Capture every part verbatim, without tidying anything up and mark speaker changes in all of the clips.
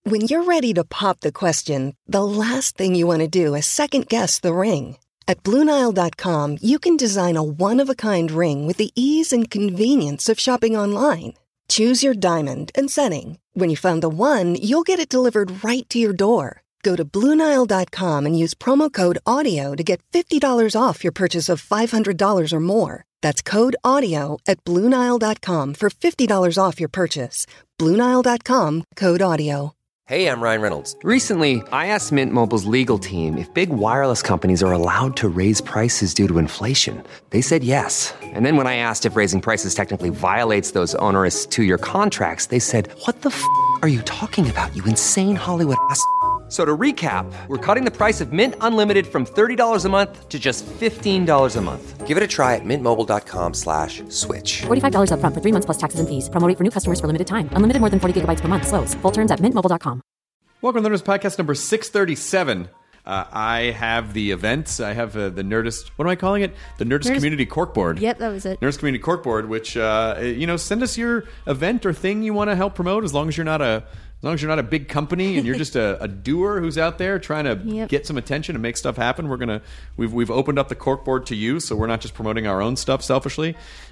Speaker 1: When you're ready to pop the question, the last thing you want to do is second-guess the ring. At Blue Nile dot com, you can design a one-of-a-kind ring with the ease and convenience of shopping online. Choose your diamond and setting. When you find the one, you'll get it delivered right to your door. Go to Blue Nile dot com and use promo code AUDIO to get fifty dollars off your purchase of five hundred dollars or more. That's code AUDIO at Blue Nile dot com for fifty dollars off your purchase. Blue Nile dot com, code AUDIO.
Speaker 2: Hey, I'm Ryan Reynolds. Recently, I asked Mint Mobile's legal team if big wireless companies are allowed to raise prices due to inflation. They said yes. And then when I asked if raising prices technically violates those onerous two-year contracts, they said, what the f*** are you talking about, you insane Hollywood ass f- So to recap, we're cutting the price of Mint Unlimited from thirty dollars a month to just fifteen dollars a month. Give it a try at mintmobile.com slash switch.
Speaker 3: forty-five dollars up front for three months plus taxes and fees. Promo rate for new customers for limited time. Unlimited more than forty gigabytes per month. Slows full terms at mint mobile dot com.
Speaker 4: Welcome to Nerdist Podcast number six thirty-seven. Uh, I have the events. I have uh, the Nerdist, what am I calling it? The Nerdist, Nerdist Community Corkboard.
Speaker 5: Yep, that was it.
Speaker 4: Nerdist Community Corkboard, which, uh, you know, send us your event or thing you want to help promote as long as you're not a... As long as you're not a big company and you're just a, a doer who's out there trying to yep. get some attention and make stuff happen, we're gonna we've we've opened up the corkboard to you, so we're not just promoting our own stuff selfishly.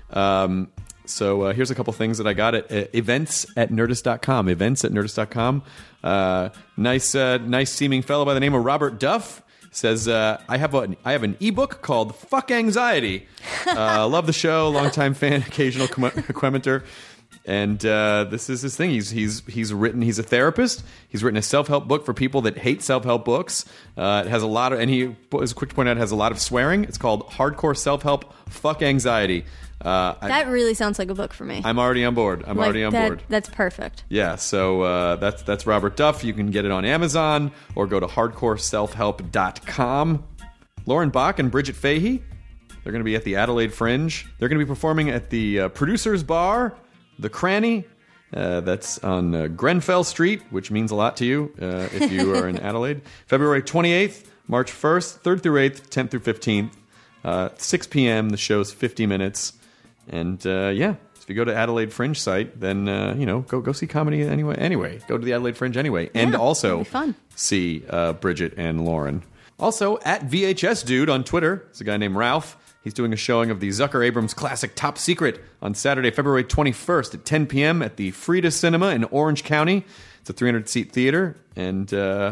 Speaker 4: Um, so uh, here's a couple things that I got at uh, events at nerdist dot com. Events at nerdist dot com. Uh, nice uh, nice seeming fellow by the name of Robert Duff says uh, I have a I have an ebook called Fuck Anxiety. Uh, love the show, longtime fan, occasional com- commenter. And uh, this is his thing. He's he's he's written. He's a therapist. He's written a self-help book for people that hate self-help books. Uh, it has a lot of, and he is quick to point out, it has a lot of swearing. It's called Hardcore Self-Help. Fuck Anxiety. Uh,
Speaker 5: that I, really sounds like a book for me.
Speaker 4: I'm already on board. I'm
Speaker 5: like
Speaker 4: already on
Speaker 5: that,
Speaker 4: board.
Speaker 5: That's perfect.
Speaker 4: Yeah. So uh, that's that's Robert Duff. You can get it on Amazon or go to hardcore self help dot com. Lauren Bach and Bridget Fahey. They're going to be at the Adelaide Fringe. They're going to be performing at the uh, Producers Bar. The Cranny, uh, that's on uh, Grenfell Street, which means a lot to you uh, if you are in Adelaide. February twenty-eighth, March first, third through eighth, tenth through fifteenth, uh, six p.m. The show's fifty minutes. And uh, yeah, if you go to Adelaide Fringe site, then, uh, you know, go go see comedy anyway. Anyway, go to the Adelaide Fringe anyway. And
Speaker 5: yeah,
Speaker 4: also
Speaker 5: fun.
Speaker 4: see uh, Bridget and Lauren. Also, at V H S Dude on Twitter, there's a guy named Ralph. He's doing a showing of the Zucker Abrams classic Top Secret on Saturday, February twenty-first at ten p.m. at the Frida Cinema in Orange County. It's a three hundred seat theater, and uh,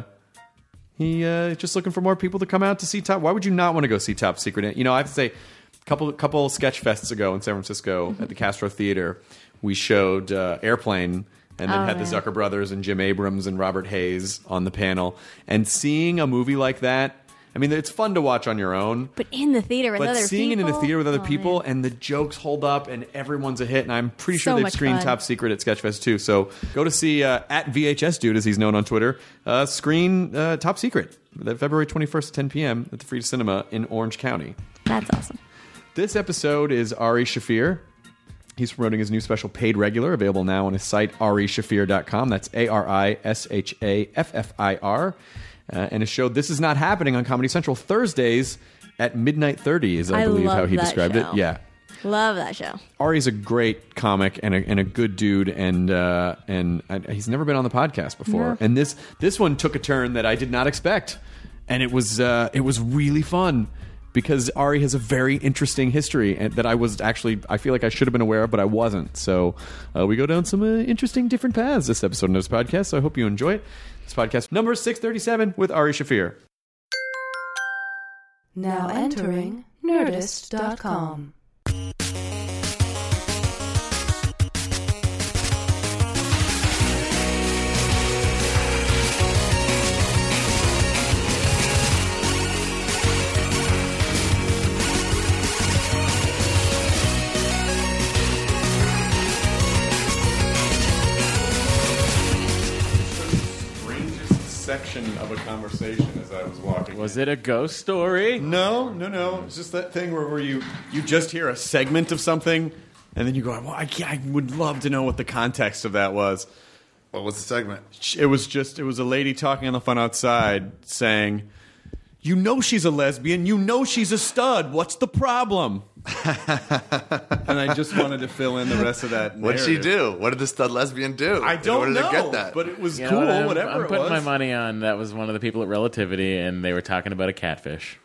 Speaker 4: he uh, just looking for more people to come out to see Top. Why would you not want to go see Top Secret? You know, I have to say, a couple couple sketch fests ago in San Francisco mm-hmm. at the Castro Theater, we showed uh, Airplane. And then
Speaker 5: oh,
Speaker 4: had the Zucker brothers and Jim Abrams and Robert Hayes on the panel. And seeing a movie like that, I mean, it's fun to watch on your own.
Speaker 5: But in the theater with
Speaker 4: but
Speaker 5: other people. But
Speaker 4: seeing it in the theater with other
Speaker 5: oh,
Speaker 4: people,
Speaker 5: man.
Speaker 4: and the jokes hold up, and everyone's a hit. And I'm pretty sure
Speaker 5: So
Speaker 4: they've
Speaker 5: much
Speaker 4: screened
Speaker 5: fun.
Speaker 4: Top Secret at Sketchfest too. So go to see uh, at V H S Dude, as he's known on Twitter, uh, screen uh, Top Secret, February twenty-first at ten p.m. at the Frida Cinema in Orange County.
Speaker 5: That's awesome.
Speaker 4: This episode is Ari Shaffir. He's promoting his new special Paid Regular, available now on his site, ari shafir dot com. That's A R I S H A F F I R. Uh, and his show This Is Not Happening on Comedy Central Thursdays at midnight thirty is, I,
Speaker 5: I
Speaker 4: believe,
Speaker 5: love
Speaker 4: how he
Speaker 5: that
Speaker 4: described
Speaker 5: show.
Speaker 4: it. Yeah.
Speaker 5: Love that show.
Speaker 4: Ari's a great comic and a, and a good dude, and uh, and I, he's never been on the podcast before.
Speaker 5: No.
Speaker 4: And this this one took a turn that I did not expect, and it was uh, it was really fun. Because Ari has a very interesting history and that I was actually, I feel like I should have been aware of, but I wasn't. So uh, we go down some uh, interesting different paths this episode of this podcast. So I hope you enjoy it. This podcast number six thirty-seven with Ari Shaffir.
Speaker 6: Now entering nerdist dot com.
Speaker 4: Section of a conversation as I was walking.
Speaker 7: Was it a ghost story?
Speaker 4: No, no, no. It's just that thing where, where you, you just hear a segment of something, and then you go, well, I, I would love to know what the context of that was.
Speaker 8: What was the segment?
Speaker 4: It was just, it was a lady talking on the phone outside saying, You know she's a lesbian. You know she's a stud. What's the problem? And I just wanted to fill in the rest of that narrative.
Speaker 7: What'd she do? What did the stud lesbian do?
Speaker 4: I don't
Speaker 7: in order
Speaker 4: know,
Speaker 7: to get that?
Speaker 4: but it was
Speaker 8: You know
Speaker 4: cool,
Speaker 8: what, I'm,
Speaker 4: whatever
Speaker 8: I'm
Speaker 4: it
Speaker 8: putting
Speaker 4: was.
Speaker 8: my money on that was one of the people at Relativity, and they were talking about a catfish.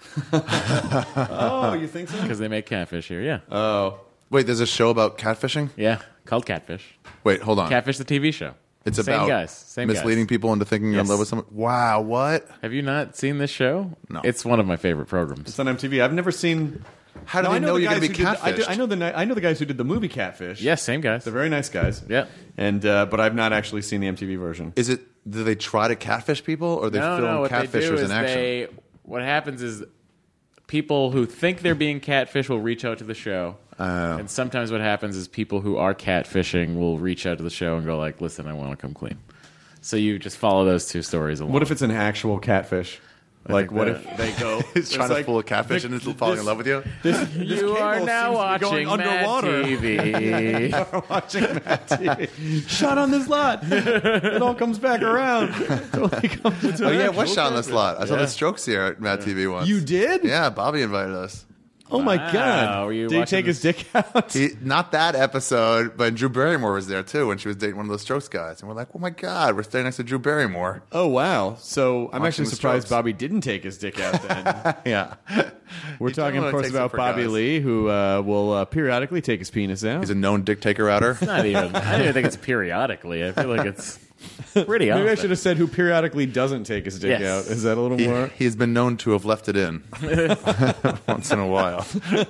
Speaker 4: Oh, you think so?
Speaker 8: Because they make catfish here, yeah.
Speaker 4: Oh.
Speaker 7: Wait, there's a show about catfishing?
Speaker 8: Yeah, called Catfish.
Speaker 7: Wait, hold on.
Speaker 8: Catfish, the T V show.
Speaker 7: It's
Speaker 8: Same
Speaker 7: about
Speaker 8: guys, same
Speaker 7: misleading
Speaker 8: guys.
Speaker 7: people into thinking you're in
Speaker 8: Yes.
Speaker 7: love with someone. Wow, what?
Speaker 8: Have you not seen this show?
Speaker 7: No.
Speaker 8: It's one of my favorite programs.
Speaker 4: It's on M T V. I've never seen...
Speaker 7: How do
Speaker 4: No,
Speaker 7: they
Speaker 4: I know,
Speaker 7: know
Speaker 4: the
Speaker 7: you're going to
Speaker 4: guys
Speaker 7: be
Speaker 4: who did- I,
Speaker 7: catfished?
Speaker 4: did- I know the ni- I know the guys who did the movie Catfish.
Speaker 8: Yes, same guys.
Speaker 4: They're very nice guys.
Speaker 8: Yeah.
Speaker 4: And uh, but I've not actually seen the M T V version.
Speaker 7: Is it? Do they try to catfish people, or they
Speaker 8: no,
Speaker 7: film
Speaker 8: no, what they do
Speaker 7: catfishers
Speaker 8: is
Speaker 7: in action?
Speaker 8: they. What happens is people who think they're being catfished will reach out to the show,
Speaker 7: Oh.
Speaker 8: and sometimes what happens is people who are catfishing will reach out to the show and go like, "Listen, I want to come clean." So you just follow those two stories along.
Speaker 4: What if it's an actual catfish? Like, what if they go?
Speaker 7: He's trying
Speaker 4: it's
Speaker 7: to
Speaker 4: like,
Speaker 7: fool a catfish
Speaker 4: the-
Speaker 7: and is falling
Speaker 4: this-
Speaker 7: in love with you.
Speaker 4: This, this
Speaker 8: you are
Speaker 4: cable
Speaker 8: now
Speaker 4: seems to be
Speaker 8: watching
Speaker 4: going
Speaker 8: Mad
Speaker 4: underwater.
Speaker 8: T V.
Speaker 4: Watching Mad T V. Shot on this lot. It all comes back around. It totally comes into
Speaker 7: Oh yeah,
Speaker 4: action.
Speaker 7: what's on this lot? I saw
Speaker 8: Yeah.
Speaker 7: the Strokes here at Mad T V once.
Speaker 4: You did?
Speaker 7: Yeah, Bobby invited us.
Speaker 4: Oh my
Speaker 8: Wow,
Speaker 4: god!
Speaker 8: were you
Speaker 4: Did he
Speaker 8: watching
Speaker 4: take his
Speaker 8: this-
Speaker 4: dick out?
Speaker 7: He, not that episode, but Drew Barrymore was there too when she was dating one of those Strokes guys, and we're like, "Oh my god, we're standing next to Drew Barrymore."
Speaker 4: Oh wow! So I'm
Speaker 7: Watching
Speaker 4: actually
Speaker 7: the
Speaker 4: surprised
Speaker 7: Strokes.
Speaker 4: Bobby didn't take his dick out. Then
Speaker 7: Yeah,
Speaker 4: we're
Speaker 7: He
Speaker 4: talking,
Speaker 7: definitely
Speaker 4: of course,
Speaker 7: takes it
Speaker 4: about
Speaker 7: for
Speaker 4: Bobby
Speaker 7: guys.
Speaker 4: Lee, who uh, will uh, periodically take his penis out.
Speaker 7: he's a known dick taker outer.
Speaker 8: Not even. I don't even think it's periodically. I feel like it's pretty
Speaker 4: Maybe I
Speaker 8: often.
Speaker 4: should have said who periodically doesn't take his dick
Speaker 8: Yes.
Speaker 4: out. Is that a little
Speaker 7: He,
Speaker 4: more?
Speaker 7: he has been known to have left it in once in a while.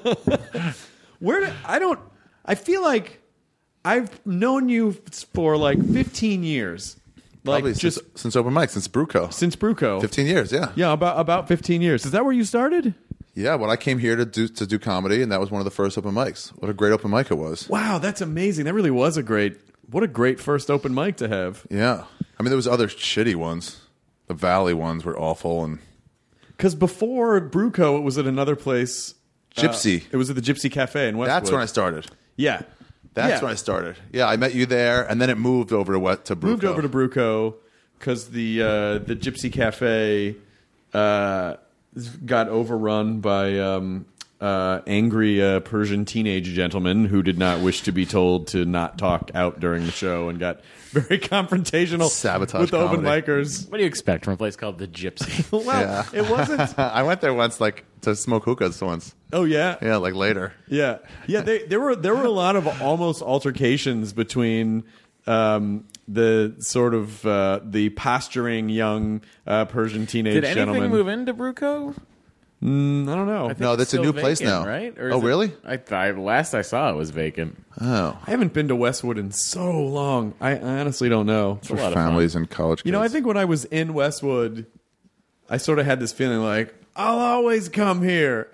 Speaker 4: Where do, I don't. I feel like I've known you for like fifteen years, like
Speaker 7: Probably
Speaker 4: just
Speaker 7: since, since open mic, since Bruco.
Speaker 4: since Bruco.
Speaker 7: Fifteen years, yeah.
Speaker 4: Yeah, about about fifteen years. Is that where you started?
Speaker 7: Yeah, when I came here to do to do comedy, and that was one of the first open mics. What a great open mic it was.
Speaker 4: Wow, that's amazing. That really was a great. What a great first open mic to have.
Speaker 7: Yeah. I mean, there was other shitty ones. The Valley ones were awful, and
Speaker 4: Because before Bruco, it was at another place. uh,
Speaker 7: Gypsy.
Speaker 4: it was at the Gypsy Cafe in Westwood.
Speaker 7: That's when I started.
Speaker 4: Yeah,
Speaker 7: That's
Speaker 4: yeah.
Speaker 7: when I started. Yeah, I met you there, and then it moved over to what to Bruco.
Speaker 4: moved over to Bruco because the uh, the Gypsy Cafe uh, got overrun by um, uh, angry uh, Persian teenage gentlemen who did not wish to be told to not talk out during the show and got very confrontational
Speaker 7: Sabotage
Speaker 4: with the open
Speaker 7: comedy.
Speaker 4: micers.
Speaker 8: What do you expect from a place called the Gypsy?
Speaker 4: Well,
Speaker 7: Yeah.
Speaker 4: it wasn't.
Speaker 7: I went there once, like to smoke hookahs once.
Speaker 4: Oh yeah,
Speaker 7: Yeah, like later.
Speaker 4: yeah, yeah. They, there were there were a lot of almost altercations between um, the sort of uh, the posturing young uh, Persian teenage
Speaker 8: Did anything
Speaker 4: gentlemen.
Speaker 8: move into Bruco?
Speaker 4: Mm, I don't know.
Speaker 8: I think
Speaker 7: No,
Speaker 8: it's
Speaker 7: that's a
Speaker 8: still
Speaker 7: new place
Speaker 8: vacant,
Speaker 7: now.
Speaker 8: right?
Speaker 7: Oh,
Speaker 8: is it-
Speaker 7: really?
Speaker 8: I, I last I saw it was vacant.
Speaker 7: Oh,
Speaker 4: I haven't been to Westwood in so long. I, I honestly don't know.
Speaker 8: a
Speaker 7: for
Speaker 8: lot of fun.
Speaker 7: families and college kids.
Speaker 4: You know, I think when I was in Westwood, I sort of had this feeling like I'll always come here.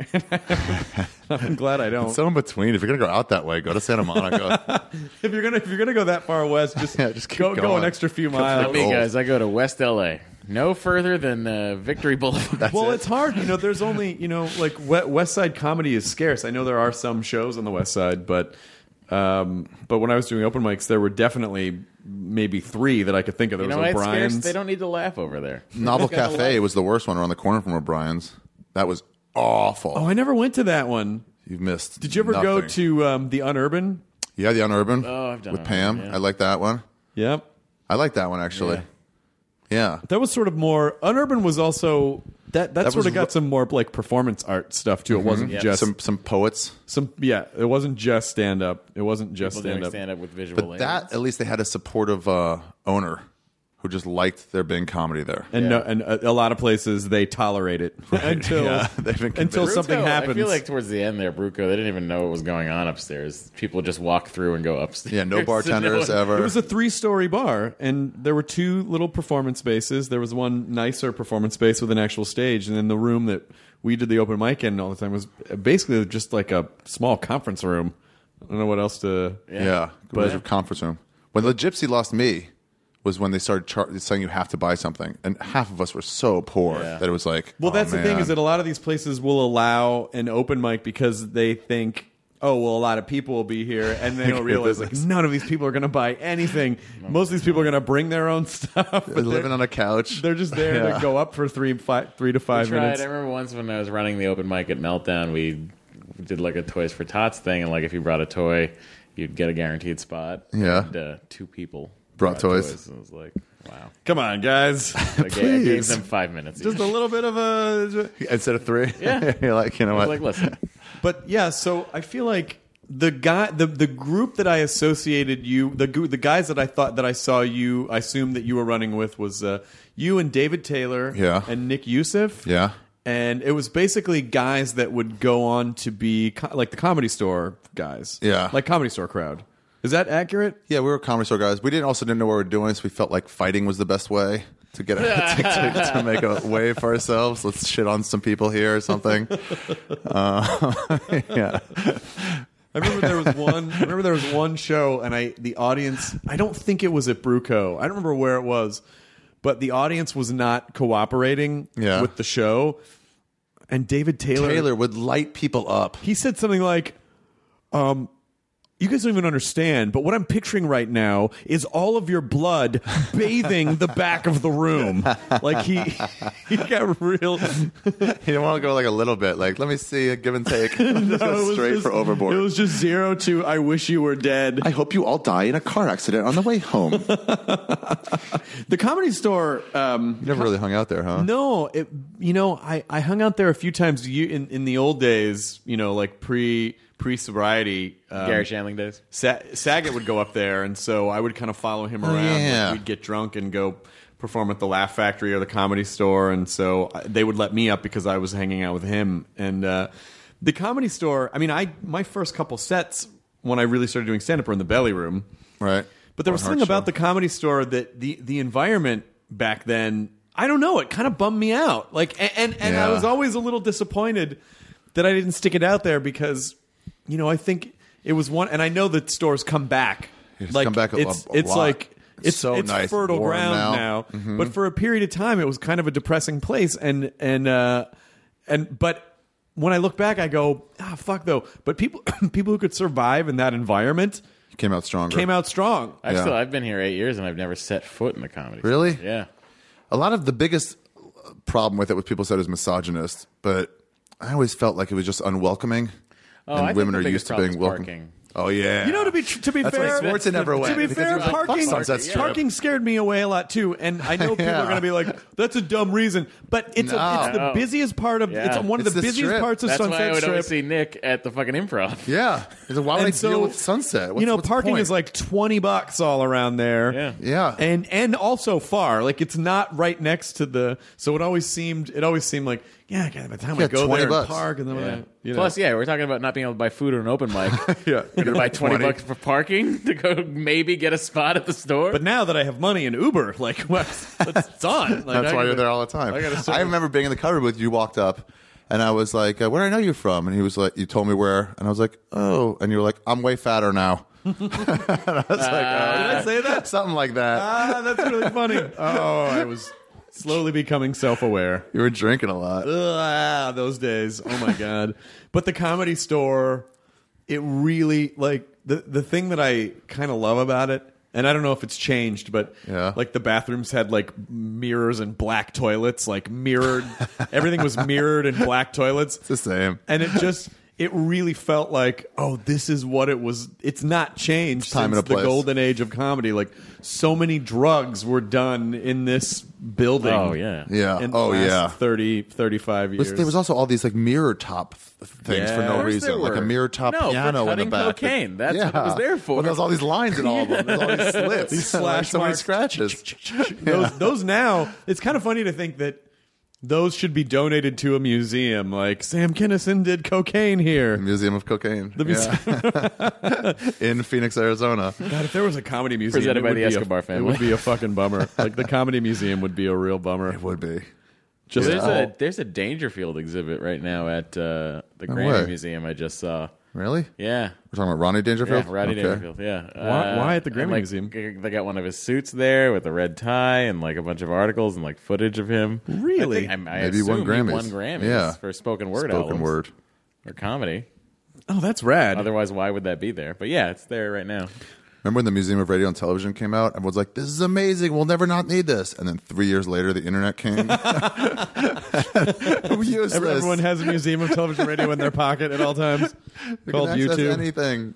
Speaker 4: I'm glad I don't.
Speaker 7: it's so in between. If you're gonna go out that way, go to Santa Monica.
Speaker 4: if you're gonna if you're gonna go that far west, just,
Speaker 7: Yeah, just keep
Speaker 4: go go
Speaker 7: going.
Speaker 4: an extra few
Speaker 7: Go for the
Speaker 4: miles.
Speaker 8: Like me,
Speaker 7: Gold.
Speaker 8: guys, I go to West L A. No further than uh, Victory Boulevard.
Speaker 4: Well, it's hard. You know, there's only, you know, like we- West Side comedy is scarce. I know there are some shows on the West Side, but um, but when I was doing open mics, there were definitely maybe three that I could think of. There
Speaker 8: You know
Speaker 4: was
Speaker 8: why it's scarce?
Speaker 4: O'Brien's.
Speaker 8: They don't need to laugh over there.
Speaker 7: Novel Cafe was the worst one around the corner from O'Brien's. That was awful.
Speaker 4: Oh, I never went to that one.
Speaker 7: You've missed.
Speaker 4: Did you ever go
Speaker 7: nothing.
Speaker 4: to um, the Unurban?
Speaker 7: Yeah, the Unurban.
Speaker 8: Oh, I've done
Speaker 7: with
Speaker 8: Unurban,
Speaker 7: Pam.
Speaker 8: yeah.
Speaker 7: I like that one.
Speaker 4: Yep.
Speaker 7: I like that one actually. Yeah.
Speaker 4: That was sort of more. Unurban was also that. That,
Speaker 7: That
Speaker 4: sort
Speaker 7: was
Speaker 4: of got
Speaker 7: ro-
Speaker 4: some more like performance art stuff too. It wasn't
Speaker 8: Yeah.
Speaker 4: just
Speaker 7: some some poets.
Speaker 4: some. Yeah, it wasn't just stand up. It wasn't just
Speaker 8: People
Speaker 4: stand
Speaker 8: doing
Speaker 4: up.
Speaker 8: stand up with visual
Speaker 7: But that at least they had a supportive uh, owner who just liked there being comedy there.
Speaker 4: And no, and a, a lot of places they tolerate it until
Speaker 7: Yeah, they've been
Speaker 4: until
Speaker 7: convinced.
Speaker 4: something
Speaker 8: Bruco,
Speaker 4: happens.
Speaker 8: I feel like towards the end there, Bruco, they didn't even know what was going on upstairs. People just walk through and go upstairs.
Speaker 7: Yeah, no bartenders
Speaker 8: No one-
Speaker 7: ever.
Speaker 4: It was a three-story bar, and there were two little performance spaces. There was one nicer performance space with an actual stage, and then the room that we did the open mic in all the time was basically just like a small conference room. I don't know what else to.
Speaker 7: yeah, but a conference room. When the Gypsy lost me was when they started char- saying you have to buy something, and half of us were so poor
Speaker 8: Yeah.
Speaker 7: that it was like,
Speaker 4: Well,
Speaker 7: oh,
Speaker 4: that's the thing
Speaker 7: man.
Speaker 4: is that a lot of these places will allow an open mic because they think oh, well, a lot of people will be here, and they don't realize like none of these people are going to buy anything. Most of these people are going to bring their own stuff.
Speaker 7: They're living on a couch.
Speaker 4: They're just there
Speaker 7: Yeah.
Speaker 4: to go up for three, five, three to five
Speaker 8: tried.
Speaker 4: minutes.
Speaker 8: I remember once when I was running the open mic at Meltdown, we did like a Toys for Tots thing, and like if you brought a toy, you'd get a guaranteed spot.
Speaker 7: Yeah.
Speaker 8: And, uh, two people
Speaker 7: Brought toys.
Speaker 8: And it was like, wow.
Speaker 4: Come on, guys.
Speaker 8: I gave, I gave them five minutes.
Speaker 4: Just
Speaker 8: each.
Speaker 4: a little bit of a...
Speaker 7: Instead of three?
Speaker 8: Yeah.
Speaker 7: You're like, you know
Speaker 8: I
Speaker 7: what?
Speaker 8: was like, listen.
Speaker 4: But yeah, so I feel like the guy, the the group that I associated you, the gu- the guys that I thought that I saw you, I assumed that you were running with was uh, you and David Taylor,
Speaker 7: Yeah.
Speaker 4: and Nick Youssef,
Speaker 7: Yeah.
Speaker 4: and it was basically guys that would go on to be co- like the Comedy Store guys,
Speaker 7: Yeah.
Speaker 4: like Comedy Store crowd. Is that accurate?
Speaker 7: Yeah, we were comedy store guys. We didn't also didn't know what we were doing, so we felt like fighting was the best way to get a, to, to, to make a way for ourselves. Let's shit on some people here or something. Uh, yeah.
Speaker 4: I remember there was one. I remember there was one show, and I the audience. I don't think it was at Bruco. I don't remember where it was, but the audience was not cooperating
Speaker 7: Yeah.
Speaker 4: with the show. And David Taylor,
Speaker 7: Taylor would light people up.
Speaker 4: he said something like, "Um, you guys don't even understand, but what I'm picturing right now is all of your blood bathing the back of the room." Like he, he got real.
Speaker 7: You don't want to go like a little bit. Like, let me see a give and take. Just
Speaker 4: No,
Speaker 7: go
Speaker 4: it was
Speaker 7: straight
Speaker 4: just-
Speaker 7: for overboard.
Speaker 4: It was just zero to "I wish you were dead."
Speaker 7: I hope you all die in a car accident on the way home. You
Speaker 4: The Comedy Store. Um,
Speaker 7: never really hung out there, huh?
Speaker 4: No, it, you know, I, I hung out there a few times you, in, in the old days, you know, like pre pre sobriety. Um,
Speaker 8: Gary Shandling days.
Speaker 4: Sa- Saget would go up there, and so I would kind of follow him around.
Speaker 7: yeah.
Speaker 4: Like, we'd get drunk and go perform at the Laugh Factory or the Comedy Store, and so I, they would let me up because I was hanging out with him. And uh, the Comedy Store, I mean, I my first couple sets when I really started doing stand up were in the Belly Room.
Speaker 7: Right.
Speaker 4: But there
Speaker 7: Or
Speaker 4: was
Speaker 7: Hart
Speaker 4: something about
Speaker 7: Show.
Speaker 4: the Comedy Store that the the environment back then, I don't know, it kind of bummed me out. Like, and and, and I
Speaker 7: Yeah.
Speaker 4: was always a little disappointed that I didn't stick it out there because, you know, I think it was one, and I know that stores come back.
Speaker 7: It's
Speaker 4: like
Speaker 7: come back a-
Speaker 4: it's
Speaker 7: a
Speaker 4: it's
Speaker 7: lot.
Speaker 4: like
Speaker 7: It's
Speaker 4: it's
Speaker 7: so
Speaker 4: it's
Speaker 7: nice,
Speaker 4: fertile
Speaker 7: warm
Speaker 4: ground
Speaker 7: now.
Speaker 4: now.
Speaker 7: Mm-hmm.
Speaker 4: But for a period of time, it was kind of a depressing place, and and uh, and but when I look back, I go, ah, fuck though. But people people who could survive in that environment
Speaker 7: Came out stronger.
Speaker 4: came out strong.
Speaker 8: I've
Speaker 7: Yeah.
Speaker 8: still I've been here eight years and I've never set foot in the comedy. store.
Speaker 7: Really?
Speaker 8: Yeah.
Speaker 7: A lot of the biggest problem with it was people said it was misogynist, but I always felt like it was just unwelcoming.
Speaker 8: Oh,
Speaker 7: and
Speaker 8: I think
Speaker 7: women
Speaker 8: the
Speaker 7: are
Speaker 8: biggest
Speaker 7: used to
Speaker 8: problem
Speaker 7: being
Speaker 8: is
Speaker 7: welcome.
Speaker 8: parking.
Speaker 7: Oh yeah.
Speaker 4: You know, to be tr- to be
Speaker 7: That's
Speaker 4: fair,
Speaker 7: why Swartzen never went.
Speaker 4: To be
Speaker 7: because
Speaker 4: fair,
Speaker 7: he was like, "Fuck
Speaker 4: parking
Speaker 7: Sunset Strip."
Speaker 4: parking scared me away a lot too, and I know people
Speaker 7: Yeah.
Speaker 4: are going to be like, "That's a dumb reason," but it's a,
Speaker 7: No.
Speaker 4: it's the
Speaker 8: No.
Speaker 4: busiest part of
Speaker 8: Yeah.
Speaker 4: it's one of
Speaker 7: It's
Speaker 4: the
Speaker 7: the
Speaker 4: busiest
Speaker 7: strip.
Speaker 4: parts of
Speaker 8: That's why I
Speaker 4: Sunset
Speaker 8: would
Speaker 4: Strip.
Speaker 8: always see Nick at the fucking Improv.
Speaker 7: Yeah. He's like, why would
Speaker 4: And
Speaker 7: I
Speaker 4: so,
Speaker 7: deal with Sunset? What's,
Speaker 4: you know,
Speaker 7: what's the
Speaker 4: parking
Speaker 7: point?
Speaker 4: is like twenty bucks all around there.
Speaker 8: Yeah.
Speaker 7: Yeah.
Speaker 4: and and also far. Like it's not right next to the. So it always seemed. It always seemed like, yeah. God, by the time
Speaker 7: Yeah,
Speaker 4: I go
Speaker 7: twenty
Speaker 4: there
Speaker 7: bucks.
Speaker 4: and park, and then
Speaker 8: Yeah.
Speaker 4: I, you know.
Speaker 8: Plus, yeah, we're talking about not being able to buy food at an open mic.
Speaker 7: Yeah.
Speaker 8: You're going to buy twenty bucks for parking to go maybe get a spot at the store.
Speaker 4: But now that I have money in Uber, like what, it's on. Like,
Speaker 7: That's
Speaker 4: I
Speaker 7: why
Speaker 4: gotta-
Speaker 7: you're there all the time.
Speaker 4: I
Speaker 7: I,
Speaker 4: gotta start-
Speaker 7: remember being in the cover booth. You walked up, and I was like, uh, "Where do I know you from?" And he was like, "You told me where." And I was like, "Oh." And you were like, "I'm way fatter now." and I was like, oh,
Speaker 4: Did I say that?
Speaker 7: Something like that.
Speaker 4: Ah, that's really funny. Oh, I was slowly becoming self-aware.
Speaker 7: You were drinking a lot.
Speaker 4: Ah, those days. Oh my god. But the Comedy Store, it really like the the thing that I kind of love about it, and I don't know if it's changed, but
Speaker 7: Yeah.
Speaker 4: like the bathrooms had like mirrors and black toilets, like mirrored. Everything was mirrored and black toilets.
Speaker 7: It's the same.
Speaker 4: And it just it really felt like, oh, this is what it was. It's not changed
Speaker 7: Time
Speaker 4: since
Speaker 7: and a
Speaker 4: the
Speaker 7: place.
Speaker 4: golden age of comedy. Like so many drugs were done in this building.
Speaker 8: Oh, yeah.
Speaker 7: Yeah.
Speaker 4: In the
Speaker 7: Oh,
Speaker 4: last
Speaker 7: yeah.
Speaker 4: thirty, thirty-five years.
Speaker 7: There was also all these like mirror top th- things for
Speaker 4: Yeah.
Speaker 7: no
Speaker 4: Of course
Speaker 7: reason,
Speaker 8: there
Speaker 7: like a
Speaker 8: were.
Speaker 7: mirror top
Speaker 8: No, for
Speaker 7: piano in the
Speaker 8: cutting
Speaker 7: back.
Speaker 8: cocaine. That's what it was there for.
Speaker 7: Well, there's all these lines in all of them. There's all these slits,
Speaker 4: These
Speaker 7: Like
Speaker 4: slash
Speaker 7: so many
Speaker 4: marks.
Speaker 7: scratches.
Speaker 4: those those now, it's kind of funny to think that those should be donated to a museum. Like Sam Kinison did cocaine here.
Speaker 7: Museum of Cocaine.
Speaker 4: The
Speaker 7: Yeah. in Phoenix, Arizona.
Speaker 4: God, if there was a comedy museum,
Speaker 8: Presented
Speaker 4: it
Speaker 8: by
Speaker 4: would
Speaker 8: the
Speaker 4: be
Speaker 8: Escobar
Speaker 4: a,
Speaker 8: family.
Speaker 4: It would be a fucking bummer. Like the comedy museum would be a real bummer.
Speaker 7: It would be.
Speaker 4: Just
Speaker 8: there's
Speaker 4: all-
Speaker 8: a there's a Dangerfield exhibit right now at uh, the Grammy
Speaker 7: way.
Speaker 8: Museum. I just saw.
Speaker 7: Really?
Speaker 8: Yeah.
Speaker 7: We're talking about Ronnie
Speaker 8: Yeah,
Speaker 7: Dangerfield?
Speaker 8: Rodney
Speaker 7: Okay.
Speaker 8: Dangerfield. Yeah.
Speaker 4: Why- why at the
Speaker 8: and,
Speaker 4: Grammy
Speaker 8: like,
Speaker 4: Museum?
Speaker 8: g- They got one of his suits there with a red tie and like a bunch of articles and like footage of him.
Speaker 4: Really?
Speaker 8: I think, I, I
Speaker 7: Maybe he won
Speaker 8: assume he
Speaker 7: Grammys.
Speaker 8: won Grammys
Speaker 7: Yeah.
Speaker 8: for spoken word
Speaker 7: Spoken
Speaker 8: albums
Speaker 7: word.
Speaker 8: or comedy.
Speaker 4: Oh, that's rad.
Speaker 8: Otherwise, why would that be there? But yeah, it's there right now.
Speaker 7: Remember when the Museum of Radio and Television came out? Everyone's like, this is amazing. We'll never not need this. And then three years later, the internet came. Useless.
Speaker 4: Everyone has a Museum of Television Radio in their pocket at all times.
Speaker 7: You
Speaker 4: Called
Speaker 7: can access
Speaker 4: YouTube.
Speaker 7: anything.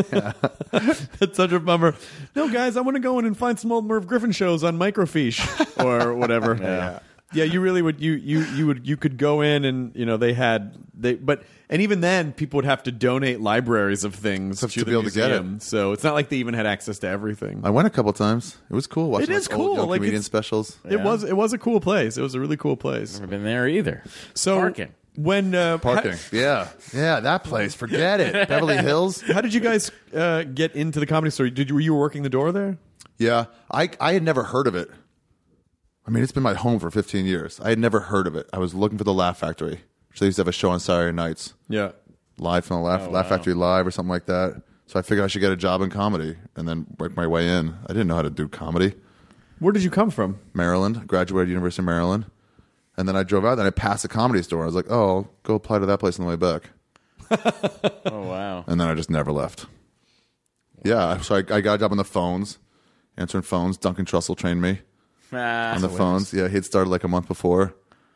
Speaker 4: That's such a bummer. No, guys, I want to go in and find some old Merv Griffin shows on microfiche or whatever.
Speaker 8: Yeah.
Speaker 4: Yeah, you really would. You you you would you could go in and you know they had they but and even then people would have to donate libraries of things
Speaker 7: To-
Speaker 4: to,
Speaker 7: to
Speaker 4: the
Speaker 7: be able to get it.
Speaker 4: museum. So it's not like they even had access to everything.
Speaker 7: I went a couple times. It was cool. Watching,
Speaker 4: It is
Speaker 7: like, old
Speaker 4: cool.
Speaker 7: young
Speaker 4: Like,
Speaker 7: comedian
Speaker 4: it's-
Speaker 7: specials.
Speaker 4: It was it was a cool place. It was a really cool place.
Speaker 8: Never been there either.
Speaker 4: So
Speaker 8: Parking.
Speaker 4: when uh,
Speaker 7: Parking. Yeah. Yeah, that place. Forget it. Beverly Hills.
Speaker 4: How, how did you guys uh, get into the Comedy Store? Did you were you working the door there?
Speaker 7: Yeah. I, I had never heard of it. I mean, it's been my home for fifteen years. I had never heard of it. I was looking for the Laugh Factory, which they used to have a show on Saturday nights.
Speaker 4: Yeah.
Speaker 7: Live from the Laugh,
Speaker 8: Oh,
Speaker 7: Laugh
Speaker 8: wow.
Speaker 7: Factory Live or something like that. So I figured I should get a job in comedy and then work my way in. I didn't know how to do comedy.
Speaker 4: Where did you come from?
Speaker 7: Maryland, graduated University of Maryland. And then I drove out and I passed a comedy store. I was like, oh, I'll go apply to that place on the way back.
Speaker 8: Oh, wow.
Speaker 7: And then I just never left. Yeah, so I, I got a job on the phones, answering phones. Duncan Trussell trained me
Speaker 8: Ah,
Speaker 7: on the phones. Yeah, he'd started like a month before.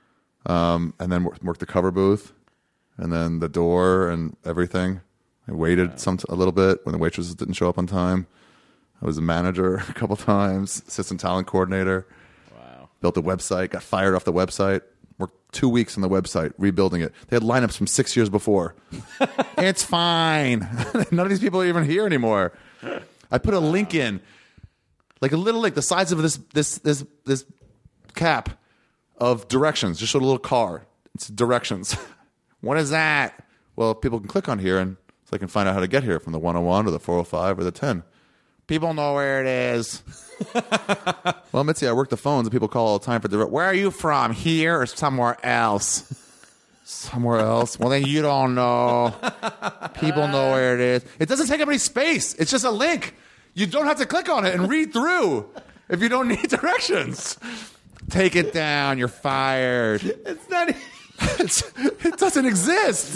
Speaker 7: Um, and then worked, worked the cover booth and then the door and everything. I waited some a little bit when the waitresses didn't show up on time. I was a manager a couple times, assistant talent coordinator.
Speaker 8: Wow.
Speaker 7: Built a website, got fired off the website. Worked two weeks on the website, rebuilding it. They had lineups from six years before. It's fine. None of these people are even here anymore. I put a link in, like a little, like the size of this this this this cap of directions. Just showed a little car. It's directions. What is that? Well, people can click on here and so they can find out how to get here from the one oh one or the four oh five or the ten. People know where it is. Well, Mitzi, I work the phones and people call all the time for direct. Where are you from? Here or somewhere else? Somewhere else? Well, then you don't know. People know where it is. It doesn't take up any space. It's just a link. You don't have to click on it and read through if you don't need directions. Take it down. You're fired.
Speaker 4: It's not.
Speaker 7: It's, it doesn't exist.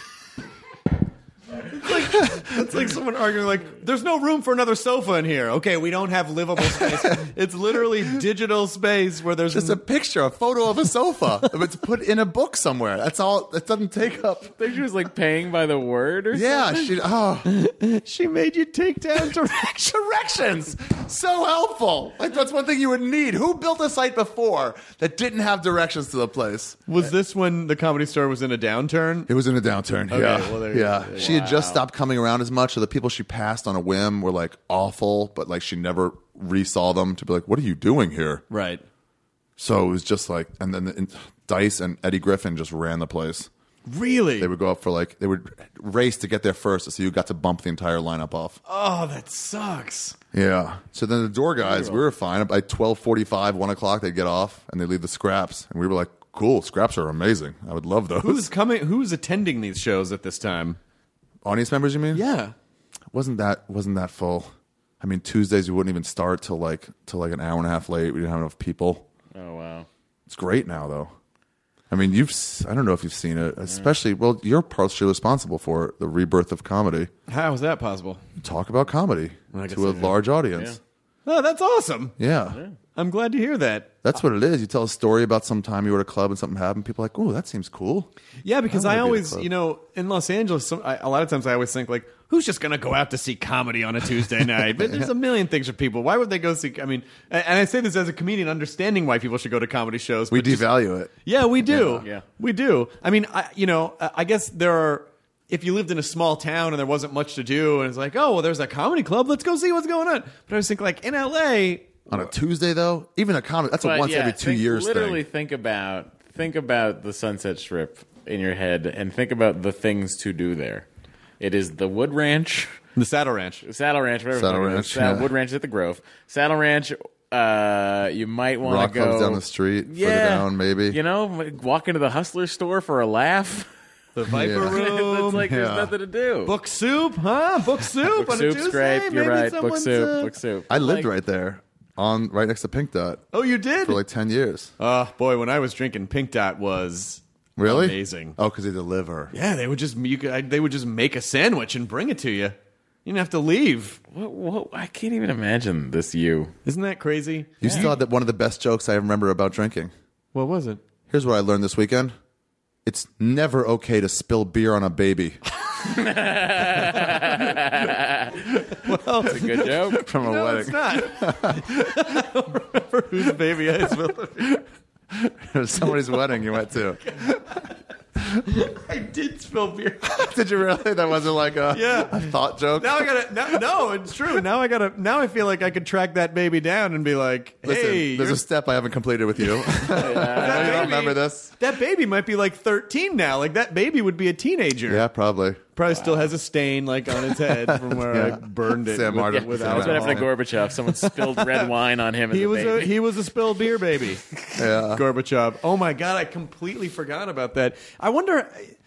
Speaker 4: It's like someone arguing, like, there's no room for another sofa in here. Okay, we don't have livable space. It's literally digital space where there's
Speaker 7: Just a picture, a photo of a sofa. It's put in a book somewhere. That's all. It doesn't take up.
Speaker 8: I think she was like paying by the word or
Speaker 7: Yeah,
Speaker 8: something.
Speaker 7: she. Oh,
Speaker 4: she made you take down directions.
Speaker 7: directions. So helpful. Like that's one thing you would need. Who built a site before that didn't have directions to the place?
Speaker 4: Was this when the Comedy Store was in a downturn?
Speaker 7: It was in a downturn.
Speaker 4: Okay,
Speaker 7: yeah,
Speaker 4: well, there you
Speaker 7: yeah.
Speaker 4: go.
Speaker 7: She had just stopped coming around as much, so the people she passed on a whim were like awful, but like she never resaw them to be like, "What are you doing here?"
Speaker 4: Right.
Speaker 7: So it was just like, and then and Dice and Eddie Griffin just ran the place.
Speaker 4: Really?
Speaker 7: They would go up for like they would race to get there first, so you got to bump the entire lineup off.
Speaker 4: Oh, that sucks.
Speaker 7: Yeah. So then the door guys, we were fine. By twelve forty-five, one o'clock, they'd get off and they leave the scraps, and we were like, "Cool, scraps are amazing. I would love those."
Speaker 4: Who's coming? Who's attending these shows at this time?
Speaker 7: Audience members? You mean?
Speaker 4: Yeah.
Speaker 7: Wasn't that wasn't that full? I mean, Tuesdays we wouldn't even start till like till like an hour and a half late. We didn't have enough people.
Speaker 8: Oh, wow.
Speaker 7: It's great now, though. I mean, you've s- I don't know if you've seen it, especially. Well, you're partially responsible for the rebirth of comedy.
Speaker 4: How is that possible?
Speaker 7: Talk about comedy
Speaker 4: I guess
Speaker 7: to a
Speaker 4: I do.
Speaker 7: large audience.
Speaker 4: Oh, that's awesome.
Speaker 7: Yeah.
Speaker 4: I'm glad to hear that.
Speaker 7: That's what it is. You tell a story about some time you were at a club and something happened. People are like, "Oh, that seems cool."
Speaker 4: Yeah, because
Speaker 7: I
Speaker 4: I,
Speaker 7: wanna be at a
Speaker 4: always,
Speaker 7: club.
Speaker 4: you know, in Los Angeles, some, I, a lot of times I always think like, who's just going to go out to see comedy on a Tuesday night? But there's a million things for people. Why would they go see? I mean, and and I say this as a comedian, understanding why people should go to comedy shows.
Speaker 7: We
Speaker 4: but just-
Speaker 7: devalue it.
Speaker 4: Yeah, we do.
Speaker 8: Yeah. Yeah.
Speaker 4: We do. I mean, I, you know, I I guess there are. If you lived in a small town and there wasn't much to do, and it's like, oh, well, there's a comedy club. Let's go see what's going on. But I was thinking, like in L A.
Speaker 7: On a Tuesday, though, even a comedy, that's a
Speaker 8: But
Speaker 7: once
Speaker 8: yeah,
Speaker 7: every two
Speaker 8: think-
Speaker 7: years
Speaker 8: Literally
Speaker 7: thing.
Speaker 8: think about think about the Sunset Strip in your head and think about the things to do there. It is the Wood Ranch,
Speaker 4: The Saddle Ranch.
Speaker 8: Saddle Ranch, whatever.
Speaker 7: Saddle
Speaker 8: fucking it is.
Speaker 7: Ranch,
Speaker 8: Saddle-
Speaker 7: yeah.
Speaker 8: Wood Ranch at the Grove. Saddle Ranch. Uh, you might want
Speaker 7: Rock
Speaker 8: to go
Speaker 7: clubs down the street, further
Speaker 8: yeah,
Speaker 7: down, maybe.
Speaker 8: You know, walk into the Hustler store for a laugh.
Speaker 4: The Viper
Speaker 7: Yeah.
Speaker 4: Room.
Speaker 8: It's like
Speaker 7: Yeah.
Speaker 8: there's nothing to do.
Speaker 4: Book soup, huh? Book soup
Speaker 8: Book
Speaker 4: on a
Speaker 8: soup's
Speaker 4: Tuesday?
Speaker 8: great. You're
Speaker 4: Maybe
Speaker 8: right. Book
Speaker 4: someone's,
Speaker 8: soup.
Speaker 4: uh,
Speaker 8: Book soup.
Speaker 7: I lived
Speaker 8: Like-
Speaker 7: right there, on right next to Pink Dot
Speaker 4: Oh, you did?
Speaker 7: for like ten years.
Speaker 4: Oh, boy, when I was drinking, Pink Dot was
Speaker 7: Really?
Speaker 4: amazing.
Speaker 7: Oh, because they deliver.
Speaker 4: Yeah, they would just you could, I- they would just make a sandwich and bring it to you. You didn't have to leave.
Speaker 8: What, what, I can't even imagine this you.
Speaker 4: Isn't that crazy?
Speaker 7: You still had that one of the best jokes I remember about drinking.
Speaker 4: What was it?
Speaker 7: Here's what I learned this weekend. It's never okay to spill beer on a baby.
Speaker 8: Well, that's a good joke.
Speaker 7: From a
Speaker 4: No,
Speaker 7: wedding.
Speaker 4: it's not. I don't remember whose baby I spilled.
Speaker 7: It was somebody's wedding you went to.
Speaker 4: I did spill beer.
Speaker 7: Did you really? That wasn't like a,
Speaker 4: Yeah.
Speaker 7: a thought joke?
Speaker 4: Now I gotta. No, no, it's true. Now I gotta. Now I feel like I could track that baby down and be like, "Hey,
Speaker 7: Listen, there's
Speaker 4: you're-
Speaker 7: a step I haven't completed with you. I know you
Speaker 4: baby-
Speaker 7: don't remember this.
Speaker 4: that baby might be like thirteen now. Like that baby would be a teenager.
Speaker 7: Yeah, probably.
Speaker 4: Probably still has a stain like on his head from where I
Speaker 7: Yeah.
Speaker 4: burned it.
Speaker 7: Sam
Speaker 4: with,
Speaker 7: Martin.
Speaker 4: with
Speaker 7: Sam
Speaker 8: That's what
Speaker 4: alcohol.
Speaker 8: happened to Gorbachev. Someone spilled red wine on him as
Speaker 4: He
Speaker 8: a
Speaker 4: was a
Speaker 8: baby.
Speaker 4: he was a spilled beer baby.
Speaker 7: Yeah.
Speaker 4: Gorbachev. Oh my god, I completely forgot about that. I wonder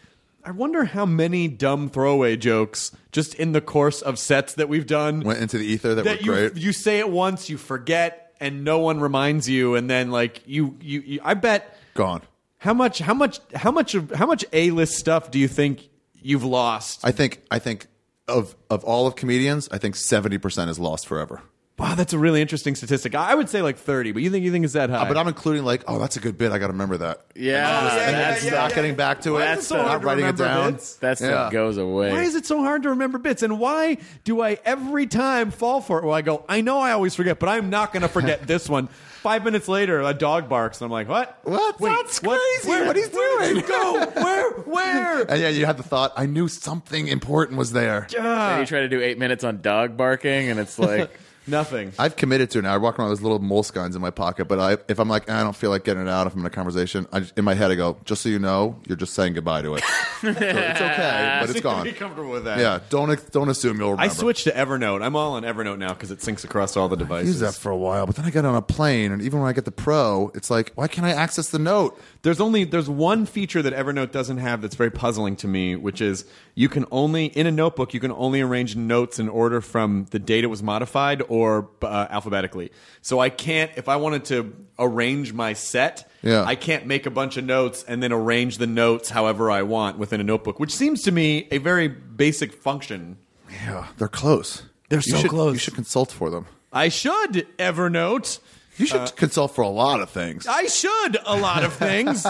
Speaker 4: I wonder how many dumb throwaway jokes just in the course of sets that we've done
Speaker 7: Went into the ether that,
Speaker 4: that
Speaker 7: were
Speaker 4: you
Speaker 7: great.
Speaker 4: you say it once, you forget, and no one reminds you, and then like you you, you I bet
Speaker 7: Gone.
Speaker 4: how much how much how much of how much A-list stuff do you think you've lost?
Speaker 7: I think I think of of all of comedians, I think seventy percent is lost forever.
Speaker 4: Wow, that's a really interesting statistic. I would say like thirty, but you think you think it's that high?
Speaker 7: Uh, but I'm including like, oh, that's a good bit. I got to remember that.
Speaker 8: Yeah,
Speaker 4: Oh, yeah, yeah,
Speaker 8: that's
Speaker 4: yeah,
Speaker 8: the-
Speaker 7: Not
Speaker 4: yeah.
Speaker 7: getting back to it.
Speaker 8: That's so
Speaker 7: not
Speaker 8: hard to
Speaker 7: writing it
Speaker 4: remember
Speaker 7: down.
Speaker 4: bits.
Speaker 8: that stuff
Speaker 7: Yeah.
Speaker 8: goes away.
Speaker 4: Why is it so hard to remember bits? And why do I every time fall for it? Well, I go, I know I always forget, but I'm not going to forget this one. Five minutes later, a dog barks, and I'm like, what?
Speaker 7: What?
Speaker 4: Wait,
Speaker 7: That's
Speaker 4: what?
Speaker 7: crazy.
Speaker 4: Where,
Speaker 7: What he's
Speaker 4: where did
Speaker 7: doing?
Speaker 4: it go? Where? Where?
Speaker 7: And yeah, you had the thought, I knew something important was there.
Speaker 8: And you try to do eight minutes on dog barking, and it's like,
Speaker 4: Nothing.
Speaker 7: I've committed to it now. I walk around with those little moleskines in my pocket, but I, if I'm like, I don't feel like getting it out, if I'm in a conversation, I just, in my head I go, just so you know, you're just saying goodbye to it. So it's okay, but it's gone.
Speaker 4: Be comfortable with that.
Speaker 7: Yeah, don't don't assume you'll remember.
Speaker 4: I switched to Evernote. I'm all on Evernote now because it syncs across all the
Speaker 7: I
Speaker 4: devices.
Speaker 7: used that for a while, but then I got on a plane, and even when I get the Pro, it's like, why can't I access the note?
Speaker 4: There's only there's one feature that Evernote doesn't have that's very puzzling to me, which is you can only in a notebook you can only arrange notes in order from the date it was modified or uh, alphabetically. So I can't if I wanted to arrange my set,
Speaker 7: Yeah.
Speaker 4: I can't make a bunch of notes and then arrange the notes however I want within a notebook, which seems to me a very basic function.
Speaker 7: Yeah, they're close.
Speaker 4: They're
Speaker 7: You
Speaker 4: so
Speaker 7: should-
Speaker 4: close.
Speaker 7: You should consult for them.
Speaker 4: I should Evernote.
Speaker 7: You should consult for a lot of things.
Speaker 4: I should a lot of things.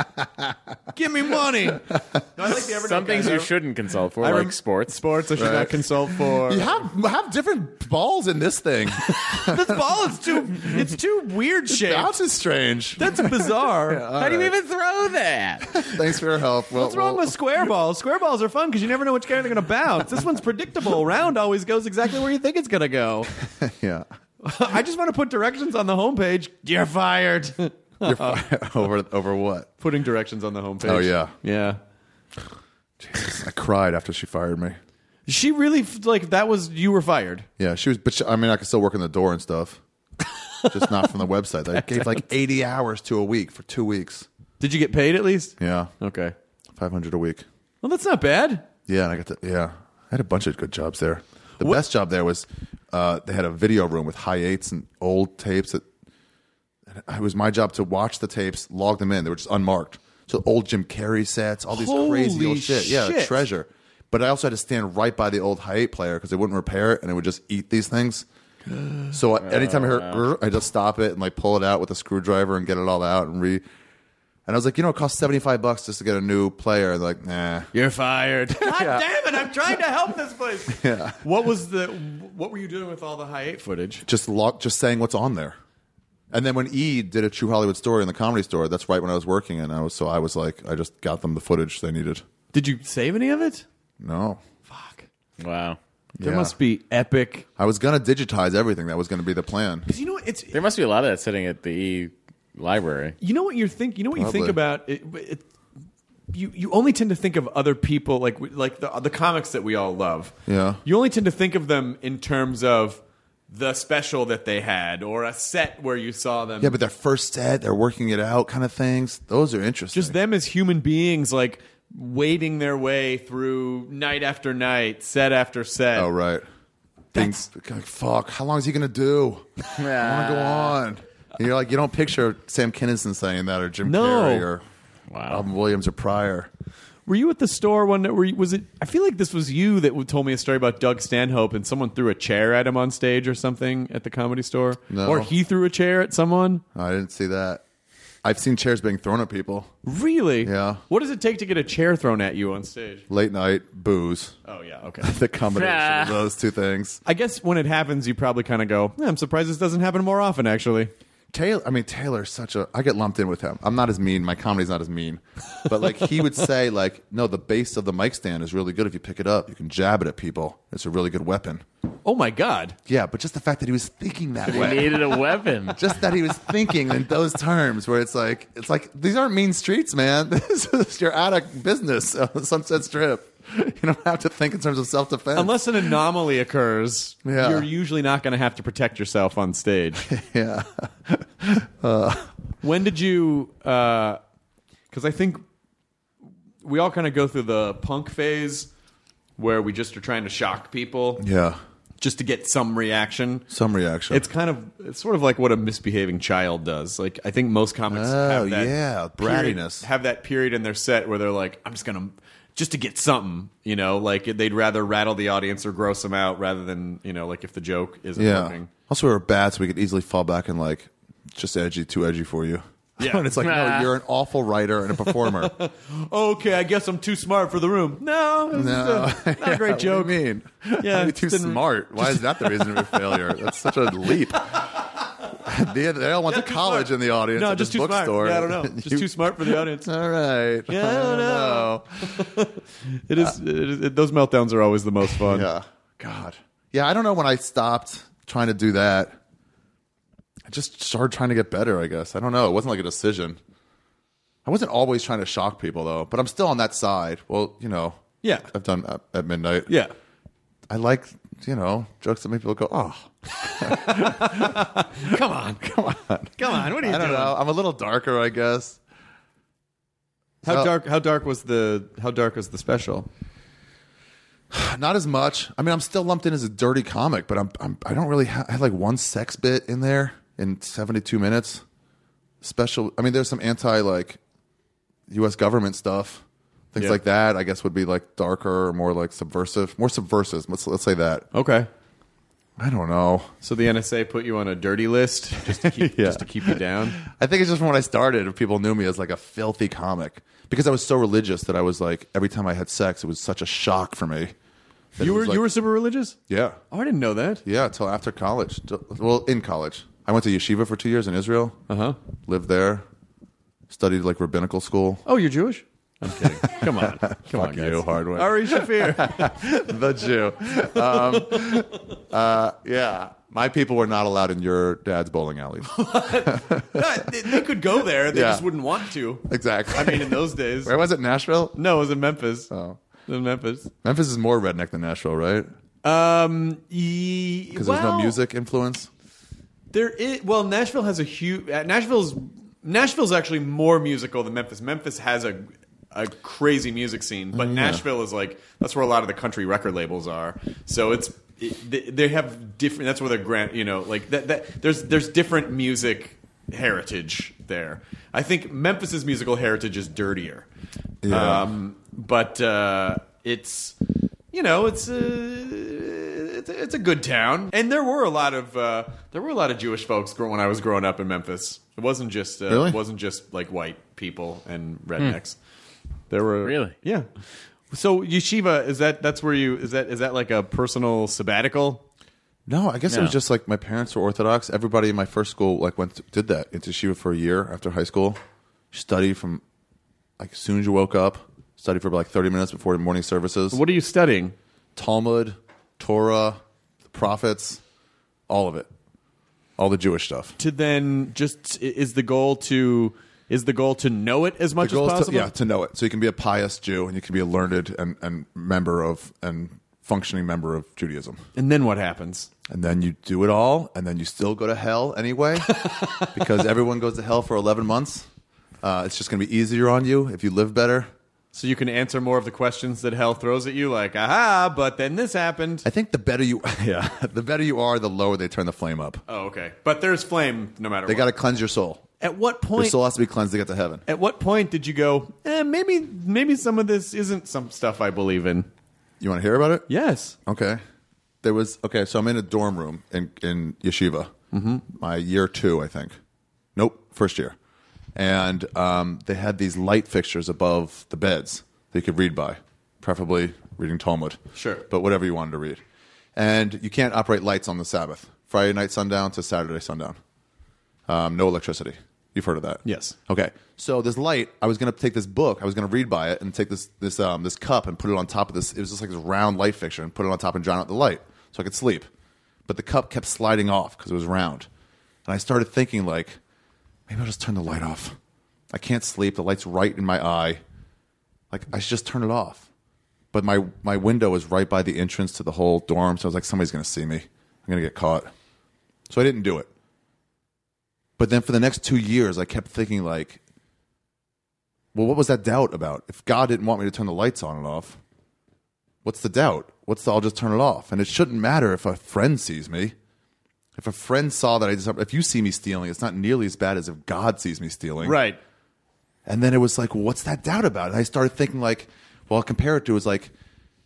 Speaker 4: Give me money. No, I like the Evernote
Speaker 8: some things
Speaker 4: guys.
Speaker 8: you
Speaker 4: I-
Speaker 8: shouldn't consult for,
Speaker 4: I
Speaker 8: like
Speaker 4: rem-
Speaker 8: sports.
Speaker 4: Sports I should
Speaker 7: Right.
Speaker 4: not consult for.
Speaker 7: You have have different balls in this thing.
Speaker 4: This ball is too it's too weird shaped.
Speaker 7: Bounce is strange.
Speaker 4: That's bizarre.
Speaker 8: How do you even throw that?
Speaker 7: Thanks for your help. Well,
Speaker 4: What's wrong
Speaker 7: well,
Speaker 4: with square balls? Square balls are fun because you never know which way they're going to bounce. This one's predictable. Round always goes exactly where you think it's going to go.
Speaker 7: Yeah.
Speaker 4: I just want to put directions on the homepage. You're fired.
Speaker 7: You're fired. over over what?
Speaker 4: Putting directions on the homepage.
Speaker 7: Oh, yeah.
Speaker 4: Yeah.
Speaker 7: I cried after she fired me.
Speaker 4: She really like that was you were fired.
Speaker 7: Yeah, she was. But she, I mean, I could still work in the door and stuff. Just not from the website. They gave like eighty hours to a week for two weeks.
Speaker 4: Did you get paid at least?
Speaker 7: Yeah,
Speaker 4: Okay.
Speaker 7: five hundred a week.
Speaker 4: Well, that's not bad.
Speaker 7: Yeah, and I got to. Yeah, I had a bunch of good jobs there. The best job there was uh, they had a video room with high eights and old tapes. That it was my job to watch the tapes, log them in. They were just unmarked. So old Jim Carrey sets, all these crazy
Speaker 4: Holy
Speaker 7: old shit. Yeah,
Speaker 4: shit.
Speaker 7: treasure. But I also had to stand right by the old high eight player because they wouldn't repair it and it would just eat these things. So anytime I heard, "Grr," I just stop it and like pull it out with a screwdriver and get it all out and re. And I was like, you know, it costs seventy-five bucks just to get a new player. And they're like, nah.
Speaker 4: You're fired. God damn it! I'm trying to help this place.
Speaker 7: Yeah.
Speaker 4: What was the? What were you doing with all the high eight footage?
Speaker 7: Just log, just saying what's on there. And then when E did a True Hollywood Story in the Comedy Store, that's right when I was working, and I was so I was like, I just got them the footage they needed.
Speaker 4: Did you save any of it?
Speaker 7: No,
Speaker 4: Fuck.
Speaker 8: Wow.
Speaker 4: There
Speaker 7: Yeah.
Speaker 4: must be epic.
Speaker 7: I was gonna digitize everything. That was gonna be the plan.
Speaker 4: Because you know what? It's
Speaker 8: There must be a lot of that sitting at the E library.
Speaker 4: you know what you think. You know what you think
Speaker 7: Probably.
Speaker 4: about it, it. You you only tend to think of other people like like the the comics that we all love.
Speaker 7: Yeah.
Speaker 4: You only tend to think of them in terms of the special that they had or a set where you saw them.
Speaker 7: Yeah, but their first set, they're working it out, kind of things. Those are interesting.
Speaker 4: Just them as human beings, like wading their way through night after night, set after set.
Speaker 7: Oh right.
Speaker 4: That's-
Speaker 7: Being, like, fuck. How long is he gonna do? I want to go on. And you're like, you don't picture Sam Kinison saying that or Jim
Speaker 4: No.
Speaker 7: Carrey or
Speaker 8: Wow.
Speaker 7: Robin Williams or Pryor.
Speaker 4: Were you at the store one? Were you, was it? I feel like this was you that told me a story about Doug Stanhope, and someone threw a chair at him on stage or something at the Comedy Store.
Speaker 7: No.
Speaker 4: Or he threw a chair at someone.
Speaker 7: I didn't see that. I've seen chairs being thrown at people.
Speaker 4: Really?
Speaker 7: Yeah.
Speaker 4: What does it take to get a chair thrown at you on stage?
Speaker 7: Late night, booze.
Speaker 4: Oh yeah. Okay.
Speaker 7: The combination of those two things.
Speaker 4: I guess when it happens, you probably kind of go, eh, I'm surprised this doesn't happen more often, actually.
Speaker 7: Taylor, I mean, Taylor's such a... I get lumped in with him. I'm not as mean. My comedy's not as mean. But, like, he would say, like, no, the base of the mic stand is really good if you pick it up. You can jab it at people. It's a really good weapon.
Speaker 4: Oh, my God.
Speaker 7: Yeah, but just the fact that he was thinking that
Speaker 8: He
Speaker 7: way.
Speaker 8: needed a weapon.
Speaker 7: Just that he was thinking in those terms where it's like, it's like, these aren't mean streets, man. This is, you're out of business on the Sunset Strip. You don't have to think in terms of self-defense.
Speaker 4: Unless an anomaly occurs,
Speaker 7: Yeah.
Speaker 4: you're usually not going to have to protect yourself on stage.
Speaker 7: Yeah.
Speaker 4: When did you... Because I think we all kind of go through the punk phase where we just are trying to shock people
Speaker 7: Yeah.
Speaker 4: just to get some reaction.
Speaker 7: Some reaction.
Speaker 4: It's kind of... It's sort of like what a misbehaving child does. Like, I think most comics
Speaker 7: Oh,
Speaker 4: have that...
Speaker 7: yeah.
Speaker 4: period-
Speaker 7: Brattiness.
Speaker 4: have that period in their set where they're like, I'm just going to... Just to get something, you know, like they'd rather rattle the audience or gross them out rather than, you know, like if the joke isn't
Speaker 7: yeah.
Speaker 4: working.
Speaker 7: Also, we were bad, so we could easily fall back and, like, just edgy, too edgy for you.
Speaker 4: Yeah.
Speaker 7: And it's like, no, you're an awful writer and a performer.
Speaker 4: Okay, I guess I'm too smart for the room. No, this
Speaker 7: No.
Speaker 4: is a, not a great joke.
Speaker 7: What do you mean?
Speaker 4: Yeah,
Speaker 7: Why are you too
Speaker 4: didn't-
Speaker 7: smart? Why is that the reason of a failure? That's such a leap. they, they all went
Speaker 4: Yeah,
Speaker 7: to
Speaker 4: too
Speaker 7: college
Speaker 4: smart.
Speaker 7: in the audience.
Speaker 4: No,
Speaker 7: at
Speaker 4: just
Speaker 7: this
Speaker 4: too smart.
Speaker 7: bookstore.
Speaker 4: Yeah, I don't know. Just
Speaker 7: You-
Speaker 4: too smart for the audience.
Speaker 7: All right.
Speaker 4: Yeah, I don't know.
Speaker 7: know.
Speaker 4: It is. It is it, those meltdowns are always the most fun.
Speaker 7: Yeah. God. Yeah, I don't know when I stopped trying to do that. I just started trying to get better, I guess. I don't know. It wasn't like a decision. I wasn't always trying to shock people, though. But I'm still on that side. Well, you know.
Speaker 4: Yeah.
Speaker 7: I've done at, at midnight.
Speaker 4: Yeah.
Speaker 7: I like, you know, jokes that make people go, oh.
Speaker 4: Come on. Come on. Come on. What are you
Speaker 7: I don't
Speaker 4: doing?
Speaker 7: know. I'm a little darker, I guess.
Speaker 4: How
Speaker 7: So-
Speaker 4: dark? How dark was the? How dark was the special?
Speaker 7: Not as much. I mean, I'm still lumped in as a dirty comic, but I'm, I'm I don't really have, I had like one sex bit in there in seventy-two minutes. Special. I mean, there's some anti like U S government stuff, things
Speaker 4: Yeah.
Speaker 7: like that. I guess would be like darker or more like subversive, more subversive. Let's let's say that.
Speaker 4: Okay.
Speaker 7: I don't know.
Speaker 4: So the N S A put you on a dirty list just to keep
Speaker 7: Yeah.
Speaker 4: just to keep you down.
Speaker 7: I think it's just from when I started, if people knew me as like a filthy comic, because I was so religious that I was like every time I had sex, it was such a shock for me. that
Speaker 4: You
Speaker 7: it
Speaker 4: were
Speaker 7: was like-
Speaker 4: you were super religious?
Speaker 7: yeah.
Speaker 4: Oh, I didn't know that.
Speaker 7: Yeah, until after college. Till- Well, in college. I went to yeshiva for two years in Israel.
Speaker 4: Uh huh.
Speaker 7: Lived there. Studied like rabbinical school.
Speaker 4: Oh, you're Jewish? I'm kidding. Come on. Come
Speaker 7: Fuck
Speaker 4: on,
Speaker 7: you,
Speaker 4: guys.
Speaker 7: Hardwick.
Speaker 4: Ari Shafir.
Speaker 7: The Jew. Um, uh, yeah. My people were not allowed in your dad's bowling alley.
Speaker 4: they, they could go there. They
Speaker 7: Yeah.
Speaker 4: just wouldn't want to.
Speaker 7: Exactly.
Speaker 4: I mean, in those days.
Speaker 7: Where was it? Nashville?
Speaker 4: No, it was in Memphis.
Speaker 7: Oh.
Speaker 4: It was in Memphis.
Speaker 7: Memphis is more redneck than Nashville, right?
Speaker 4: Um, because
Speaker 7: Because there's no music influence.
Speaker 4: There is. Well, Nashville has a huge. Uh, Nashville's Nashville's actually more musical than Memphis. Memphis has a a crazy music scene, but Nashville is like that's where a lot of the country record labels are. So it's it, they, they have different. That's where they're grant. You know, like that. That there's there's different music heritage there. I think Memphis's musical heritage is dirtier.
Speaker 7: Yeah.
Speaker 4: Um, but uh, it's you know it's a, it's a it's a good town, and there were a lot of uh, there were a lot of Jewish folks grow- when I was growing up in Memphis. It wasn't just uh,
Speaker 7: Really?
Speaker 4: it wasn't just like white people and rednecks. There were
Speaker 8: Really?
Speaker 4: yeah. So yeshiva is that that's where you is that is that like a personal sabbatical?
Speaker 7: No, I guess it
Speaker 8: No.
Speaker 7: was just like my parents were Orthodox. Everybody in my first school like went to, did that into yeshiva for a year after high school. Study from like as soon as you woke up. Study for like thirty minutes before morning services.
Speaker 4: What are you studying?
Speaker 7: Talmud, Torah, the prophets, all of it, all the Jewish stuff.
Speaker 4: To then just is the goal to is the goal to know it as much
Speaker 7: The goal
Speaker 4: as
Speaker 7: is
Speaker 4: possible?
Speaker 7: to, yeah, to know it, so you can be a pious Jew and you can be a learned and, and member of and functioning member of Judaism.
Speaker 4: And then what happens?
Speaker 7: And then you do it all, and then you still go to hell anyway, because everyone goes to hell for eleven months. Uh, it's just going to be easier on you if you live better.
Speaker 4: So you can answer more of the questions that hell throws at you, like, aha, but then this happened.
Speaker 7: I think the better you, yeah, the better you are, the lower they turn the flame up.
Speaker 4: Oh, okay. But there's flame no matter
Speaker 7: They
Speaker 4: what.
Speaker 7: got to cleanse your soul.
Speaker 4: At what
Speaker 7: Your
Speaker 4: point?
Speaker 7: soul has to be cleansed to get to heaven.
Speaker 4: At what point did you go? Eh, maybe, maybe some of this isn't some stuff I believe in.
Speaker 7: You want to hear about it?
Speaker 4: Yes.
Speaker 7: Okay. There was okay. So I'm in a dorm room in in yeshiva. Mm-hmm. My year two, I think. Nope, first year. And um, they had these light fixtures above the beds that you could read by, preferably reading Talmud.
Speaker 4: Sure.
Speaker 7: But whatever you wanted to read. And you can't operate lights on the Sabbath. Friday night sundown to Saturday sundown. Um, no electricity. You've heard of that?
Speaker 4: Yes.
Speaker 7: Okay. So this light, I was going to take this book, I was going to read by it, and take this this um, this cup and put it on top of this. It was just like this round light fixture, and put it on top and drown out the light so I could sleep. But the cup kept sliding off because it was round. And I started thinking, like, maybe I'll just turn the light off. I can't sleep. The light's right in my eye. Like, I should just turn it off. But my, my window was right by the entrance to the whole dorm, so I was like, somebody's going to see me. I'm going to get caught. So I didn't do it. But then for the next two years, I kept thinking, like, well, what was that doubt about? If God didn't want me to turn the lights on and off, what's the doubt? What's the I'll just turn it off? And it shouldn't matter if a friend sees me. If a friend saw that I just, if you see me stealing, it's not nearly as bad as if God sees me stealing.
Speaker 4: Right.
Speaker 7: And then it was like, well, what's that doubt about? And I started thinking, like, well, I'll compare it to, is like,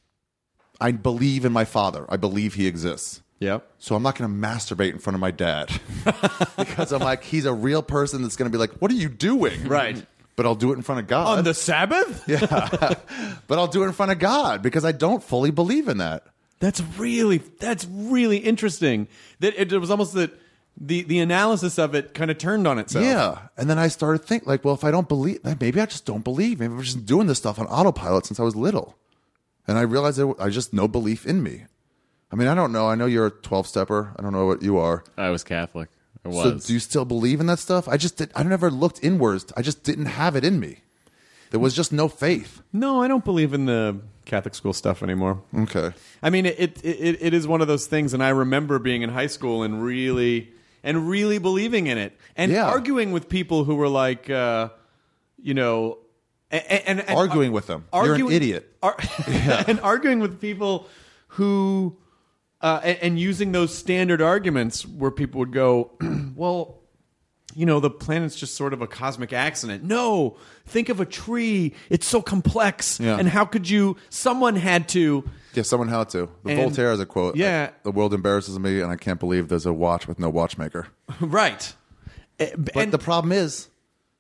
Speaker 7: I believe in my father. I believe he exists.
Speaker 4: Yep.
Speaker 7: So I'm not going to masturbate in front of my dad because I'm like, he's a real person that's going to be like, what are you doing?
Speaker 4: Right.
Speaker 7: But I'll do it in front of God.
Speaker 4: On the Sabbath?
Speaker 7: Yeah. But I'll do it in front of God because I don't fully believe in that.
Speaker 4: That's really that's really interesting. That it, it was almost that the the analysis of it kind of turned on itself.
Speaker 7: Yeah. And then I started thinking, like, well, if I don't believe, maybe I just don't believe. Maybe I'm just doing this stuff on autopilot since I was little. And I realized that I just no belief in me. I mean, I don't know. I know you're a twelve-stepper. I don't know what you are.
Speaker 8: I was Catholic. I was.
Speaker 7: So do you still believe in that stuff? I just did, I never looked inwards. I just didn't have it in me. There was just no faith.
Speaker 4: No, I don't believe in the Catholic school stuff anymore.
Speaker 7: Okay.
Speaker 4: I mean, it it it, it is one of those things, and I remember being in high school and really and really believing in it, and
Speaker 7: Yeah.
Speaker 4: arguing with people who were like, uh, you know, and, and, and
Speaker 7: Arguing with them. You're an idiot.
Speaker 4: Ar- and arguing with people who. Uh, and, and using those standard arguments where people would go, well, you know, the planet's just sort of a cosmic accident. No, think of a tree. It's so complex.
Speaker 7: Yeah.
Speaker 4: And how could you, someone had to.
Speaker 7: Yeah, someone had to. The
Speaker 4: And-
Speaker 7: Voltaire has a quote.
Speaker 4: Yeah.
Speaker 7: I- the world embarrasses me, and I can't believe there's a watch with no watchmaker.
Speaker 4: Right. Eh,
Speaker 7: But
Speaker 4: and
Speaker 7: the problem is,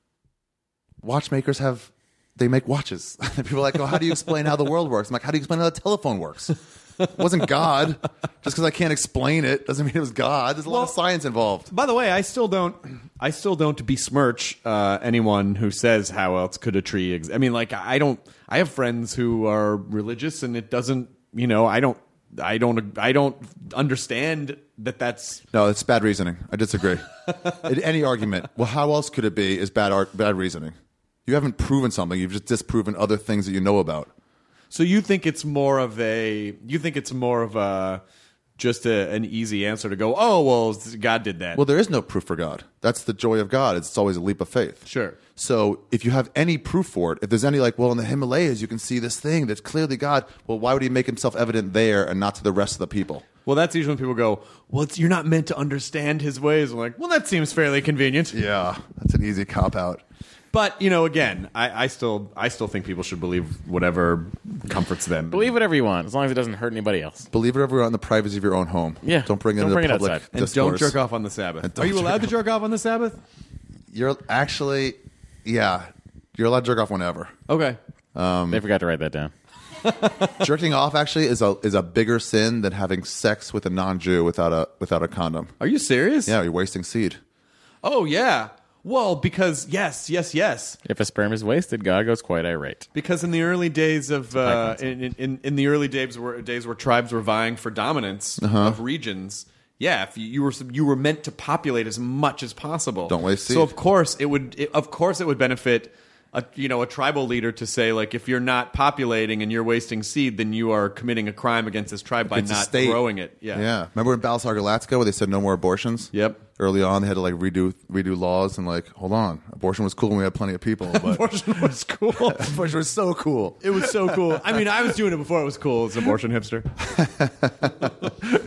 Speaker 7: watchmakers have, they make watches. People are like, oh, how do you explain how the world works? I'm like, how do you explain how the telephone works? It wasn't God. Just because I can't explain it doesn't mean it was God. There's a lot of
Speaker 4: Well-
Speaker 7: science involved.
Speaker 4: by the way, I still don't, I still don't besmirch uh, anyone who says how else could a tree exist. I mean, like, I don't, I have friends who are religious and it doesn't, you know, I don't, I don't, I don't understand that that's.
Speaker 7: No, it's bad reasoning. I disagree. In any argument, well, how else could it be is bad art, bad reasoning. You haven't proven something. You've just disproven other things that you know about.
Speaker 4: So you think it's more of a, you think it's more of a, just a, an easy answer to go, oh, well, God did that.
Speaker 7: Well, there is no proof for God. That's the joy of God. It's always a leap of faith.
Speaker 4: Sure.
Speaker 7: So if you have any proof for it, if there's any like, well, in the Himalayas, you can see this thing that's clearly God. Well, why would he make himself evident there and not to the rest of the people?
Speaker 4: Well, that's usually when people go, well, it's, you're not meant to understand his ways. I'm like, well, that seems fairly convenient.
Speaker 7: Yeah, that's an easy cop out.
Speaker 4: But, you know, again, I, I still I still think people should believe whatever comforts them.
Speaker 8: Believe whatever you want, as long as it doesn't hurt anybody else.
Speaker 7: Believe it everywhere in the privacy of your own home.
Speaker 8: Yeah,
Speaker 7: Don't bring it
Speaker 8: don't
Speaker 7: into
Speaker 8: bring it
Speaker 7: public
Speaker 8: outside.
Speaker 4: And
Speaker 7: discourse.
Speaker 4: don't jerk off on the Sabbath.
Speaker 7: And don't
Speaker 4: Are you
Speaker 7: jerk
Speaker 4: allowed to
Speaker 7: off.
Speaker 4: jerk off on the Sabbath?
Speaker 7: You're actually, yeah, you're allowed to jerk off whenever.
Speaker 4: Okay.
Speaker 8: They forgot to write that down.
Speaker 7: Jerking off actually is a is a bigger sin than having sex with a non-Jew without a without a condom.
Speaker 4: Are you serious?
Speaker 7: Yeah, you're wasting seed.
Speaker 4: Oh, yeah. Well, because, yes, yes, yes.
Speaker 8: If a sperm is wasted, God goes quite irate.
Speaker 4: Because in the early days of uh,
Speaker 8: concept.
Speaker 4: in, in in the early days where days where tribes were vying for dominance
Speaker 7: Uh-huh.
Speaker 4: of regions, yeah, if you, you were you were meant to populate as much as possible.
Speaker 7: Don't waste seed.
Speaker 4: So of course it would it, of course it would benefit a you know a tribal leader to say, like, if you're not populating and you're wasting seed, then you are committing a crime against this tribe by
Speaker 7: It's a
Speaker 4: not
Speaker 7: state.
Speaker 4: growing it. Yeah.
Speaker 7: Yeah. Remember in Battlestar Galactica where they said no more abortions?
Speaker 4: Yep.
Speaker 7: Early on, they had to like redo redo laws and like, hold on, abortion was cool when we had plenty of people, but
Speaker 4: Abortion was cool.
Speaker 7: abortion was so cool.
Speaker 4: It was so cool. I mean, I was doing it before it was cool as an abortion hipster.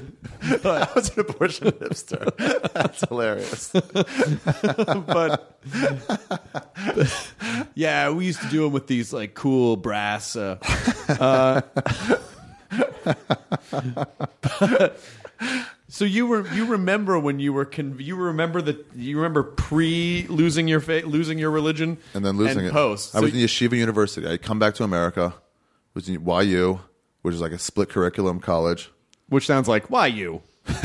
Speaker 7: I was an abortion hipster. That's hilarious.
Speaker 4: but yeah, we used to do them with these like cool brass. Uh, uh, but, so you were you remember when you were con- you remember that you remember pre losing your fa- losing your religion
Speaker 7: and then losing
Speaker 4: and
Speaker 7: it
Speaker 4: post.
Speaker 7: I
Speaker 4: So
Speaker 7: was in Yeshiva University. I'd come back to America. Was in Y U, which is like a split curriculum college.
Speaker 4: Which sounds like why you.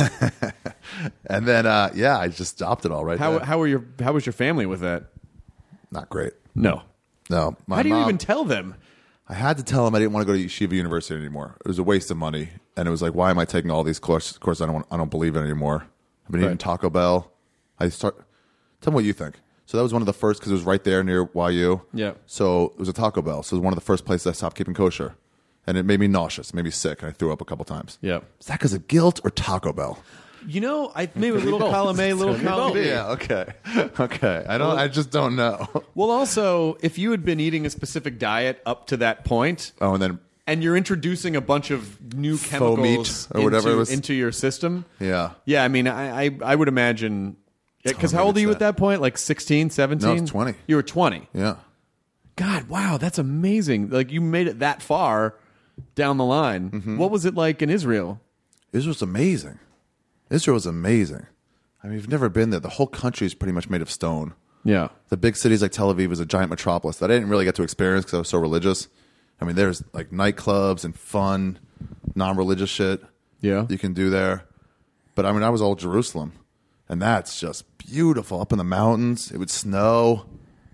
Speaker 7: And then uh, yeah, I just stopped it all right
Speaker 4: How
Speaker 7: there.
Speaker 4: how were your how was your family with that?
Speaker 7: Not great.
Speaker 4: No.
Speaker 7: No. My
Speaker 4: How do you
Speaker 7: mom-
Speaker 4: even tell them?
Speaker 7: I had to tell them I didn't want to go to Yeshiva University anymore. It was a waste of money, and it was like, why am I taking all these courses? Of course, I don't want, I don't believe it anymore. I've been
Speaker 4: Right.
Speaker 7: eating Taco Bell. I start. Tell me what you think. So that was one of the first because it was right there near Y U.
Speaker 4: Yeah.
Speaker 7: So it was a Taco Bell. So it was one of the first places I stopped keeping kosher, and it made me nauseous, made me sick, and I threw up a couple times.
Speaker 4: Yeah.
Speaker 7: Is that because of guilt or Taco Bell?
Speaker 4: You know, I maybe a little
Speaker 8: both.
Speaker 4: column A, little
Speaker 8: Could be
Speaker 4: column
Speaker 8: both.
Speaker 4: B.
Speaker 7: Yeah. Okay. Okay. I don't. I just don't know.
Speaker 4: Well, also, if you had been eating a specific diet up to that point,
Speaker 7: Oh, and then
Speaker 4: and you're introducing a bunch of new
Speaker 7: Faux meat
Speaker 4: chemicals
Speaker 7: or whatever
Speaker 4: into,
Speaker 7: it was.
Speaker 4: into your system,
Speaker 7: yeah.
Speaker 4: yeah, I mean, I I, I would imagine because
Speaker 7: Oh,
Speaker 4: how
Speaker 7: maybe
Speaker 4: old are you
Speaker 7: it's
Speaker 4: at that point? Like sixteen, seventeen?
Speaker 7: No, I was twenty.
Speaker 4: You were twenty.
Speaker 7: Yeah.
Speaker 4: God, wow, that's amazing. Like you made it that far down the line.
Speaker 7: Mm-hmm.
Speaker 4: What was it like in Israel?
Speaker 7: Israel's amazing. Israel was amazing. I mean, you've never been there. The whole country is pretty much made of stone.
Speaker 4: Yeah.
Speaker 7: The big cities like Tel Aviv is a giant metropolis that I didn't really get to experience because I was so religious. I mean, there's like nightclubs and fun, non-religious shit
Speaker 4: Yeah.
Speaker 7: you can do there. But I mean, I was all Jerusalem, and that's just beautiful. Up in the mountains, it would snow.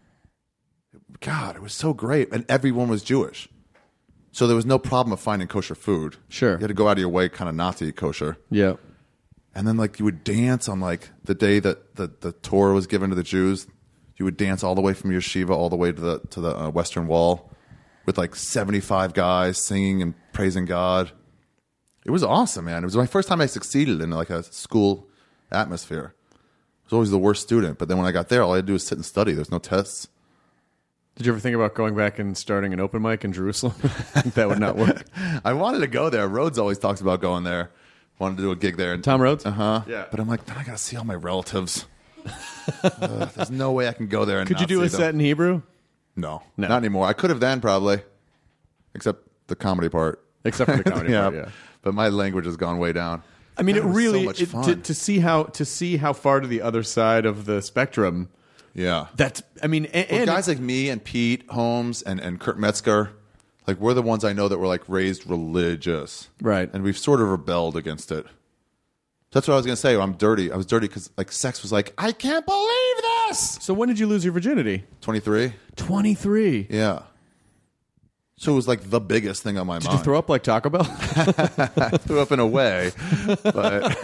Speaker 7: God, it was so great. And everyone was Jewish. So there was no problem of finding kosher food.
Speaker 4: Sure.
Speaker 7: You had to go out of your way kind of not to eat kosher.
Speaker 4: Yeah.
Speaker 7: And then like you would dance on like the day that the, the Torah was given to the Jews. You would dance all the way from yeshiva all the way to the to the uh, Western Wall with like seventy-five guys singing and praising God. It was awesome, man. It was my first time I succeeded in like a school atmosphere. I was always the worst student, but then when I got there, all I had to do was sit and study. There's no tests.
Speaker 4: Did you ever think about going back and starting an open mic in Jerusalem? That would not work.
Speaker 7: I wanted to go there. Rhodes always talks about going there. Wanted to do a gig there.
Speaker 4: Tom Rhodes?
Speaker 7: Uh huh.
Speaker 4: Yeah.
Speaker 7: But I'm like, then I got to see all my relatives. uh, there's no way I can go there and
Speaker 4: Could you
Speaker 7: not
Speaker 4: do
Speaker 7: see
Speaker 4: a
Speaker 7: them.
Speaker 4: set in Hebrew?
Speaker 7: No,
Speaker 4: No.
Speaker 7: not anymore. I could have then probably, except the comedy part.
Speaker 4: Except for the comedy part, yeah.
Speaker 7: But my language has gone way down.
Speaker 4: I mean,
Speaker 7: God,
Speaker 4: it
Speaker 7: was
Speaker 4: really
Speaker 7: so much
Speaker 4: it-
Speaker 7: fun.
Speaker 4: to, to see how to see how far to the other side of the spectrum.
Speaker 7: yeah.
Speaker 4: That's I mean, and,
Speaker 7: Well,
Speaker 4: and
Speaker 7: guys like me and Pete Holmes and, and Kurt Metzger, like we're the ones I know that were like raised religious,
Speaker 4: Right.
Speaker 7: And we've sort of rebelled against it. That's what I was gonna say. I'm dirty. I was dirty because like sex was like I can't believe this.
Speaker 4: so when did you lose your virginity?
Speaker 7: twenty-three.
Speaker 4: twenty-three.
Speaker 7: Yeah. So it was like the biggest thing on my
Speaker 4: Did
Speaker 7: mind.
Speaker 4: you throw up like Taco Bell?
Speaker 7: I threw up in a way, but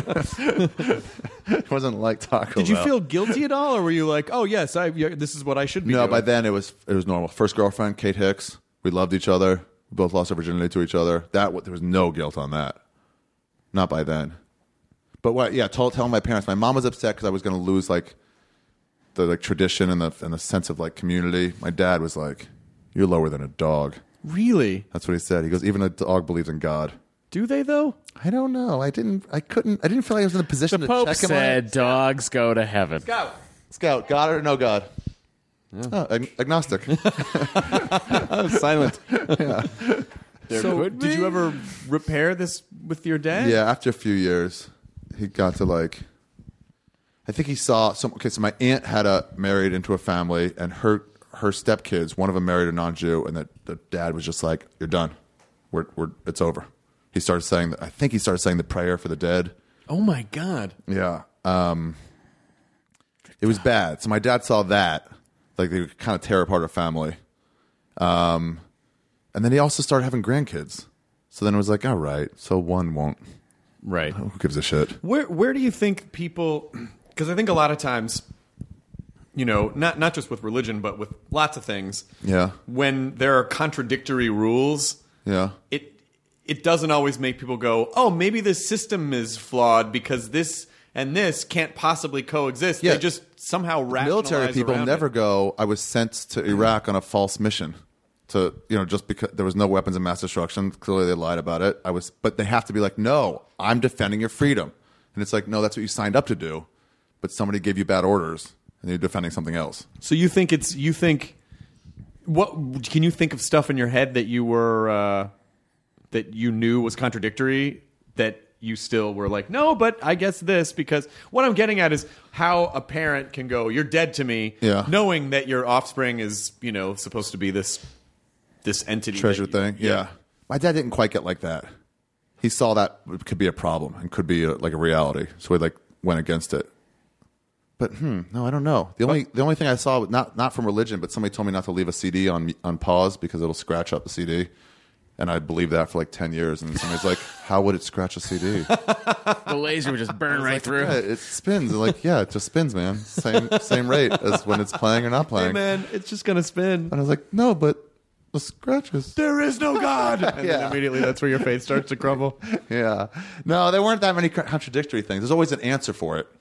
Speaker 7: it wasn't like Taco
Speaker 4: Did you
Speaker 7: Bell.
Speaker 4: feel guilty at all, or were you like, oh yes, I yeah, this is what I should be
Speaker 7: No,
Speaker 4: doing?
Speaker 7: by then it was it was normal. First girlfriend, Kate Hicks. We loved each other. We both lost our virginity to each other. That there was no guilt on that. Not by then. But what? Yeah, told telling my parents. My mom was upset because I was going to lose like the like tradition and the and the sense of like community. My dad was like, "You're lower than a dog."
Speaker 4: Really?
Speaker 7: That's what he said. He goes, "Even a dog believes in God."
Speaker 4: Do they though?
Speaker 7: I don't know. I didn't. I couldn't. I didn't feel like I was in a position
Speaker 8: The
Speaker 7: to
Speaker 8: Pope
Speaker 7: check him
Speaker 8: said
Speaker 7: on it.
Speaker 8: dogs go to heaven.
Speaker 7: Scout, God or no God? Oh, ag- agnostic.
Speaker 4: Silent.
Speaker 8: There
Speaker 4: so,
Speaker 8: could
Speaker 4: did
Speaker 8: be.
Speaker 4: you ever repair this with your dad?
Speaker 7: Yeah, after a few years, he got to like. I think he saw some. Okay, so my aunt had a married into a family, and her her stepkids, one of them married a non-Jew, and the, the dad was just like, "You're done. We're we're it's over." He started saying that. I think he started saying the prayer for the dead.
Speaker 4: Oh my God.
Speaker 7: Yeah, um, it was bad. So my dad saw that, like they would kind of tear apart a family. Um, and then he also started having grandkids. So then it was like, all right, so one won't.
Speaker 4: Right.
Speaker 7: Who gives a shit?
Speaker 4: Where where do you think people? Because I think a lot of times, you know, not not just with religion, but with lots of things.
Speaker 7: Yeah.
Speaker 4: When there are contradictory rules,
Speaker 7: Yeah.
Speaker 4: it it doesn't always make people go, oh, maybe this system is flawed because this and this can't possibly coexist.
Speaker 7: Yeah.
Speaker 4: They just somehow rationalize
Speaker 7: Military people
Speaker 4: around
Speaker 7: never
Speaker 4: it.
Speaker 7: go, I was sent to Iraq on a false mission. to, you know, just because there was no weapons of mass destruction. Clearly they lied about it. I was, but they have to be like, no, I'm defending your freedom. And it's like, no, that's what you signed up to do. But somebody gave you bad orders and you're defending something else.
Speaker 4: So you think it's, you think, what, can you think of stuff in your head that you were, uh, that you knew was contradictory that you still were like, no, but I guess this, because what I'm getting at is how a parent can go, you're dead to me,
Speaker 7: yeah.
Speaker 4: knowing that your offspring is, you know, supposed to be this this entity.
Speaker 7: Treasure
Speaker 4: you,
Speaker 7: thing, yeah. yeah. My dad didn't quite get like that. He saw that it could be a problem and could be a, like a reality, so he like went against it. But hmm, no, I don't know. The only the only thing I saw, not not from religion, but somebody told me not to leave a C D on on pause because it'll scratch up the C D. And I believed that for like ten years. And somebody's like, how would it scratch a C D?
Speaker 8: The laser would just burn right
Speaker 7: like,
Speaker 8: through.
Speaker 7: Yeah, it spins. And like, yeah, it just spins, man. Same same rate as when it's playing or not playing.
Speaker 4: Hey, man, it's just going to spin.
Speaker 7: And I was like, no, but the scratches.
Speaker 4: There is no God. And
Speaker 7: yeah.
Speaker 4: then immediately that's where your faith starts to crumble.
Speaker 7: Yeah. No, there weren't that many contradictory things. There's always an answer for it.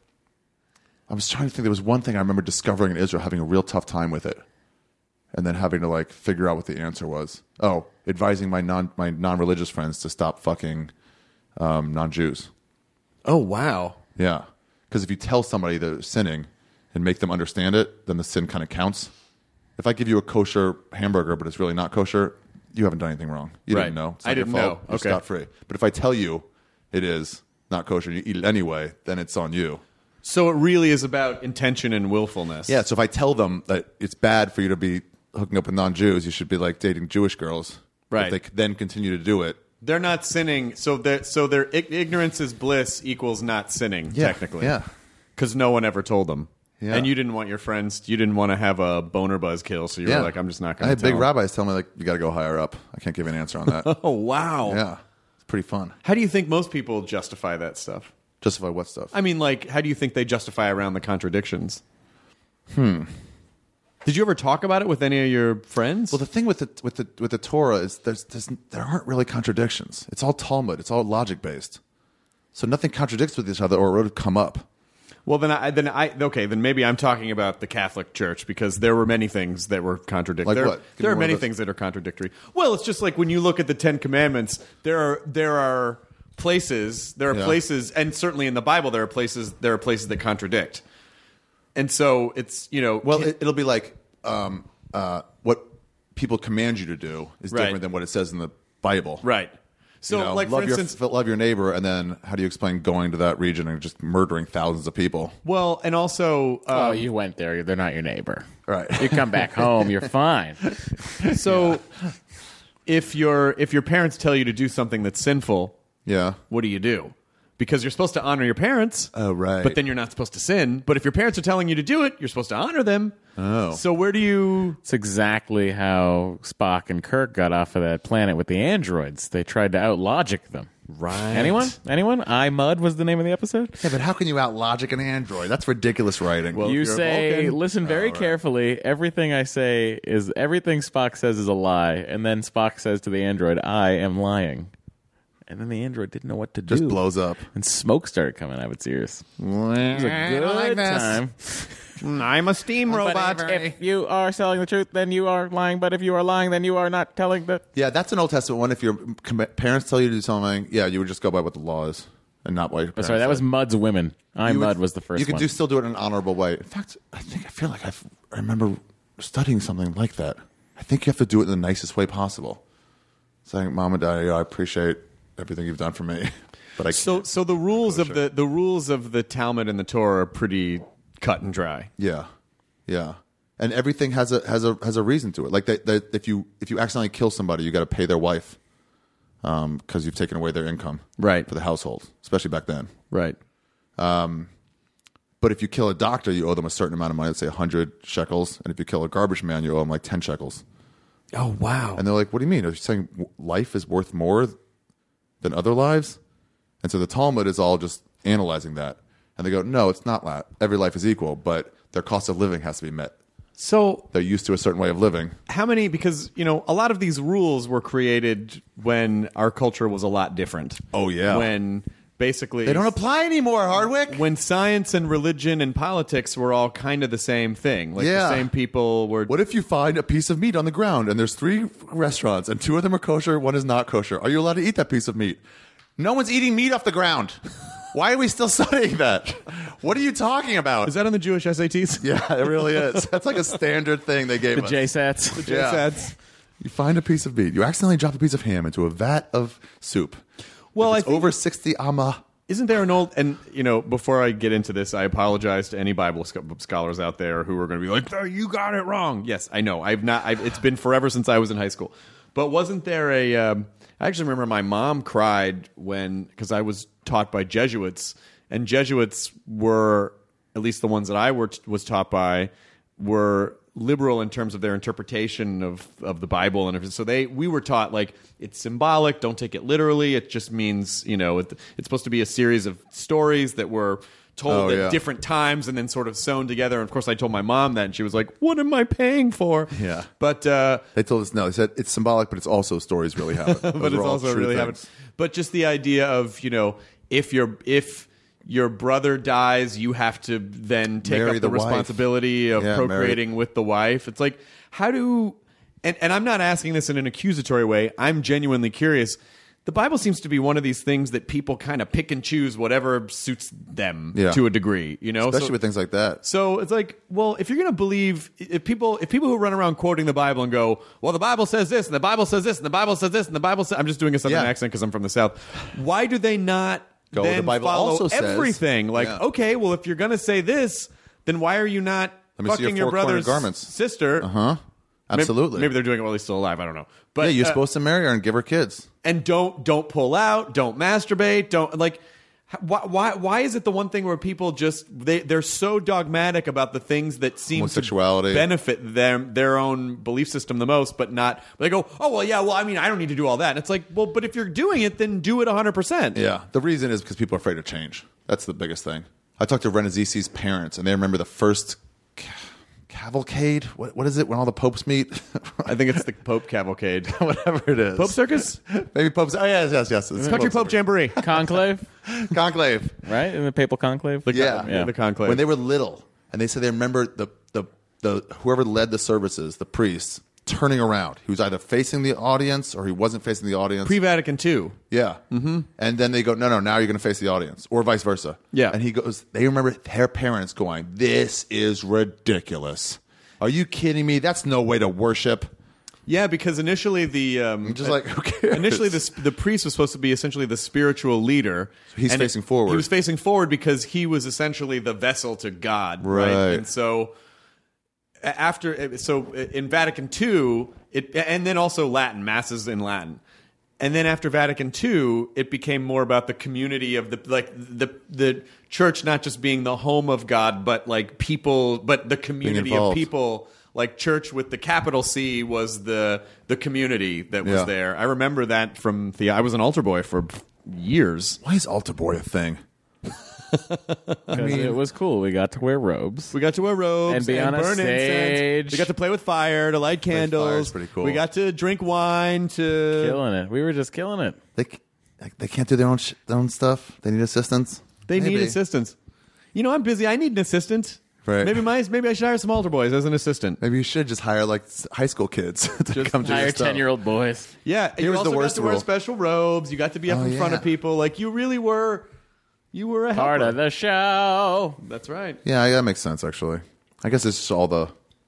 Speaker 7: I was trying to think. There was one thing I remember discovering in Israel, having a real tough time with it. And then having to like figure out what the answer was. Oh, advising my non my non-religious friends to stop fucking um, non-Jews.
Speaker 4: Oh, wow.
Speaker 7: Yeah, because if you tell somebody they're sinning and make them understand it, then the sin kind of counts. If I give you a kosher hamburger, but it's really not kosher, you haven't done anything wrong. You
Speaker 4: right.
Speaker 7: didn't know. It's not
Speaker 4: I didn't
Speaker 7: your fault.
Speaker 4: know.
Speaker 7: You're
Speaker 4: okay.
Speaker 7: scot-free. But if I tell you it is not kosher and you eat it anyway, then it's on you.
Speaker 4: So it really is about intention and willfulness.
Speaker 7: Yeah. So if I tell them that it's bad for you to be hooking up with non-Jews, you should be like dating Jewish girls.
Speaker 4: Right.
Speaker 7: If they then continue to do it.
Speaker 4: They're not sinning. So their so their ignorance is bliss equals not sinning,
Speaker 7: Yeah.
Speaker 4: technically.
Speaker 7: Yeah.
Speaker 4: Because no one ever told them.
Speaker 7: Yeah.
Speaker 4: And you didn't want your friends, you didn't want to have a boner buzz kill, so you
Speaker 7: Yeah.
Speaker 4: were like, I'm just not going to
Speaker 7: I had
Speaker 4: tell
Speaker 7: big
Speaker 4: them.
Speaker 7: rabbis tell me, like, you got to go higher up. I can't give you an answer on that.
Speaker 4: Oh, wow.
Speaker 7: Yeah. It's pretty fun.
Speaker 4: How do you think most people justify that stuff?
Speaker 7: Justify what stuff?
Speaker 4: I mean, like, how do you think they justify around the contradictions? Hmm. Did you ever talk about it with any of your friends?
Speaker 7: Well, the thing with the with the with the Torah is there's, there's there aren't really contradictions. It's all Talmud. It's all logic based. So nothing contradicts with each other, or it would come up.
Speaker 4: Well, then I then I okay then maybe I'm talking about the Catholic Church because there were many things that were contradictory.
Speaker 7: Like
Speaker 4: there,
Speaker 7: what? Give
Speaker 4: There
Speaker 7: me
Speaker 4: are
Speaker 7: one
Speaker 4: many
Speaker 7: of those.
Speaker 4: things that are contradictory. Well, it's just like when you look at the Ten Commandments, there are there are places there are
Speaker 7: Yeah.
Speaker 4: places, and certainly in the Bible there are places there are places that contradict. And so it's you know
Speaker 7: Well, it, it'll be like um, uh, what people command you to do is
Speaker 4: Right.
Speaker 7: different than what it says in the Bible.
Speaker 4: right. So
Speaker 7: You know,
Speaker 4: like
Speaker 7: love
Speaker 4: for instance,
Speaker 7: your love your neighbor, and then how do you explain going to that region and just murdering thousands of people?
Speaker 4: well, and also
Speaker 8: Oh,
Speaker 4: um,
Speaker 8: you went there. They're not your neighbor.
Speaker 7: Right.
Speaker 8: You come back home, you're fine.
Speaker 4: so if your if your parents tell you to do something that's sinful,
Speaker 7: Yeah.
Speaker 4: what do you do? Because you're supposed to honor your parents.
Speaker 7: Oh, right.
Speaker 4: But then you're not supposed to sin. But if your parents are telling you to do it, you're supposed to honor them.
Speaker 7: Oh.
Speaker 4: So where do you...
Speaker 8: It's exactly how Spock and Kirk got off of that planet with the androids. They tried to out-logic them.
Speaker 4: Right.
Speaker 8: Anyone? Anyone? I Mud was the name of the episode?
Speaker 7: Yeah, but how can you out logic an android? That's ridiculous writing.
Speaker 4: Well,
Speaker 8: you
Speaker 4: if you're a
Speaker 8: say,
Speaker 4: Vulcan-
Speaker 8: listen very carefully. Everything I say is, everything Spock says is a lie. And then Spock says to the android, I am lying. And then the android didn't know what to do.
Speaker 7: just blows up.
Speaker 8: And smoke started coming out of its ears. It was a good time.
Speaker 4: I'm a steam robot.
Speaker 8: But if you are telling the truth, then you are lying. But if you are lying, then you are not telling the...
Speaker 7: Yeah, that's an Old Testament one. If your com- parents tell you to do something, yeah, you would just go by what the law is and not what your
Speaker 8: Oh,
Speaker 7: parents
Speaker 8: sorry, that was
Speaker 7: said.
Speaker 8: Mud's Women. I
Speaker 7: You would-
Speaker 8: Mud was the first
Speaker 7: You could
Speaker 8: one.
Speaker 7: do still do it in an honorable way. In fact, I think I feel like I've, I remember studying something like that. I think you have to do it in the nicest way possible. Saying, "Mom and Dad, I appreciate everything you've done for me, but I can't."
Speaker 4: So, so the rules of the the rules of the Talmud and the Torah are pretty cut and dry.
Speaker 7: Yeah, yeah, and everything has a has a has a reason to it. Like that, that if you if you accidentally kill somebody, you got to pay their wife um, because you've taken away their income,
Speaker 4: Right.
Speaker 7: for the household, especially back then.
Speaker 4: Right.
Speaker 7: But if you kill a doctor, you owe them a certain amount of money, let's say one hundred shekels, and if you kill a garbage man, you owe them like ten shekels.
Speaker 4: Oh wow.
Speaker 7: And they're like, "What do you mean? Are you saying w- life is worth more than other lives?" And so the Talmud is all just analyzing that, and they go, "No, it's not that. Every life is equal, but their cost of living has to be met.
Speaker 4: So
Speaker 7: They're used to a certain way of living."
Speaker 4: how many? Because you know, a lot of these rules were created when our culture was a lot different.
Speaker 7: Oh, yeah.
Speaker 4: When basically
Speaker 7: They don't apply anymore, Hardwick.
Speaker 4: when science and religion and politics were all kind of the same thing. Like
Speaker 7: Yeah.
Speaker 4: the same people were.
Speaker 7: What if you find a piece of meat on the ground and there's three restaurants and two of them are kosher, one is not kosher? Are you allowed to eat that piece of meat? No one's eating meat off the ground. Why are we still studying that? What are you talking about?
Speaker 4: Is that on the Jewish S A Ts?
Speaker 7: Yeah, it really is. That's like a standard thing they gave
Speaker 8: The
Speaker 7: us.
Speaker 8: J SATs.
Speaker 7: Yeah.
Speaker 4: That's-
Speaker 7: You find a piece of meat. You accidentally drop a piece of ham into a vat of soup.
Speaker 4: Well,
Speaker 7: If
Speaker 4: I
Speaker 7: it's
Speaker 4: think-
Speaker 7: over sixty amma.
Speaker 4: Isn't there an old, and you know, before I get into this, I apologize to any Bible sc- scholars out there who are going to be like, "Oh, you got it wrong." Yes, I know. I've not. I've, it's been forever since I was in high school. But wasn't there a? Um, I actually remember my mom cried when because I was taught by Jesuits, and Jesuits were, at least the ones that I were was taught by, were liberal in terms of their interpretation of, of the Bible and everything. So they we were taught like it's symbolic, don't take it literally. It just means, you know, it, it's supposed to be a series of stories that were told
Speaker 7: Oh,
Speaker 4: at
Speaker 7: yeah.
Speaker 4: different times and then sort of sewn together. And of course I told my mom that and she was like, "What am I paying for?"
Speaker 7: Yeah.
Speaker 4: But uh
Speaker 7: They told us no. They said it's symbolic, but it's also stories really happen. Those
Speaker 4: but
Speaker 7: are
Speaker 4: it's
Speaker 7: all
Speaker 4: also
Speaker 7: true
Speaker 4: really
Speaker 7: things.
Speaker 4: happened. But just the idea of, you know, if you're if your brother dies, you have to then take
Speaker 7: Marry
Speaker 4: up the,
Speaker 7: the wife.
Speaker 4: responsibility of
Speaker 7: Yeah,
Speaker 4: procreating
Speaker 7: marry-
Speaker 4: with the wife. It's like, how do and, and I'm not asking this in an accusatory way. I'm genuinely curious. The Bible seems to be one of these things that people kind of pick and choose whatever suits them
Speaker 7: Yeah.
Speaker 4: to a degree, you know?
Speaker 7: Especially
Speaker 4: So-
Speaker 7: with things like that.
Speaker 4: so it's like, well, if you're going to believe, if people, if people who run around quoting the Bible and go, well, the Bible says this, and the Bible says this, and the Bible says this, and the Bible says, I'm just doing a southern
Speaker 7: Yeah.
Speaker 4: accent because I'm from the South. Why do they not
Speaker 7: Go where
Speaker 4: then
Speaker 7: the Bible
Speaker 4: follow
Speaker 7: also says.
Speaker 4: everything? Like,
Speaker 7: Yeah.
Speaker 4: okay, well, if you're going to say this, then why are you not
Speaker 7: Let me see your
Speaker 4: fucking your
Speaker 7: four-cornered
Speaker 4: brother's
Speaker 7: garments.
Speaker 4: sister? Uh
Speaker 7: Huh? Absolutely.
Speaker 4: Maybe, maybe they're doing it while he's still alive. I don't know. But
Speaker 7: yeah, you're
Speaker 4: uh,
Speaker 7: supposed to marry her and give her kids.
Speaker 4: and don't don't pull out, don't masturbate, don't like. h- Why, why why is it the one thing where people just they they're so dogmatic about the things that seem
Speaker 7: Homosexuality.
Speaker 4: to benefit them their own belief system the most, but not they go, oh well, yeah, well, I mean, I don't need to do all that. And it's like, well, but if you're doing it, then do it one hundred percent.
Speaker 7: Yeah. The reason is because people are afraid of change. That's the biggest thing. I talked to Renazisi's parents, and they remember the first ca- cavalcade. What, what is it when all the popes meet?
Speaker 4: I think it's the Pope Cavalcade,
Speaker 7: Whatever it is.
Speaker 4: Pope Circus,
Speaker 7: Maybe popes. Oh, yes, yes, yes. It's
Speaker 4: Country Pope Jamboree.
Speaker 8: Conclave,
Speaker 7: Conclave.
Speaker 8: right? In the papal conclave.
Speaker 7: Yeah.
Speaker 4: Yeah, the conclave.
Speaker 7: When they were little, and they said they remember the, the, the whoever led the services, the priests, turning around. He was either facing the audience or he wasn't facing the audience.
Speaker 4: Pre-Vatican two.
Speaker 7: Yeah. Mm-hmm. And then they go, no, no, now you're going to face the audience, or vice versa.
Speaker 4: Yeah.
Speaker 7: And he goes, they remember their parents going, this is ridiculous. Are you kidding me? That's no way to worship.
Speaker 4: Yeah, because initially the um,
Speaker 7: Just like, who cares?
Speaker 4: initially the the priest was supposed to be essentially the spiritual leader.
Speaker 7: He's
Speaker 4: and
Speaker 7: facing
Speaker 4: it-
Speaker 7: forward.
Speaker 4: He was facing forward because he was essentially the vessel to God, right?
Speaker 7: Right.
Speaker 4: And so a- after so in Vatican two, it and then also Latin masses in Latin. And then after Vatican two, it became more about the community of the like the the church not just being the home of God, but like people, but the community of
Speaker 7: involved.
Speaker 4: people. Like church with the capital C was the the community that was
Speaker 7: Yeah.
Speaker 4: there. I remember that from the. I was an altar boy for years.
Speaker 7: Why is altar boy a thing?
Speaker 8: Because it was cool. We got to wear robes.
Speaker 4: We got to wear robes
Speaker 8: And be on a
Speaker 4: burn incense.
Speaker 8: stage.
Speaker 4: We got to play with fire, to light
Speaker 7: fire is
Speaker 4: candles.
Speaker 7: pretty cool.
Speaker 4: We got to drink wine. To
Speaker 8: Killing it. We were just killing it.
Speaker 7: They, c- like, they can't do their own, sh- their own stuff. They need assistance.
Speaker 4: they need
Speaker 7: Maybe.
Speaker 4: assistance. You know, I'm busy. I need an assistant.
Speaker 7: Right.
Speaker 4: Maybe my maybe I should hire some altar boys as an assistant.
Speaker 7: Maybe you should just hire like s- high school kids to come to your
Speaker 8: Hire
Speaker 7: stuff.
Speaker 8: ten-year-old boys.
Speaker 4: Yeah, you
Speaker 7: Here's
Speaker 4: also
Speaker 7: the worst
Speaker 4: got to wear
Speaker 7: rule.
Speaker 4: special robes. You got to be up
Speaker 7: Oh,
Speaker 4: in front
Speaker 7: yeah.
Speaker 4: of people. Like you really were. You were a
Speaker 8: Part
Speaker 4: helper.
Speaker 8: of the show.
Speaker 4: That's right.
Speaker 7: Yeah, that makes sense, actually. I guess it's just all the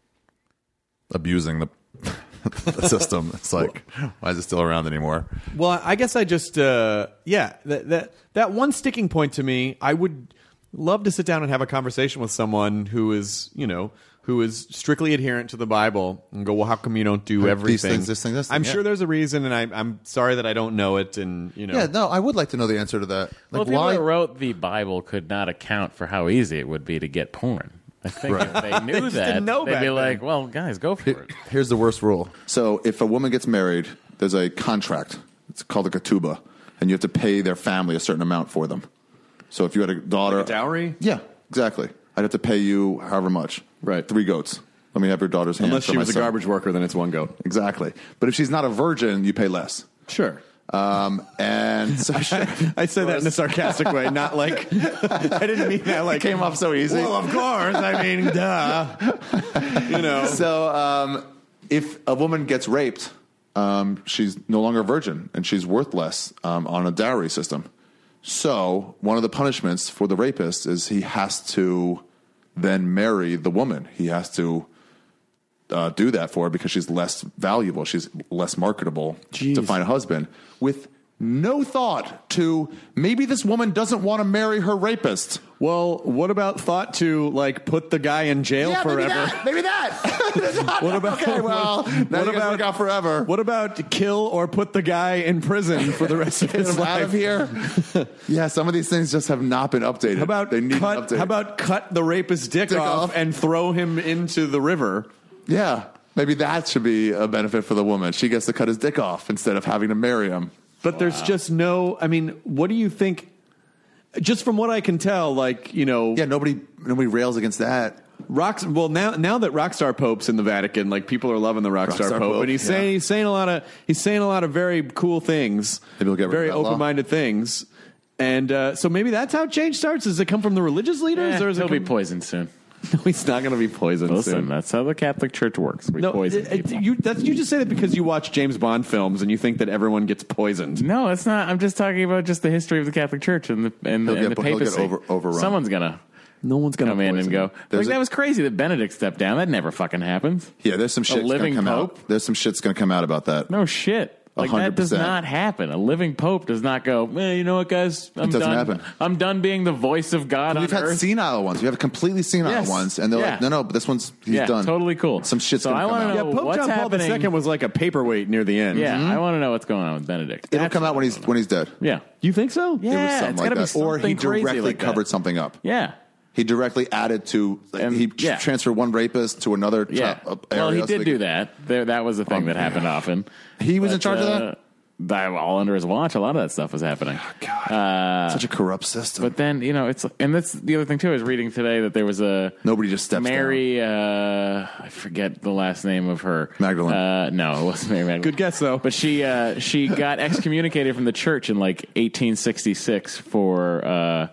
Speaker 7: abusing the, the system. It's like, why is it still around anymore?
Speaker 4: Well, I guess I just uh, yeah that that that one sticking point to me. I would love to sit down and have a conversation with someone who is you know who is strictly adherent to the Bible and go, well, how come you don't do
Speaker 7: These
Speaker 4: everything?
Speaker 7: things, this thing, this thing,
Speaker 4: I'm
Speaker 7: yeah.
Speaker 4: sure there's a reason, and I, I'm sorry that I don't know it. And you know,
Speaker 7: Yeah, no, I would like to know the answer to that.
Speaker 8: Well,
Speaker 7: Like,
Speaker 8: people
Speaker 7: why?
Speaker 8: that wrote the Bible could not account for how easy it would be to get porn. I think if they knew
Speaker 4: just
Speaker 8: that,
Speaker 4: didn't know
Speaker 8: they'd
Speaker 4: back
Speaker 8: be
Speaker 4: then.
Speaker 8: like, well, guys, go for it.
Speaker 7: Here's the worst rule. So if a woman gets married, there's a contract. It's called a ketubah, and you have to pay their family a certain amount for them. So if you had a daughter,
Speaker 4: Like a dowry?
Speaker 7: yeah, exactly. I'd have to pay you however much.
Speaker 4: Right.
Speaker 7: Three goats. Let me have your daughter's hand.
Speaker 4: unless
Speaker 7: for
Speaker 4: she
Speaker 7: my
Speaker 4: was a
Speaker 7: son.
Speaker 4: garbage worker, then it's one goat.
Speaker 7: Exactly. But if she's not a virgin, you pay less.
Speaker 4: Sure.
Speaker 7: Um, and so she,
Speaker 4: I said that in a sarcastic way, not like I didn't mean that like
Speaker 7: it came off so easy.
Speaker 4: Well, of course. I mean, duh. You know.
Speaker 7: So um, if a woman gets raped, um, she's no longer a virgin and she's worth less um, on a dowry system. So one of the punishments for the rapist is he has to then marry the woman. He has to uh, do that for her because she's less valuable. She's less marketable
Speaker 4: Jeez.
Speaker 7: to find a husband, with no thought to maybe this woman doesn't want to marry her rapist.
Speaker 4: Well, what about thought to like put the guy in jail
Speaker 7: Yeah,
Speaker 4: forever?
Speaker 7: maybe that. Maybe that.
Speaker 4: What about
Speaker 7: okay? Well,
Speaker 4: what,
Speaker 7: now
Speaker 4: what
Speaker 7: you guys
Speaker 4: about
Speaker 7: work out forever?
Speaker 4: What about kill or put the guy in prison for the rest of
Speaker 7: Get
Speaker 4: his
Speaker 7: him out
Speaker 4: life?
Speaker 7: of here. Yeah, some of these things just have not been updated.
Speaker 4: How about
Speaker 7: they need
Speaker 4: cut?
Speaker 7: an update.
Speaker 4: How about cut the rapist's dick,
Speaker 7: Dick
Speaker 4: off,
Speaker 7: off.
Speaker 4: and throw him into the river?
Speaker 7: Yeah, maybe that should be a benefit for the woman. She gets to cut his dick off instead of having to marry him.
Speaker 4: But there's just no. I mean, what do you think? Just from what I can tell, like you know,
Speaker 7: Yeah, nobody nobody rails against that.
Speaker 4: Rocks. Well, now now that Rockstar Pope's in the Vatican, like people are loving the Rockstar,
Speaker 7: Rockstar
Speaker 4: Pope,
Speaker 7: Pope,
Speaker 4: and he's
Speaker 7: yeah.
Speaker 4: saying he's saying a lot of he's saying a lot of very cool things,
Speaker 7: Maybe he'll get rid
Speaker 4: very
Speaker 7: of that law.
Speaker 4: open-minded things, and uh, so maybe that's how change starts. Does it come from the religious leaders,
Speaker 8: Eh,
Speaker 4: or is it
Speaker 8: he'll
Speaker 4: come-
Speaker 8: be poisoned soon.
Speaker 4: No, he's not going to be poisoned
Speaker 8: Listen,
Speaker 4: soon.
Speaker 8: that's how the Catholic Church works. We
Speaker 4: No,
Speaker 8: poison
Speaker 4: it- it-
Speaker 8: people.
Speaker 4: you that's, you just say that because you watch James Bond films and you think that everyone gets poisoned.
Speaker 8: No, it's not. I'm just talking about just the history of the Catholic Church and the and, the,
Speaker 7: He'll
Speaker 8: and
Speaker 7: get-
Speaker 8: the
Speaker 7: he'll get
Speaker 8: papacy.
Speaker 7: over- overrun.
Speaker 8: Someone's gonna
Speaker 4: No one's going to
Speaker 8: come in and go.
Speaker 7: There's
Speaker 8: Like, that
Speaker 7: a-
Speaker 8: was crazy that Benedict stepped down. That never fucking happens.
Speaker 7: Yeah, there's some shit's gonna
Speaker 8: living
Speaker 7: come
Speaker 8: pope?
Speaker 7: out. There's some shit's gonna come out about that.
Speaker 8: No shit. Like
Speaker 7: one hundred
Speaker 8: that does
Speaker 7: percent.
Speaker 8: not happen. A living pope does not go, eh, you know what, guys? I'm
Speaker 7: doesn't
Speaker 8: done.
Speaker 7: happen.
Speaker 8: I'm done being the voice of God
Speaker 7: We've
Speaker 8: on
Speaker 7: had
Speaker 8: earth.
Speaker 7: senile ones. We have completely senile
Speaker 8: Yes.
Speaker 7: ones, and they're
Speaker 8: Yeah.
Speaker 7: like, no, no, but this one's he's
Speaker 8: Yeah,
Speaker 7: done.
Speaker 8: totally cool.
Speaker 7: Some shit's
Speaker 8: So
Speaker 7: gonna
Speaker 8: I
Speaker 7: come
Speaker 8: wanna
Speaker 7: out.
Speaker 4: Yeah,
Speaker 8: know
Speaker 4: Pope
Speaker 8: what's
Speaker 4: John Paul the
Speaker 8: happening.
Speaker 4: Second was like a paperweight near the end.
Speaker 8: Yeah, I want to know what's going on with Benedict.
Speaker 7: It'll
Speaker 8: That's
Speaker 7: come out
Speaker 8: what
Speaker 7: when
Speaker 8: I
Speaker 7: he's
Speaker 8: wanna know.
Speaker 7: when he's dead.
Speaker 8: Yeah.
Speaker 4: You think so?
Speaker 8: Yeah,
Speaker 7: It was something
Speaker 8: it's
Speaker 7: like
Speaker 8: gotta be
Speaker 7: that. Or he
Speaker 8: something crazy
Speaker 7: directly
Speaker 8: like that.
Speaker 7: covered something up.
Speaker 8: Yeah.
Speaker 7: He directly added to. Like,
Speaker 8: And-
Speaker 7: he
Speaker 8: yeah.
Speaker 7: transferred one rapist to another.
Speaker 8: Yeah.
Speaker 7: tra- uh,
Speaker 8: Well, he
Speaker 7: area so
Speaker 8: did
Speaker 7: he
Speaker 8: do
Speaker 7: could-
Speaker 8: that. There, that was a thing
Speaker 7: Oh,
Speaker 8: that happened often.
Speaker 7: He was in
Speaker 8: But,
Speaker 7: charge of that?
Speaker 8: uh, that- all under his watch. A lot of that stuff was happening. Uh,
Speaker 7: Such a corrupt system.
Speaker 8: But then, you know, it's and that's the other thing too. I was reading today that there was a
Speaker 7: Nobody just steps
Speaker 8: Mary. Uh, I forget the last name of her.
Speaker 7: Magdalene.
Speaker 8: Uh, no, it wasn't Mary Magdalene.
Speaker 4: Good guess, though.
Speaker 8: But she uh, she got excommunicated from the church in like eighteen sixty-six for uh,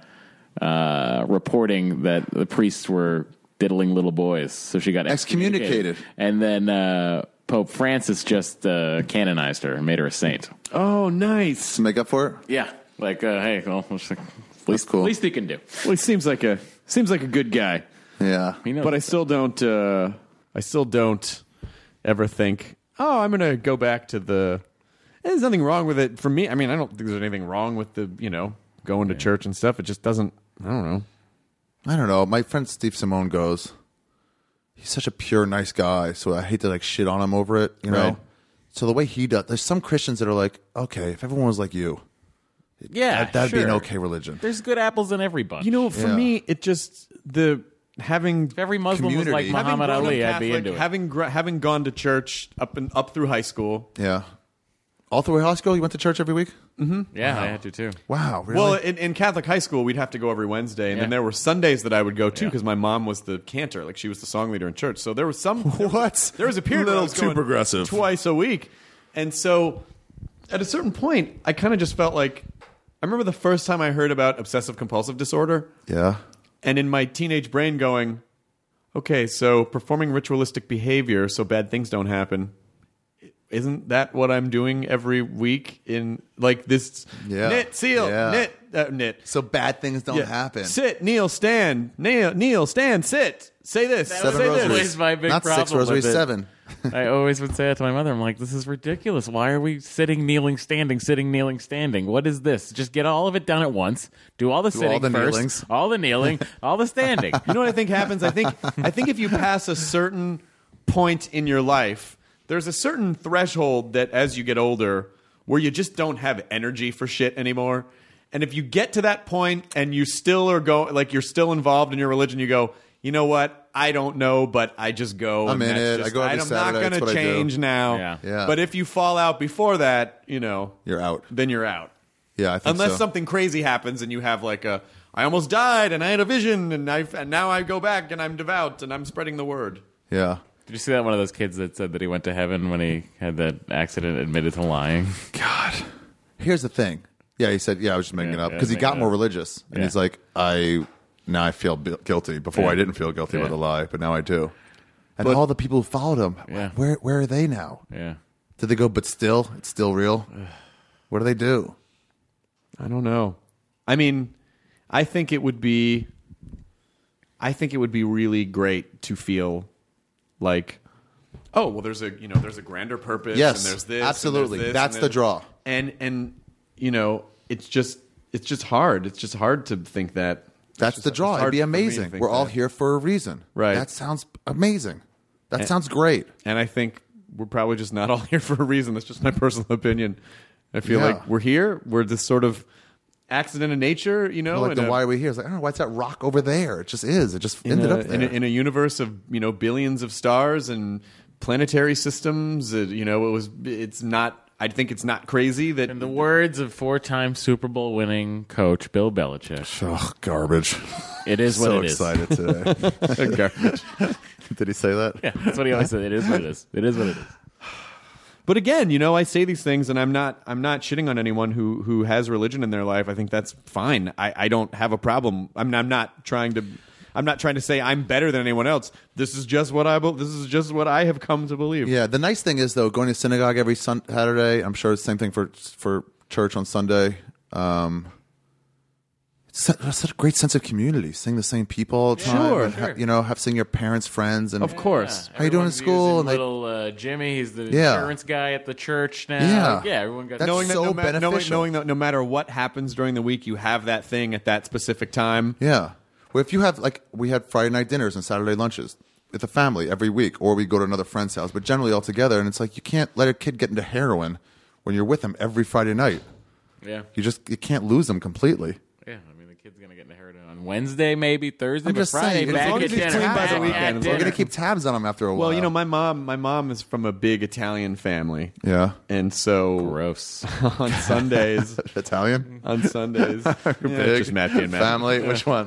Speaker 8: uh, reporting that the priests were diddling little boys. So she got excommunicated,
Speaker 7: Excommunicated.
Speaker 8: and then uh, Pope Francis just uh, canonized her and made her a saint.
Speaker 4: Oh, nice.
Speaker 7: to make up for it.
Speaker 8: Yeah, like uh, hey, well, at least
Speaker 7: cool.
Speaker 8: least he can do.
Speaker 4: Well, he seems like a seems like a good guy.
Speaker 7: Yeah.
Speaker 8: He knows
Speaker 4: But I still don't. Uh, I still don't ever think, oh, I'm going to go back to the. There's nothing wrong with it for me. I mean, I don't think there's anything wrong with the you know going to church and stuff. It just doesn't. I don't know.
Speaker 7: I don't know. My friend Steve Simone goes, he's such a pure, nice guy, so I hate to like shit on him over it, you know?
Speaker 4: Right.
Speaker 7: So the way he does, there's some Christians that are like, okay, if everyone was like you,
Speaker 8: Yeah,
Speaker 7: that, that'd be an
Speaker 8: sure.
Speaker 7: okay religion.
Speaker 8: There's good apples in every bunch.
Speaker 4: You know, for
Speaker 7: Yeah.
Speaker 4: me, it just the having
Speaker 8: if every Muslim was like
Speaker 7: community.
Speaker 4: having
Speaker 8: Muhammad
Speaker 4: grown up
Speaker 8: Ali, I'd be
Speaker 4: Catholic,
Speaker 8: into it.
Speaker 4: having gr- having gone to church up and up through high school.
Speaker 7: Yeah. All through high school, you went to church every week?
Speaker 8: yeah, I had to too.
Speaker 7: Wow, really?
Speaker 4: Well, in, in Catholic high school, we'd have to go every Wednesday, and
Speaker 8: Yeah.
Speaker 4: then there were Sundays that I would go to
Speaker 8: Yeah.
Speaker 4: because my mom was the cantor, like she was the song leader in church. So there was some
Speaker 7: What?
Speaker 4: There was a period where I
Speaker 7: Little
Speaker 4: was
Speaker 7: too
Speaker 4: going
Speaker 7: progressive.
Speaker 4: twice a week, and so at a certain point, I kind of just felt like I remember the first time I heard about obsessive compulsive disorder,
Speaker 7: yeah.
Speaker 4: and in my teenage brain going, okay, so performing ritualistic behavior so bad things don't happen. Isn't that what I'm doing every week in like this?
Speaker 7: Yeah.
Speaker 4: Knit, seal,
Speaker 7: Yeah.
Speaker 4: knit, uh, knit.
Speaker 7: So bad things don't
Speaker 4: Yeah.
Speaker 7: happen.
Speaker 4: Sit, kneel, stand, kneel, kneel, stand, sit. Say this.
Speaker 7: Seven
Speaker 4: say
Speaker 8: always
Speaker 7: rosaries.
Speaker 8: my big
Speaker 7: Not six
Speaker 8: problem
Speaker 7: rosaries,
Speaker 8: with it.
Speaker 7: seven.
Speaker 8: I always would say it to my mother. I'm like, this is ridiculous. Why are we sitting, kneeling, standing, sitting, kneeling, standing? What is this? Just get all of it done at once. Do all the
Speaker 7: Do
Speaker 8: sitting
Speaker 7: all the
Speaker 8: first,
Speaker 7: kneelings.
Speaker 8: all the kneeling, all the standing.
Speaker 4: You know what I think happens? I think I think if you pass a certain point in your life, there's a certain threshold that as you get older where you just don't have energy for shit anymore. And if you get to that point and you still are going like you're still involved in your religion, you go, you know what? I don't know, but I just go.
Speaker 7: I'm
Speaker 4: and
Speaker 7: in
Speaker 4: that's
Speaker 7: it. I
Speaker 4: just-
Speaker 7: go every
Speaker 4: I'm
Speaker 7: Saturday.
Speaker 4: not
Speaker 7: That's
Speaker 4: going
Speaker 7: what
Speaker 4: to
Speaker 7: I do.
Speaker 4: change now.
Speaker 8: Yeah.
Speaker 7: Yeah.
Speaker 4: But if you fall out before that, you know,
Speaker 7: You're out.
Speaker 4: then you're out.
Speaker 7: Yeah, I think
Speaker 4: Unless
Speaker 7: so.
Speaker 4: something crazy happens and you have like a, I almost died and I had a vision and I and now I go back and I'm devout and I'm spreading the word.
Speaker 7: Yeah.
Speaker 8: Did you see that one of those kids that said that he went to heaven when he had that accident, admitted to lying?
Speaker 7: God. here's the thing. Yeah, he said, yeah, I was just making
Speaker 8: Yeah,
Speaker 7: it up
Speaker 8: yeah,
Speaker 7: because he
Speaker 8: making
Speaker 7: got
Speaker 8: it
Speaker 7: more
Speaker 8: up.
Speaker 7: religious, and
Speaker 8: Yeah.
Speaker 7: he's like, I now I feel bu- guilty. Before
Speaker 8: Yeah.
Speaker 7: I didn't feel guilty
Speaker 8: Yeah.
Speaker 7: about the lie, but now I do. And
Speaker 4: But-
Speaker 7: all the people who followed him,
Speaker 8: Yeah.
Speaker 7: where where are they now?
Speaker 8: Yeah.
Speaker 7: Did they go? But still, it's still real. What do they do?
Speaker 4: I don't know. I mean, I think it would be. I think it would be really great to feel like, oh well, there's a you know there's a grander purpose.
Speaker 7: Yes,
Speaker 4: and there's this,
Speaker 7: absolutely.
Speaker 4: and there's this,
Speaker 7: That's
Speaker 4: and
Speaker 7: the
Speaker 4: there's-
Speaker 7: draw.
Speaker 4: And and you know, it's just it's just hard. It's just hard to think that.
Speaker 7: That's
Speaker 4: It's
Speaker 7: the
Speaker 4: just-
Speaker 7: draw.
Speaker 4: it's
Speaker 7: It'd
Speaker 4: hard
Speaker 7: be
Speaker 4: for me to
Speaker 7: amazing.
Speaker 4: think
Speaker 7: We're all
Speaker 4: that.
Speaker 7: here for a reason.
Speaker 4: Right.
Speaker 7: That sounds amazing. That sounds great.
Speaker 4: And I think we're probably just not all here for a reason. That's just my personal opinion. I feel
Speaker 7: Yeah.
Speaker 4: like we're here. We're this sort of accident of nature, you know.
Speaker 7: Like,
Speaker 4: in
Speaker 7: then
Speaker 4: a-
Speaker 7: why are we here? It's like, I don't know. Why is that rock over there? It just is. It just
Speaker 4: in
Speaker 7: ended
Speaker 4: a,
Speaker 7: up there.
Speaker 4: in a, in a universe of you know billions of stars and planetary systems. It, you know, it was. It's not. I think it's not crazy that
Speaker 8: In the words of four-time Super Bowl winning coach Bill Belichick,
Speaker 7: oh, garbage.
Speaker 8: it is what
Speaker 7: so
Speaker 8: it is.
Speaker 7: excited today.
Speaker 4: garbage.
Speaker 7: Did he say that?
Speaker 8: Yeah, that's what he always said. It is what it is. It is what it is.
Speaker 4: But again, you know, I say these things, and I'm not. I'm not shitting on anyone who who has religion in their life. I think that's fine. I, I don't have a problem. I'm. I'm not trying to. I'm not trying to say I'm better than anyone else. This is just what I. be- This is just what I have come to believe.
Speaker 7: Yeah. The nice thing is, though, going to synagogue every sun- Saturday, I'm sure it's the same thing for for church on Sunday. Um, it's such, it's such a great sense of community. Seeing the same people all the time.
Speaker 4: Sure,
Speaker 7: and ha-
Speaker 8: sure.
Speaker 7: you know, have seeing your parents, friends, and
Speaker 4: Of course.
Speaker 7: How you doing in
Speaker 8: Everyone's
Speaker 7: school?
Speaker 8: using
Speaker 7: And they-
Speaker 8: little uh, Jimmy, he's the
Speaker 7: Yeah.
Speaker 8: insurance guy at the church now.
Speaker 7: Yeah.
Speaker 8: yeah. Everyone got
Speaker 7: That's
Speaker 4: knowing that
Speaker 7: so
Speaker 4: no, ma- knowing,
Speaker 7: beneficial.
Speaker 4: knowing that no matter what happens during the week, you have that thing at that specific time.
Speaker 7: Yeah. Well, if you have, like, we had Friday night dinners and Saturday lunches with the family every week, or we go to another friend's house, but generally all together. And it's like, you can't let a kid get into heroin when you're with them every Friday night.
Speaker 8: Yeah,
Speaker 7: You just, you can't lose them completely.
Speaker 8: yeah. I mean, the kid's gonna get inherited on Wednesday, maybe Thursday,
Speaker 7: I'm
Speaker 8: but
Speaker 7: just
Speaker 8: Friday
Speaker 7: saying, as
Speaker 8: back
Speaker 7: long
Speaker 8: at
Speaker 7: as he's
Speaker 8: dinner.
Speaker 7: clean by
Speaker 8: back
Speaker 7: the
Speaker 8: at
Speaker 4: weekend, as
Speaker 7: We're
Speaker 4: long
Speaker 8: dinner.
Speaker 7: going to keep tabs on them after a while.
Speaker 4: Well, you know, my mom. My mom is from a big Italian family,
Speaker 7: Yeah.
Speaker 4: and so
Speaker 8: Gross.
Speaker 4: on Sundays.
Speaker 7: Italian?
Speaker 4: on Sundays, yeah,
Speaker 7: Big
Speaker 4: just Matt being Matt.
Speaker 7: family? Which one?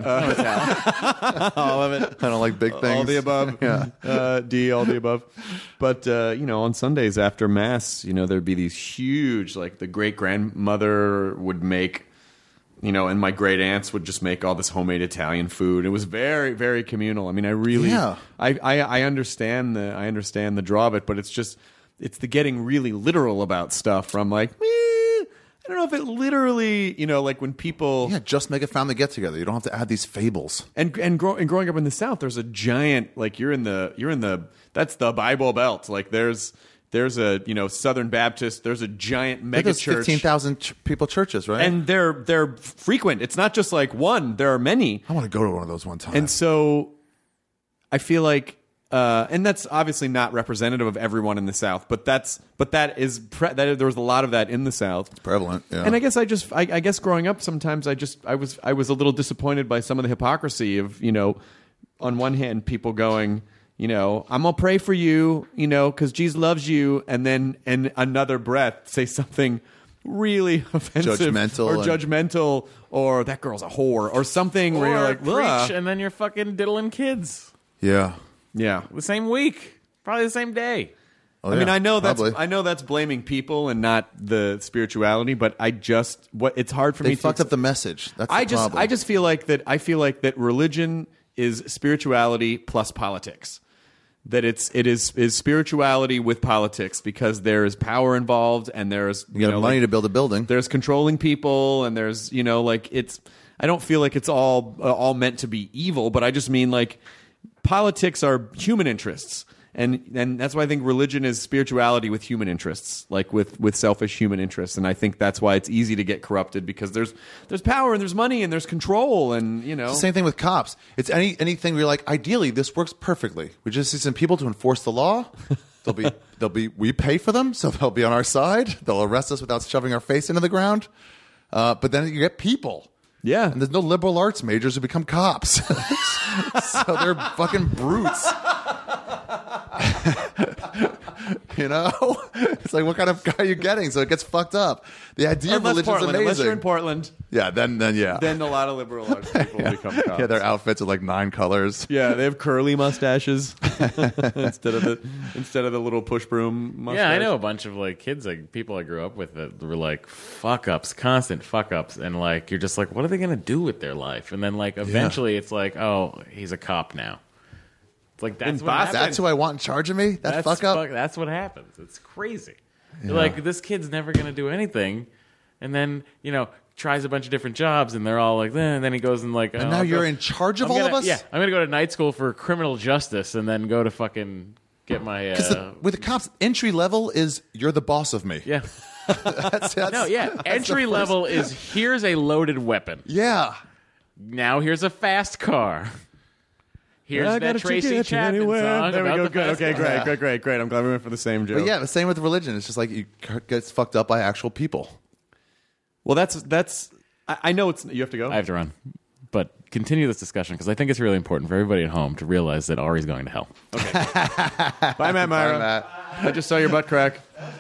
Speaker 4: all of it.
Speaker 7: I don't like big things.
Speaker 4: All the above.
Speaker 7: Yeah.
Speaker 4: Uh, D, all the above. But, uh, you know, on Sundays after Mass, you know, there'd be these huge, like the great grandmother would make, you know, and my great aunts would just make all this homemade Italian food. It was very, very communal. I mean, I really,
Speaker 7: Yeah.
Speaker 4: I, I, I understand the, I understand the draw of it, but it's just, it's the getting really literal about stuff from like, eh, I don't know if it literally, you know, like when people,
Speaker 7: Yeah, just make a family get together. You don't have to add these fables.
Speaker 4: and and, grow, and growing up in the South, there's a giant like you're in the you're in the that's the Bible Belt. Like there's there's a you know Southern Baptist. There's a giant
Speaker 7: Like
Speaker 4: mega
Speaker 7: those
Speaker 4: church,
Speaker 7: fifteen thousand ch- people churches, right?
Speaker 4: and they're they're frequent. It's not just like one. There are many,
Speaker 7: I want to go to one of those one time.
Speaker 4: and so I feel like. Uh, and that's obviously not representative of everyone in the South, but that's but that is pre- that there was a lot of that in the South.
Speaker 7: prevalent, yeah.
Speaker 4: And I guess I just, I, I guess growing up, sometimes I just, I was, I was a little disappointed by some of the hypocrisy of, you know, on one hand, people going, you know, I'm gonna pray for you, you know, because Jesus loves you, and then in another breath say something really offensive
Speaker 7: Judgmental
Speaker 4: or
Speaker 7: and-
Speaker 4: judgmental, or that girl's a whore, or something where
Speaker 8: Or
Speaker 4: you're like,
Speaker 8: preach,
Speaker 4: "Ugh."
Speaker 8: and then you're fucking diddling kids
Speaker 7: yeah.
Speaker 4: yeah.
Speaker 8: the same week, probably the same day.
Speaker 7: Oh,
Speaker 4: I mean,
Speaker 7: yeah,
Speaker 4: I know that's
Speaker 7: probably.
Speaker 4: I know that's blaming people and not the spirituality, but I just what it's hard for
Speaker 7: They
Speaker 4: me
Speaker 7: fucked
Speaker 4: to
Speaker 7: up the message. That's
Speaker 4: I
Speaker 7: the
Speaker 4: just
Speaker 7: problem.
Speaker 4: I just feel like that I feel like that religion is spirituality plus politics. That it's it is is spirituality with politics because there is power involved and there's
Speaker 7: you got
Speaker 4: know,
Speaker 7: money
Speaker 4: like,
Speaker 7: to build a building.
Speaker 4: there's controlling people and there's you know like it's I don't feel like it's all uh, all meant to be evil, but I just mean like politics are human interests. And and that's why I think religion is spirituality with human interests, like with, with selfish human interests. And I think that's why it's easy to get corrupted because there's there's power and there's money and there's control and you know.
Speaker 7: Same thing with cops. It's any anything where you're like, ideally, this works perfectly. We just need some people to enforce the law. They'll be they'll be we pay for them, so they'll be on our side. They'll arrest us without shoving our face into the ground. Uh, but then you get people.
Speaker 4: Yeah.
Speaker 7: And there's no liberal arts majors who become cops. So they're fucking brutes. You You know, it's like, what kind of guy are you getting? So it gets fucked up. The idea
Speaker 4: Unless
Speaker 7: of religion's
Speaker 4: Portland,
Speaker 7: amazing.
Speaker 4: unless you're in Portland,
Speaker 7: yeah, then then yeah,
Speaker 4: then a lot of liberal arts people
Speaker 7: yeah.
Speaker 4: become cops.
Speaker 7: yeah, their outfits are like nine colors.
Speaker 4: Yeah, they have curly mustaches instead of the instead of the little push broom mustache.
Speaker 8: Yeah, I know a bunch of like kids, like people I grew up with that were like fuck ups, constant fuck ups, and like you're just like, what are they gonna do with their life? And then like eventually yeah. it's like, oh, he's a cop now. It's like that's what happens.
Speaker 7: That's who I want in charge of me. That
Speaker 8: that's
Speaker 7: fuck up.
Speaker 8: Fuck, that's what happens. It's crazy.
Speaker 7: Yeah.
Speaker 8: Like this kid's never gonna do anything, and then you know tries a bunch of different jobs, and they're all like, eh, and then he goes and like,
Speaker 7: and
Speaker 8: oh,
Speaker 7: now
Speaker 8: I'll
Speaker 7: you're
Speaker 8: go,
Speaker 7: in charge of
Speaker 8: I'm
Speaker 7: all
Speaker 8: gonna,
Speaker 7: of us.
Speaker 8: Yeah, I'm gonna go to night school for criminal justice, and then go to fucking get my.
Speaker 7: Because
Speaker 8: Uh,
Speaker 7: with the cops, entry level is you're the boss of me.
Speaker 8: yeah.
Speaker 7: that's, that's,
Speaker 8: No, yeah.
Speaker 7: that's
Speaker 8: Entry
Speaker 7: the first-
Speaker 8: level is here's a loaded weapon.
Speaker 7: Yeah.
Speaker 8: Now here's a fast car. Here's
Speaker 4: I
Speaker 8: that
Speaker 4: gotta
Speaker 8: Tracy
Speaker 4: get you
Speaker 8: Chapman
Speaker 4: anywhere.
Speaker 8: song.
Speaker 4: There we
Speaker 8: about
Speaker 4: go.
Speaker 8: the
Speaker 4: Good.
Speaker 8: fast
Speaker 4: Okay,
Speaker 8: car.
Speaker 4: great, great, great, great. I'm glad we went for the same joke.
Speaker 7: But yeah, the same with religion. It's just like you gets fucked up by actual people.
Speaker 4: Well, that's that's. I, I know it's. You have to go.
Speaker 8: I have to run. But continue this discussion because I think it's really important for everybody at home to realize that Ari's going to hell.
Speaker 4: Okay. Bye, Matt Myra.
Speaker 7: Bye, Matt.
Speaker 4: I just saw your butt crack.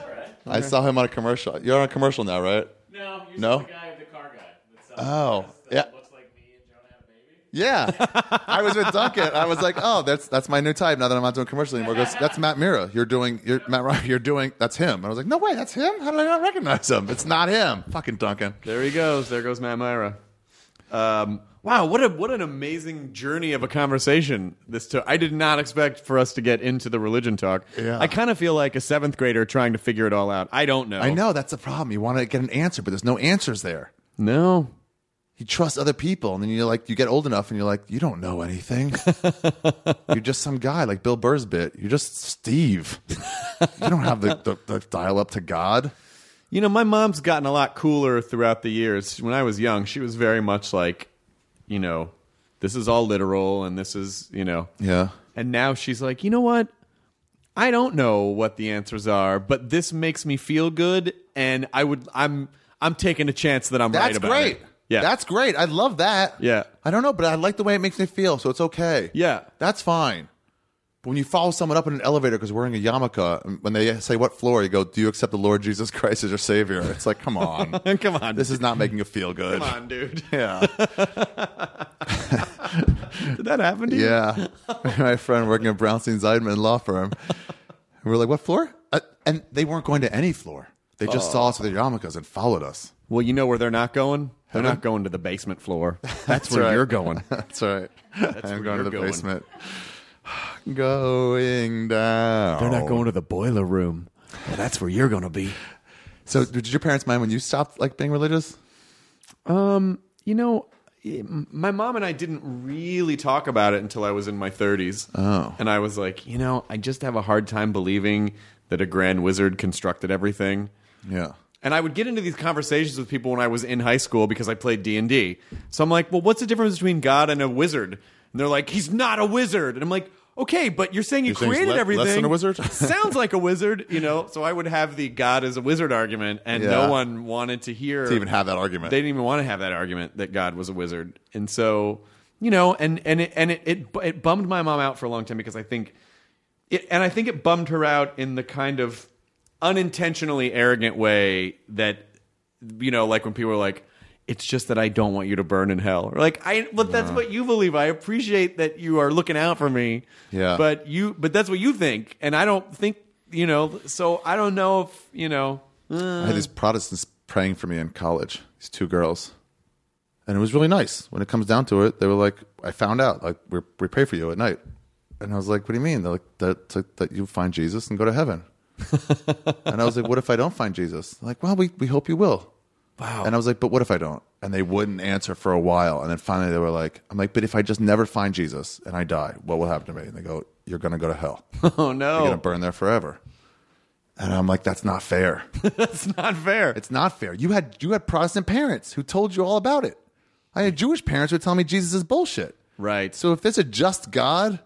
Speaker 7: I saw him on a commercial. You're on a commercial now, right?
Speaker 8: No, you're
Speaker 7: No?
Speaker 8: the guy, the car guy. That sells
Speaker 7: Oh,
Speaker 8: cars
Speaker 7: yeah.
Speaker 8: that looks like me and Jonah have a baby.
Speaker 7: Yeah. I was with Duncan. I was like, oh, that's that's my new type. Now that I'm not doing commercial anymore, he goes, that's Matt Mira. You're doing, you're Matt Ryan. You're doing. That's him. And I was like, no way, that's him. How did I not recognize him? It's not him. Fucking Duncan.
Speaker 4: There he goes. There goes Matt Myra. Um, wow, what a what an amazing journey of a conversation this took. I did not expect for us to get into the religion talk.
Speaker 7: Yeah.
Speaker 4: I kind of feel like a seventh grader trying to figure it all out. I don't know.
Speaker 7: I know that's the problem. You want to get an answer, but there's no answers there.
Speaker 4: No.
Speaker 7: You trust other people, and then you're like, you get old enough, and you're like, you don't know anything. You're just some guy like Bill Burr's bit. You're just Steve. You don't have the, the, the dial up to God.
Speaker 4: You know, my mom's gotten a lot cooler throughout the years. When I was young, she was very much like, you know, this is all literal, and this is, you know.
Speaker 7: Yeah.
Speaker 4: And now she's like, you know what? I don't know what the answers are, but this makes me feel good, and I would, I'm, I'm taking a chance that I'm
Speaker 7: That's
Speaker 4: right about
Speaker 7: great.
Speaker 4: it. Yeah,
Speaker 7: That's great. I love that.
Speaker 4: Yeah.
Speaker 7: I don't know, but I like the way it makes me feel, so it's okay.
Speaker 4: Yeah.
Speaker 7: That's fine. But when you follow someone up in an elevator because wearing a yarmulke, and when they say what floor, you go, do you accept the Lord Jesus Christ as your Savior? It's like, come on.
Speaker 4: Come on.
Speaker 7: This is not making you feel good.
Speaker 4: Come on, dude.
Speaker 7: Yeah.
Speaker 4: Did that happen to you?
Speaker 7: Yeah. My friend working at Brownstein Zeidman law firm. And we were like, what floor? Uh, and they weren't going to any floor. They just saw us with their yarmulkes and followed us.
Speaker 4: Well, you know where they're not going? They're
Speaker 7: Heaven?
Speaker 4: not going to the basement floor. That's,
Speaker 7: That's
Speaker 4: where
Speaker 7: right.
Speaker 4: you're going.
Speaker 7: That's right.
Speaker 4: That's
Speaker 7: I am
Speaker 4: where
Speaker 7: going to
Speaker 4: you're
Speaker 7: the
Speaker 4: going.
Speaker 7: basement. Going down.
Speaker 4: They're not going to the boiler room. Well, that's where you're going to be.
Speaker 7: So, did your parents mind when you stopped like being religious?
Speaker 4: Um, you know, my mom and I didn't really talk about it until I was in my thirties.
Speaker 7: Oh.
Speaker 4: And I was like, you know, I just have a hard time believing that a grand wizard constructed everything.
Speaker 7: Yeah.
Speaker 4: And I would get into these conversations with people when I was in high school because I played D and D. So I'm like, well, what's the difference between God and a wizard? And they're like, he's not a wizard. And I'm like, okay, but you're saying you
Speaker 7: You're saying he's
Speaker 4: created
Speaker 7: le-
Speaker 4: everything.
Speaker 7: less than a wizard?
Speaker 4: Sounds like a wizard, you know? So I would have the God is a wizard argument, and
Speaker 7: Yeah.
Speaker 4: no one wanted to hear...
Speaker 7: To even have that argument.
Speaker 4: They didn't even want to have that argument that God was a wizard. And so, you know, and, and, it, and it, it, it bummed my mom out for a long time because I think... It, and I think it bummed her out in the kind of unintentionally arrogant way that, you know, like when people are like, it's just that I don't want you to burn in hell. Or like, I, but that's what you believe. I appreciate that you are looking out for me.
Speaker 7: Yeah.
Speaker 4: But you, but that's what you think. And I don't think, you know, so I don't know if, you know. Uh,
Speaker 7: I had these Protestants praying for me in college, these two girls. And it was really nice. When it comes down to it, they were like, I found out, like, we we pray for you at night. And I was like, what do you mean? They're like, that, that, that you find Jesus and go to heaven. And I was like, what if I don't find Jesus? They're like, well, we, we hope you will.
Speaker 4: wow.
Speaker 7: And I was like, but what if I don't? And they wouldn't answer for a while. And then finally they were like, I'm like, but if I just never find Jesus and I die, what will happen to me? And they go, you're going to go to hell.
Speaker 4: Oh, no.
Speaker 7: You're going to burn there forever. And I'm like, that's not fair.
Speaker 4: That's not fair.
Speaker 7: It's not fair. You had you had Protestant parents who told you all about it. I had Jewish parents who would tell me Jesus is bullshit.
Speaker 4: Right.
Speaker 7: So if there's a just God,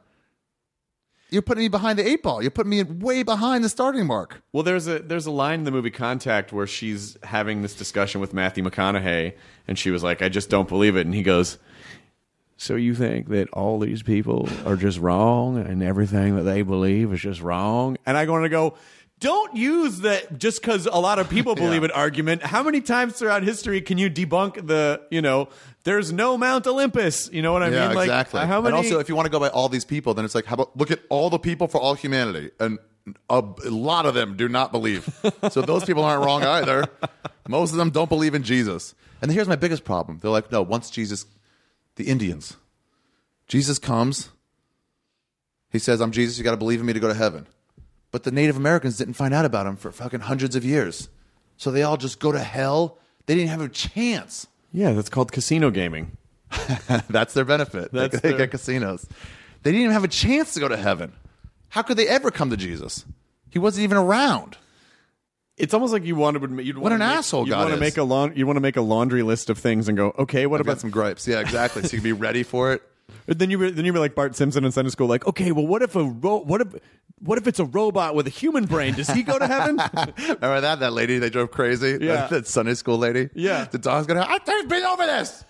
Speaker 7: you're putting me behind the eight ball. You're putting me way behind the starting mark.
Speaker 4: Well, there's a there's a line in the movie Contact where she's having this discussion with Matthew McConaughey, and she was like, I just don't believe it. And he goes, so you think that all these people are just wrong and everything that they believe is just wrong? And I want to go, don't use that just because a lot of people believe
Speaker 7: Yeah.
Speaker 4: it argument. How many times throughout history can you debunk the, you know, there's no Mount Olympus? You know what I
Speaker 7: Yeah,
Speaker 4: mean? Like,
Speaker 7: exactly.
Speaker 4: How many?
Speaker 7: And also, if you want to go by all these people, then it's like, how about look at all the people for all humanity, and a, a lot of them do not believe. So those people aren't wrong either. Most of them don't believe in Jesus. And here's my biggest problem. They're like, no, once Jesus, the Indians, Jesus comes, he says, I'm Jesus, you got to believe in me to go to heaven. But the Native Americans didn't find out about him for fucking hundreds of years. So they all just go to hell. They didn't have a chance.
Speaker 4: yeah, that's called casino gaming.
Speaker 7: That's their benefit.
Speaker 4: That's
Speaker 7: they, they
Speaker 4: their-
Speaker 7: get casinos. They didn't even have a chance to go to heaven. How could they ever come to Jesus? He wasn't even around.
Speaker 4: It's almost like you wanted. You'd
Speaker 7: What
Speaker 4: want
Speaker 7: an
Speaker 4: to make,
Speaker 7: asshole
Speaker 4: you'd
Speaker 7: God
Speaker 4: want to
Speaker 7: is.
Speaker 4: make a laun- You want to make a laundry list of things and go, okay, what
Speaker 7: I've
Speaker 4: about
Speaker 7: got some gripes. Yeah, exactly. So you can be ready for it.
Speaker 4: Then you were then you were like Bart Simpson in Sunday school, like, okay, well, what if a ro- what if what if it's a robot with a human brain? Does he go to heaven?
Speaker 7: Remember that? That lady they drove crazy?
Speaker 4: Yeah.
Speaker 7: That, that Sunday school lady?
Speaker 4: Yeah.
Speaker 7: The dog's going to, I've been over this.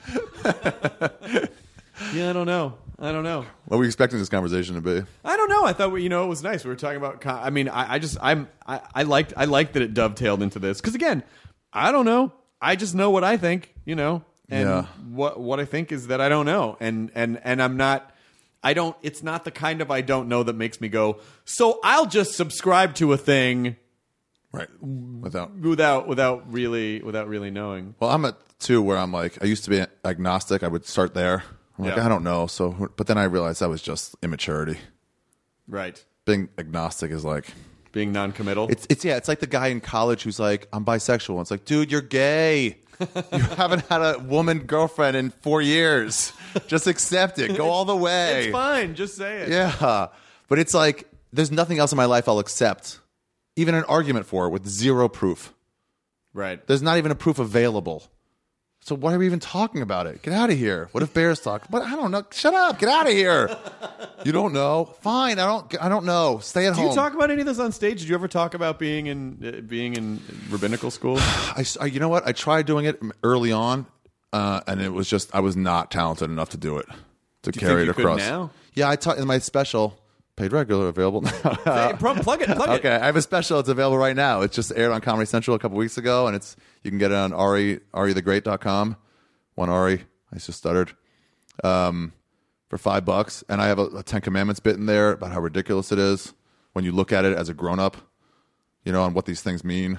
Speaker 4: Yeah, I don't know. I don't know.
Speaker 7: What were you expecting this conversation to be?
Speaker 4: I don't know. I thought we, you know, it was nice. We were talking about. con- I mean, I, I just I'm I, I liked I liked that it dovetailed into this because again, I don't know. I just know what I think. You know, and
Speaker 7: Yeah.
Speaker 4: what what I think is that I don't know, and and and I'm not. I don't. It's not the kind of I don't know that makes me go. So I'll just subscribe to a thing
Speaker 7: Right. Without.
Speaker 4: without without really without really knowing.
Speaker 7: Well, I'm at two where I'm like, I used to be agnostic. I would start there. I'm like,
Speaker 4: Yeah.
Speaker 7: I don't know. So, but then I realized that was just immaturity.
Speaker 4: Right.
Speaker 7: Being agnostic is like,
Speaker 4: Being non-committal.
Speaker 7: It's it's yeah, it's like the guy in college who's like, I'm bisexual. It's like, dude, you're gay. You haven't had a woman girlfriend in four years. Just accept it. Go all the way.
Speaker 4: It's fine. Just say it.
Speaker 7: Yeah. But it's like, there's nothing else in my life I'll accept. Even an argument for with zero proof.
Speaker 4: Right.
Speaker 7: There's not even a proof available. So why are we even talking about it? Get out of here. What if bears talk? But I don't know. Shut up. Get out of here. You don't know. Fine. I don't. I don't know. Stay at
Speaker 4: Do
Speaker 7: home.
Speaker 4: you talk about any of this on stage? Did you ever talk about being in uh, being in rabbinical school?
Speaker 7: I, I- you know what? I tried doing it early on, uh, and it was just I was not talented enough to do it to
Speaker 4: you
Speaker 7: carry
Speaker 4: think
Speaker 7: it
Speaker 4: you could
Speaker 7: across.
Speaker 4: now?
Speaker 7: Yeah, I taught in my special, paid regular, available now.
Speaker 4: Hey, pro- plug it. Plug
Speaker 7: Okay,
Speaker 4: it.
Speaker 7: I have a special. It's available right now. It just aired on Comedy Central a couple weeks ago, and it's you can get it on Ari Ari the Great dot com. One Ari, I just stuttered. Um, for five bucks, and I have a, a Ten Commandments bit in there about how ridiculous it is when you look at it as a grown up, you know, and what these things mean.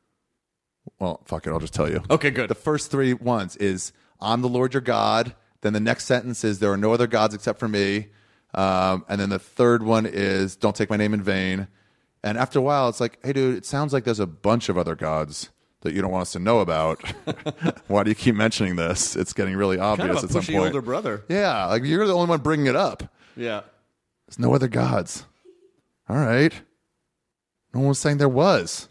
Speaker 7: Well, fuck it, I'll just tell you.
Speaker 4: Okay, good.
Speaker 7: The first three ones is I'm the Lord your God. Then the next sentence is there are no other gods except for me. Um, and then the third one is don't take my name in vain. And after a while, it's like, hey, dude, it sounds like there's a bunch of other gods that you don't want us to know about. Why do you keep mentioning this? It's getting really obvious
Speaker 4: Kind of a
Speaker 7: at some
Speaker 4: pushy
Speaker 7: point.
Speaker 4: older brother.
Speaker 7: Yeah, like you're the only one bringing it up.
Speaker 4: Yeah.
Speaker 7: There's no other gods. All right. No one was saying there was.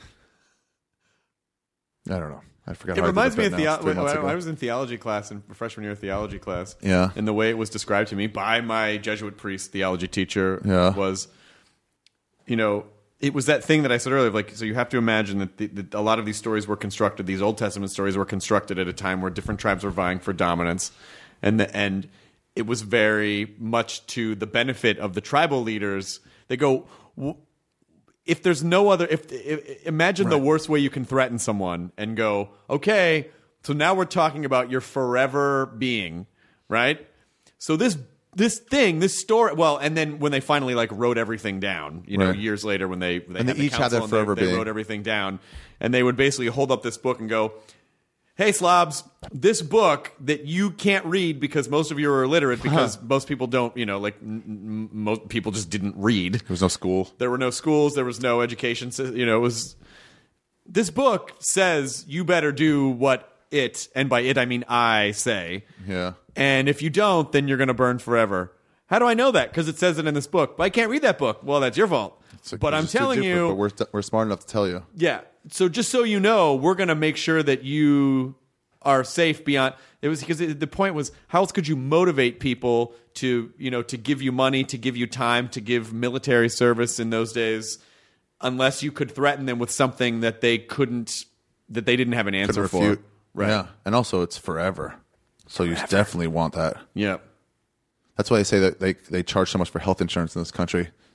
Speaker 7: I don't know. I forgot.
Speaker 4: It
Speaker 7: how I did
Speaker 4: reminds
Speaker 7: the
Speaker 4: me
Speaker 7: bit
Speaker 4: of
Speaker 7: now.
Speaker 4: the.
Speaker 7: It's three months
Speaker 4: I,
Speaker 7: ago.
Speaker 4: I was in theology class in freshman year of theology class.
Speaker 7: Yeah.
Speaker 4: And the way it was described to me by my Jesuit priest theology teacher
Speaker 7: Yeah.
Speaker 4: was, you know, it was that thing that I said earlier. Like, so you have to imagine that, the, that a lot of these stories were constructed. These Old Testament stories were constructed at a time where different tribes were vying for dominance, and the, and it was very much to the benefit of the tribal leaders. They go. W- If there's no other, if, if imagine the
Speaker 7: Right.
Speaker 4: worst way you can threaten someone and go, okay, so now we're talking about your forever being, right? So this this thing, this story, well, and then when they finally like wrote everything down, you know,
Speaker 7: Right.
Speaker 4: years later when they they
Speaker 7: And
Speaker 4: had
Speaker 7: they
Speaker 4: the
Speaker 7: each had
Speaker 4: council
Speaker 7: their
Speaker 4: and
Speaker 7: forever
Speaker 4: they, they
Speaker 7: being.
Speaker 4: wrote everything down, and they would basically hold up this book and go, hey, slobs, this book that you can't read because most of you are illiterate because most people don't, you know, like n- n- most people just didn't read.
Speaker 7: There was no school.
Speaker 4: There were no schools. There was no education. sy- You know, it was. This book says you better do what it, and by it I mean I say.
Speaker 7: Yeah.
Speaker 4: And if you don't, then you're going to burn forever. How do I know that? Because it says it in this book. But I can't read that book. Well, that's your fault.
Speaker 7: So
Speaker 4: but
Speaker 7: you're
Speaker 4: I'm
Speaker 7: just too
Speaker 4: telling
Speaker 7: different,
Speaker 4: you.
Speaker 7: But we're, we're smart enough to tell you.
Speaker 4: Yeah. So just so you know, we're going to make sure that you are safe beyond. It was because it, the point was, how else could you motivate people to, you know, to give you money, to give you time, to give military service in those days, unless you could threaten them with something that they couldn't, that they didn't have an answer
Speaker 7: Couldn't
Speaker 4: for.
Speaker 7: refute.
Speaker 4: Right.
Speaker 7: Yeah. And also, it's forever. So you definitely want that.
Speaker 4: Yeah.
Speaker 7: That's why they say that they, they charge so much for health insurance in this country.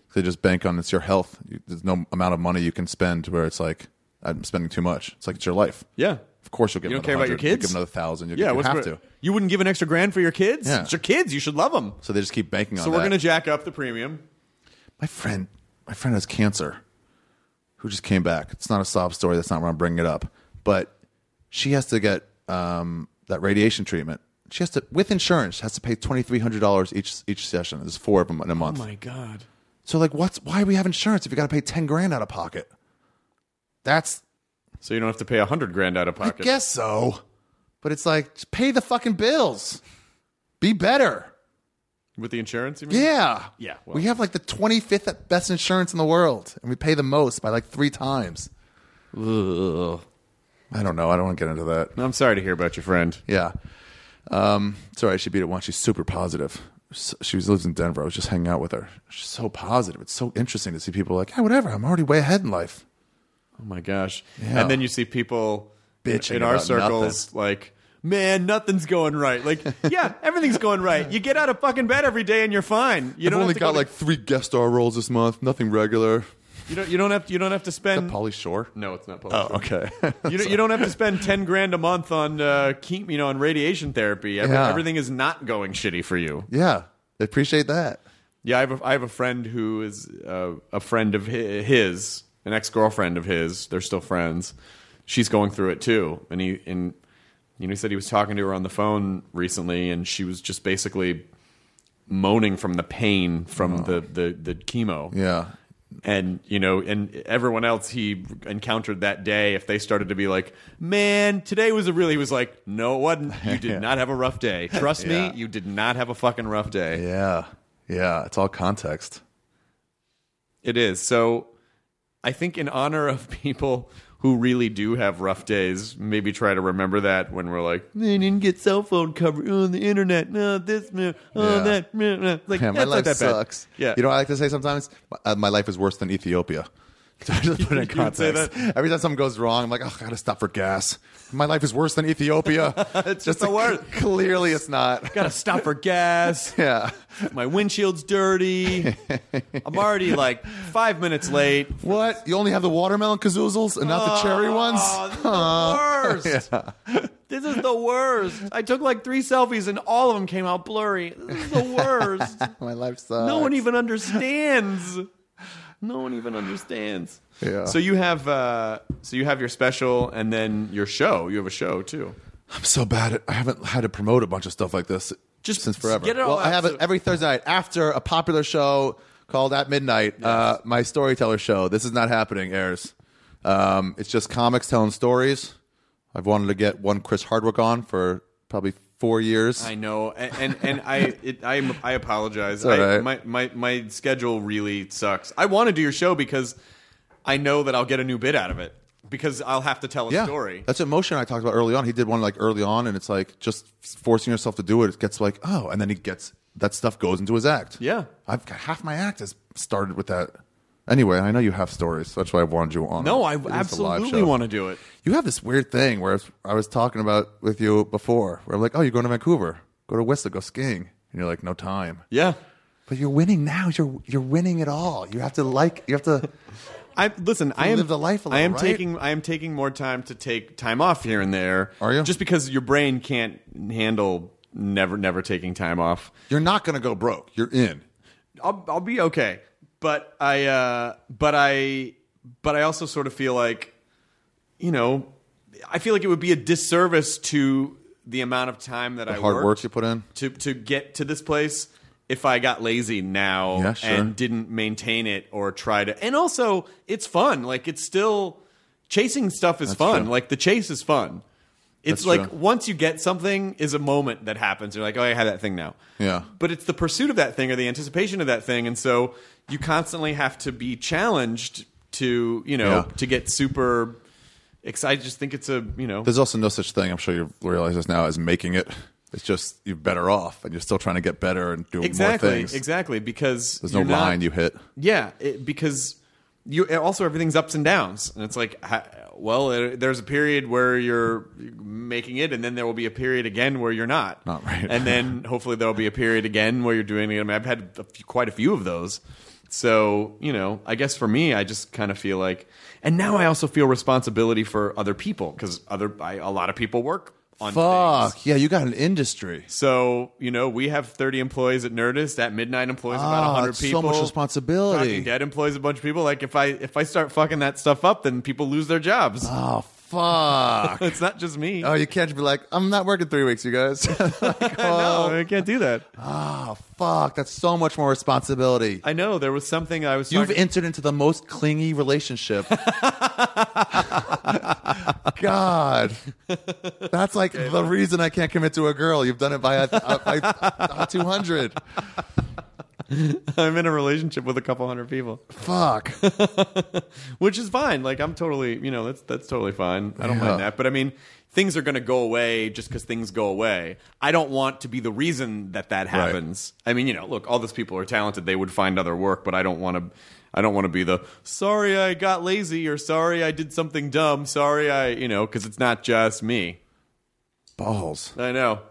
Speaker 7: They just bank on it's your health. You, there's no amount of money you can spend where it's like I'm spending too much. It's like it's your life.
Speaker 4: Yeah.
Speaker 7: Of course you'll give
Speaker 4: You
Speaker 7: them
Speaker 4: don't care about your
Speaker 7: one hundred.
Speaker 4: kids?
Speaker 7: You give them another thousand. You,
Speaker 4: Yeah,
Speaker 7: you
Speaker 4: what's
Speaker 7: have
Speaker 4: what-
Speaker 7: to.
Speaker 4: You wouldn't give an extra grand for your kids?
Speaker 7: Yeah.
Speaker 4: It's your kids. You should love them.
Speaker 7: So they just keep banking on
Speaker 4: So
Speaker 7: that.
Speaker 4: we're going to jack up the premium.
Speaker 7: My friend, my friend has cancer, who just came back. It's not a sob story. That's not why I'm bringing it up. But she has to get um, that radiation treatment. She has to, with insurance, has to pay twenty-three hundred dollars each each session. There's four of them in a month.
Speaker 4: Oh, my God.
Speaker 7: So, like, what's why do we have insurance if you got to pay ten grand out of pocket? That's,
Speaker 4: So you don't have to pay a hundred grand out of
Speaker 7: I
Speaker 4: pocket.
Speaker 7: guess so. But it's like, just pay the fucking bills. Be better.
Speaker 4: With the insurance, you mean?
Speaker 7: Yeah.
Speaker 4: Yeah, well.
Speaker 7: we have like the twenty-fifth best insurance in the world, and we pay the most by like three times.
Speaker 4: Ugh.
Speaker 7: I don't know. I don't want to get into that.
Speaker 4: I'm sorry to hear about your friend.
Speaker 7: Yeah. Um, it's all right. She beat it once. She's super positive. So- She was, lives in Denver. I was just hanging out with her. She's so positive. It's so interesting to see people like, hey, whatever. I'm already way ahead in life.
Speaker 4: Oh, my gosh.
Speaker 7: Yeah.
Speaker 4: And then you see people
Speaker 7: Bitching
Speaker 4: in our
Speaker 7: about
Speaker 4: circles
Speaker 7: nothing.
Speaker 4: like, man, nothing's going right. Like, yeah, everything's going right. You get out of fucking bed every day and you're fine. You
Speaker 7: I've
Speaker 4: don't
Speaker 7: only
Speaker 4: have to
Speaker 7: got
Speaker 4: go to-
Speaker 7: like three guest star roles this month. Nothing regular.
Speaker 4: you don't you don't have to, you don't have to
Speaker 7: Is
Speaker 4: spend
Speaker 7: that Pauly Shore?
Speaker 4: No, it's not Pauly
Speaker 7: Oh,
Speaker 4: Shore.
Speaker 7: okay.
Speaker 4: You don't, you don't have to spend ten grand a month on uh, keep you know on radiation therapy. Every,
Speaker 7: Yeah.
Speaker 4: Everything is not going shitty for you.
Speaker 7: Yeah. I appreciate that.
Speaker 4: Yeah, I have a, I have a friend who is uh, a friend of hi- his, an ex girlfriend of his. They're still friends. She's going through it too, and he and you know he said he was talking to her on the phone recently, and she was just basically moaning from the pain from the, the the chemo.
Speaker 7: Yeah.
Speaker 4: And, you know, and everyone else he encountered that day, if they started to be like, man, today was a really, he was like, no, it wasn't. You did
Speaker 7: Yeah.
Speaker 4: not have a rough day. Trust
Speaker 7: Yeah.
Speaker 4: me, you did not have a fucking rough day.
Speaker 7: Yeah. Yeah. It's all context.
Speaker 4: It is. So I think in honor of people who really do have rough days, maybe try to remember that when we're like, they didn't get cell phone coverage on the internet. No, this, no, oh,
Speaker 7: Yeah.
Speaker 4: that. No, no. Like,
Speaker 7: Yeah, my
Speaker 4: that's
Speaker 7: life
Speaker 4: not that
Speaker 7: sucks.
Speaker 4: bad. Yeah.
Speaker 7: You know what I like to say sometimes? My, uh, my life is worse than Ethiopia. To just put it in
Speaker 4: You would say
Speaker 7: context.
Speaker 4: that?
Speaker 7: Every time something goes wrong, I'm like, oh, I gotta stop for gas. My life is worse than Ethiopia.
Speaker 4: It's just the worst.
Speaker 7: Clearly, it's not.
Speaker 4: Gotta stop for gas.
Speaker 7: Yeah.
Speaker 4: My windshield's dirty. I'm already like five minutes late.
Speaker 7: What? You only have the watermelon kazoozles and not the cherry ones?
Speaker 4: Oh, this is the worst. This is the worst. I took like three selfies and all of them came out blurry. This is the worst.
Speaker 7: My life sucks.
Speaker 4: No one even understands. No one even understands.
Speaker 7: Yeah.
Speaker 4: So you have uh, so you have your special and then your show. You have a show too.
Speaker 7: I'm so bad at I haven't had to promote a bunch of stuff like this
Speaker 4: Just
Speaker 7: since forever.
Speaker 4: get it all
Speaker 7: well, I
Speaker 4: out
Speaker 7: have
Speaker 4: so-
Speaker 7: it every Thursday night after a popular show called At Midnight. Uh, my storyteller show. This is not happening. Airs. Um, it's just comics telling stories. I've wanted to get one Chris Hardwick on for probably four years.
Speaker 4: I know, and and, and I it, I I apologize.
Speaker 7: all
Speaker 4: I,
Speaker 7: right.
Speaker 4: my, my my schedule really sucks. I want to do your show because I know that I'll get a new bit out of it because I'll have to tell a
Speaker 7: yeah,
Speaker 4: story.
Speaker 7: that's what Motion I talked about early on. He did one like early on, and it's like just forcing yourself to do it. It gets like oh, and then he gets that stuff goes into his act.
Speaker 4: Yeah.
Speaker 7: I've got half my act has started with that. Anyway, I know you have stories. That's why I wanted you on.
Speaker 4: No, I
Speaker 7: It is a live
Speaker 4: absolutely
Speaker 7: show.
Speaker 4: want to do it.
Speaker 7: You have this weird thing where I was talking about with you before, where I'm like, oh, you're going to Vancouver, go to Whistler, go skiing, and you're like, no time.
Speaker 4: Yeah.
Speaker 7: But you're winning now. You're you're winning it all. You have to like. You have to.
Speaker 4: I listen. I am
Speaker 7: live the life a
Speaker 4: I am
Speaker 7: little, right?
Speaker 4: taking. I am taking more time to take time off here and there.
Speaker 7: Are you?
Speaker 4: Just because your brain can't handle never, never taking time off.
Speaker 7: You're not going to go broke. You're in.
Speaker 4: I'll I'll be okay. But I uh, but I but I also sort of feel like, you know, I feel like it would be a disservice to the amount of time that
Speaker 7: The
Speaker 4: I
Speaker 7: hard
Speaker 4: worked
Speaker 7: work you put in.
Speaker 4: to to get to this place if I got lazy now
Speaker 7: Yeah, sure.
Speaker 4: and didn't maintain it or try to. And also, it's fun. Like it's still chasing stuff is
Speaker 7: That's
Speaker 4: fun.
Speaker 7: true.
Speaker 4: Like the chase is fun. It's
Speaker 7: That's
Speaker 4: like
Speaker 7: true.
Speaker 4: once you get something is a moment that happens. You're like, oh, I had that thing now.
Speaker 7: Yeah.
Speaker 4: But it's the pursuit of that thing or the anticipation of that thing. And so you constantly have to be challenged to, you know,
Speaker 7: Yeah.
Speaker 4: to get super excited. I just think it's a, you know.
Speaker 7: There's also no such thing. I'm sure you realize this now as making it. It's just you're better off, and you're still trying to get better and do
Speaker 4: Exactly,
Speaker 7: more things.
Speaker 4: exactly. Because
Speaker 7: There's no
Speaker 4: you're not-
Speaker 7: line you hit.
Speaker 4: Yeah, it, because you also everything's ups and downs, and it's like, ha- well, uh, there's a period where you're making it, and then there will be a period again where you're not.
Speaker 7: Not right.
Speaker 4: And then hopefully there will be a period again where you're doing it. I mean, I've had a few, quite a few of those. So, you know, I guess for me, I just kind of feel like, and now I also feel responsibility for other people because other I, a lot of people work on
Speaker 7: Fuck.
Speaker 4: things.
Speaker 7: Yeah, you got an industry.
Speaker 4: So, you know, we have thirty employees at Nerdist. At Midnight employs about
Speaker 7: Ah,
Speaker 4: one hundred
Speaker 7: it's
Speaker 4: people.
Speaker 7: so much responsibility.
Speaker 4: Talking Dead employs a bunch of people. Like, if I if I start fucking that stuff up, then people lose their jobs.
Speaker 7: Oh, fuck.
Speaker 4: It's not just me.
Speaker 7: Oh, you can't just be like, I'm not working three weeks, you guys. Like,
Speaker 4: no,
Speaker 7: oh,
Speaker 4: I can't do that.
Speaker 7: oh, fuck. That's so much more responsibility.
Speaker 4: I know. There was something I was
Speaker 7: You've
Speaker 4: talking-
Speaker 7: entered into the most clingy relationship. God. That's like the reason I can't commit to a girl. You've done it by, a, a, by a two hundred.
Speaker 4: I'm in a relationship with a couple hundred people.
Speaker 7: Fuck.
Speaker 4: Which is fine. Like, I'm totally, you know, that's that's totally fine. I don't
Speaker 7: Yeah.
Speaker 4: mind that. But I mean, things are going to go away just because things go away. I don't want to be the reason that that happens. I mean, you know, look, all those people are talented. They would find other work, but I don't want to. I don't want to be the sorry I got lazy or sorry I did something dumb. Sorry I, you know, because it's not just me.
Speaker 7: Balls.
Speaker 4: I know.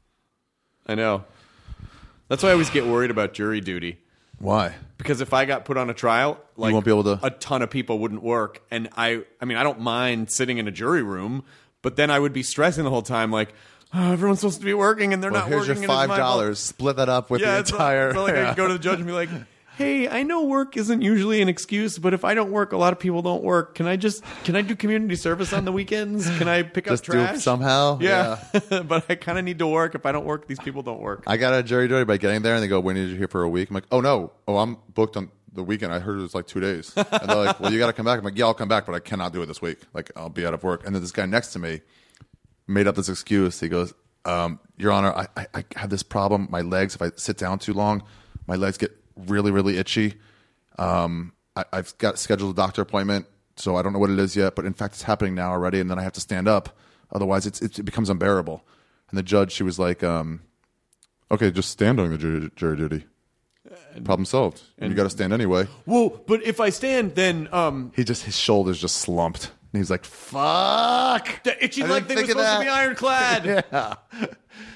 Speaker 4: I know. That's why I always get worried about jury duty.
Speaker 7: Why?
Speaker 4: Because if I got put on a trial, like
Speaker 7: won't be able to-
Speaker 4: a ton of people wouldn't work. And I, I mean, I don't mind sitting in a jury room, but then I would be stressing the whole time, like, oh, everyone's supposed to be working and they're
Speaker 7: Well,
Speaker 4: not
Speaker 7: here's
Speaker 4: working.
Speaker 7: your
Speaker 4: and it's
Speaker 7: five
Speaker 4: my fault.
Speaker 7: dollars. Split that up with
Speaker 4: Yeah,
Speaker 7: the
Speaker 4: it's
Speaker 7: entire.
Speaker 4: Not, it's not like I
Speaker 7: yeah.
Speaker 4: could go to the judge and be like, hey, I know work isn't usually an excuse, but if I don't work, a lot of people don't work. Can I just can I do community service on the weekends? Can I pick
Speaker 7: Just
Speaker 4: up
Speaker 7: do
Speaker 4: trash
Speaker 7: it somehow.
Speaker 4: Yeah, but I kind of need to work. If I don't work, these people don't work.
Speaker 7: I got a jury duty by getting there, and they go, "When did you here for a week?" I'm like, "Oh no, oh I'm booked on the weekend. I heard it was like two days." And they're like, "Well, you got to come back." I'm like, "Yeah, I'll come back, but I cannot do it this week. Like, I'll be out of work." And then this guy next to me made up this excuse. He goes, um, "Your Honor, I, I, I have this problem. My legs, if I sit down too long, my legs get really, really itchy. Um, I, I've got scheduled a doctor appointment, so I don't know what it is yet. But in fact, it's happening now already, and then I have to stand up. Otherwise, it's, it, it becomes unbearable." And the judge, she was like, um, "Okay, just stand on the jury, jury duty. Problem solved. And you got to stand anyway."
Speaker 4: Whoa, but if I stand, then um,
Speaker 7: He just his shoulders just slumped, and he's like, "Fuck!"
Speaker 4: the itchy
Speaker 7: I
Speaker 4: leg
Speaker 7: didn't
Speaker 4: thing was
Speaker 7: think of
Speaker 4: supposed to be
Speaker 7: that.
Speaker 4: ironclad.
Speaker 7: Yeah.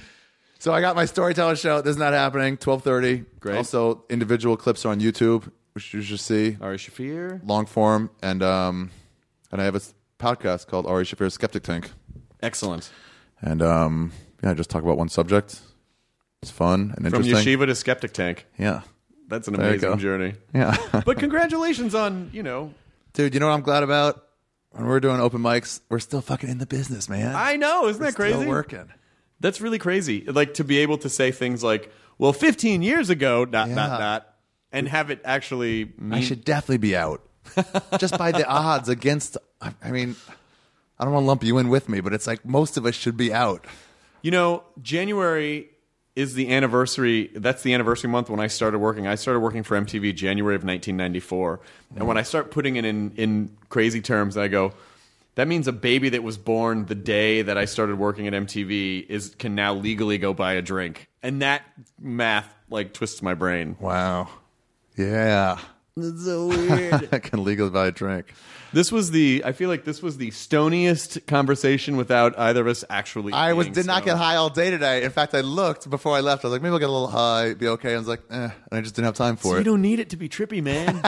Speaker 7: So I got my storyteller show. This is not happening. twelve thirty.
Speaker 4: Great.
Speaker 7: Also, individual clips are on YouTube, which you should see.
Speaker 4: Ari Shafir.
Speaker 7: Long form, and um, and I have a podcast called Ari Shafir's Skeptic Tank,
Speaker 4: Excellent.
Speaker 7: and um, yeah, I just talk about one subject. It's fun and
Speaker 4: From
Speaker 7: interesting.
Speaker 4: Yeshiva to Skeptic Tank.
Speaker 7: Yeah,
Speaker 4: That's an
Speaker 7: There you go.
Speaker 4: amazing journey.
Speaker 7: yeah.
Speaker 4: But congratulations on, you know,
Speaker 7: Dude, you know what I'm glad about? When we're doing open mics, we're still fucking in the business, man.
Speaker 4: I know, isn't
Speaker 7: we're
Speaker 4: that crazy?
Speaker 7: Still working.
Speaker 4: That's really crazy. Like to be able to say things like, well, fifteen years ago, dot,
Speaker 7: Yeah.
Speaker 4: dot, dot, and have it actually mean.
Speaker 7: I should definitely be out. Just by the odds against, I I mean, I don't want to lump you in with me, but it's like most of us should be out.
Speaker 4: You know, January is the anniversary. That's the anniversary month when I started working. I started working for M T V January of nineteen ninety-four. And when I start putting it in, in crazy terms, I go, that means a baby that was born the day that I started working at M T V is can now legally go buy a drink. And that math like twists my brain.
Speaker 7: Wow. Yeah.
Speaker 4: It's so weird.
Speaker 7: I can legally buy a drink.
Speaker 4: This was the, I feel like this was the stoniest conversation without either of us actually
Speaker 7: I was
Speaker 4: being
Speaker 7: did not get
Speaker 4: stoned.
Speaker 7: high all day today. In fact, I looked before I left. I was like, maybe I'll get a little high, be okay. I was like, eh. And I just didn't have time for
Speaker 4: So
Speaker 7: it.
Speaker 4: you don't need it to be trippy, man.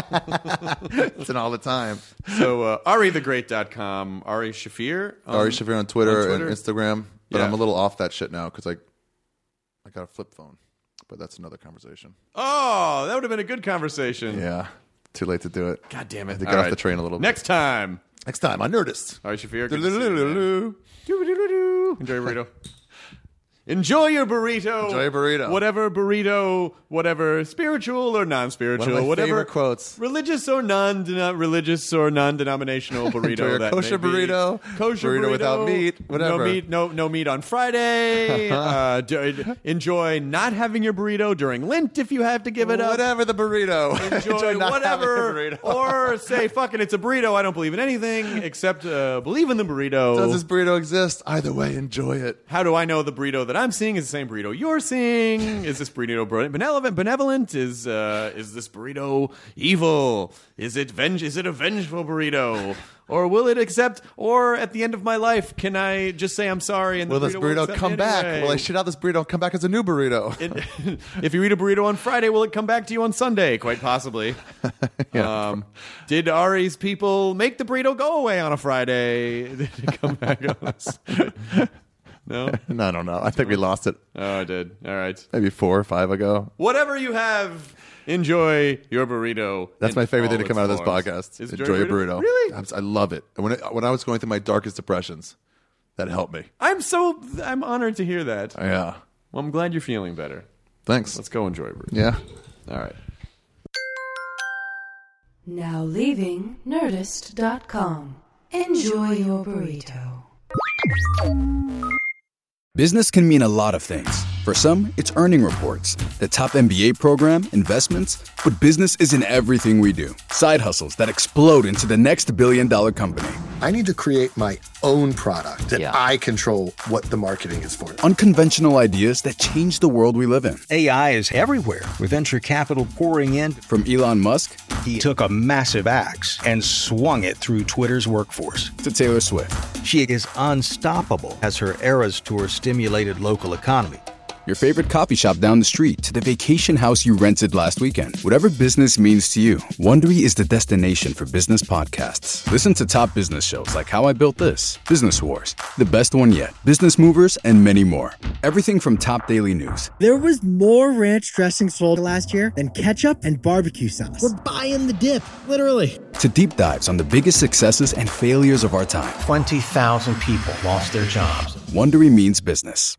Speaker 7: It's an all the time.
Speaker 4: So uh, Ari the Great dot com, Ari Shafir. um,
Speaker 7: Ari Shafir on Twitter,
Speaker 4: on Twitter.
Speaker 7: and Instagram. But
Speaker 4: Yeah.
Speaker 7: I'm a little off that shit now because I, I got a flip phone. But that's another conversation.
Speaker 4: Oh, that would have been a good conversation.
Speaker 7: Yeah. Too late to do it.
Speaker 4: God damn it.
Speaker 7: I had to
Speaker 4: All
Speaker 7: get off
Speaker 4: right.
Speaker 7: the train a little bit.
Speaker 4: Next time.
Speaker 7: Next time on Nerdist.
Speaker 4: Ari Shafir. good to see you, man. Enjoy your burrito. Enjoy your burrito.
Speaker 7: Enjoy your burrito.
Speaker 4: Whatever burrito, whatever spiritual or non-spiritual,
Speaker 7: One of my
Speaker 4: whatever
Speaker 7: favorite quotes.
Speaker 4: religious or non religious or non-denominational burrito.
Speaker 7: Enjoy your
Speaker 4: that
Speaker 7: kosher
Speaker 4: may be.
Speaker 7: burrito,
Speaker 4: kosher
Speaker 7: burrito
Speaker 4: burrito
Speaker 7: without meat, whatever.
Speaker 4: No meat, no no meat on Friday. uh, d- enjoy not having your burrito during Lent if you have to give it up.
Speaker 7: Whatever the burrito.
Speaker 4: Enjoy
Speaker 7: not
Speaker 4: whatever,
Speaker 7: having a burrito.
Speaker 4: or say fuck it, it's a burrito. I don't believe in anything except uh, believe in the burrito.
Speaker 7: Does this burrito exist? Either way, enjoy it.
Speaker 4: How do I know the burrito that that I'm seeing is the same burrito you're seeing? Is this burrito benevolent? Benevolent? Is uh, is this burrito evil? Is it venge? Is it a vengeful burrito? Or will it accept? Or at the end of my life, can I just say I'm sorry? And the
Speaker 7: Will this
Speaker 4: burrito,
Speaker 7: burrito
Speaker 4: will accept
Speaker 7: come
Speaker 4: me
Speaker 7: back?
Speaker 4: anyway?
Speaker 7: Will I shit out this burrito and come back as a new burrito?
Speaker 4: It, if you eat a burrito on Friday, will it come back to you on Sunday? Quite possibly.
Speaker 7: Yeah.
Speaker 4: um, did Ari's people make the burrito go away on a Friday? Did it come back on us? No?
Speaker 7: No, I don't know. I think we lost it
Speaker 4: Oh, I did. All right.
Speaker 7: maybe four or five ago.
Speaker 4: Whatever you have, enjoy your burrito.
Speaker 7: That's
Speaker 4: in
Speaker 7: my favorite thing
Speaker 4: all
Speaker 7: to come
Speaker 4: its
Speaker 7: out of this
Speaker 4: forms.
Speaker 7: podcast.
Speaker 4: Is
Speaker 7: Enjoy your burrito.
Speaker 4: Really?
Speaker 7: I'm- I love it. And When it, when I was going through my darkest depressions, that helped me.
Speaker 4: I'm so I'm honored to hear that.
Speaker 7: Yeah.
Speaker 4: Well, I'm glad you're feeling better.
Speaker 7: Thanks.
Speaker 4: Let's go enjoy burrito.
Speaker 7: Yeah.
Speaker 4: All right.
Speaker 6: Now leaving Nerdist dot com. Enjoy your burrito.
Speaker 9: Business can mean a lot of things. For some, it's earning reports, the top M B A program, investments, but business isn't everything we do. Side hustles that explode into the next billion dollar company.
Speaker 10: I need to create my own product that I control what the marketing is for.
Speaker 9: Unconventional ideas that change the world we live in.
Speaker 11: A I is everywhere, with venture capital pouring in.
Speaker 9: From Elon Musk,
Speaker 11: he took a massive axe and swung it through Twitter's workforce.
Speaker 9: To Taylor Swift.
Speaker 11: She is unstoppable as her Eras Tour stimulated local economy.
Speaker 9: Your favorite coffee shop down the street to the vacation house you rented last weekend. Whatever business means to you, Wondery is the destination for business podcasts. Listen to top business shows like How I Built This, Business Wars, The Best One Yet, Business Movers, and many more. Everything from top daily news.
Speaker 12: There was more ranch dressing sold last year than ketchup and barbecue sauce. We're buying the dip, literally.
Speaker 9: To deep dives on the biggest successes and failures of our time.
Speaker 11: twenty thousand people lost their jobs.
Speaker 9: Wondery means business.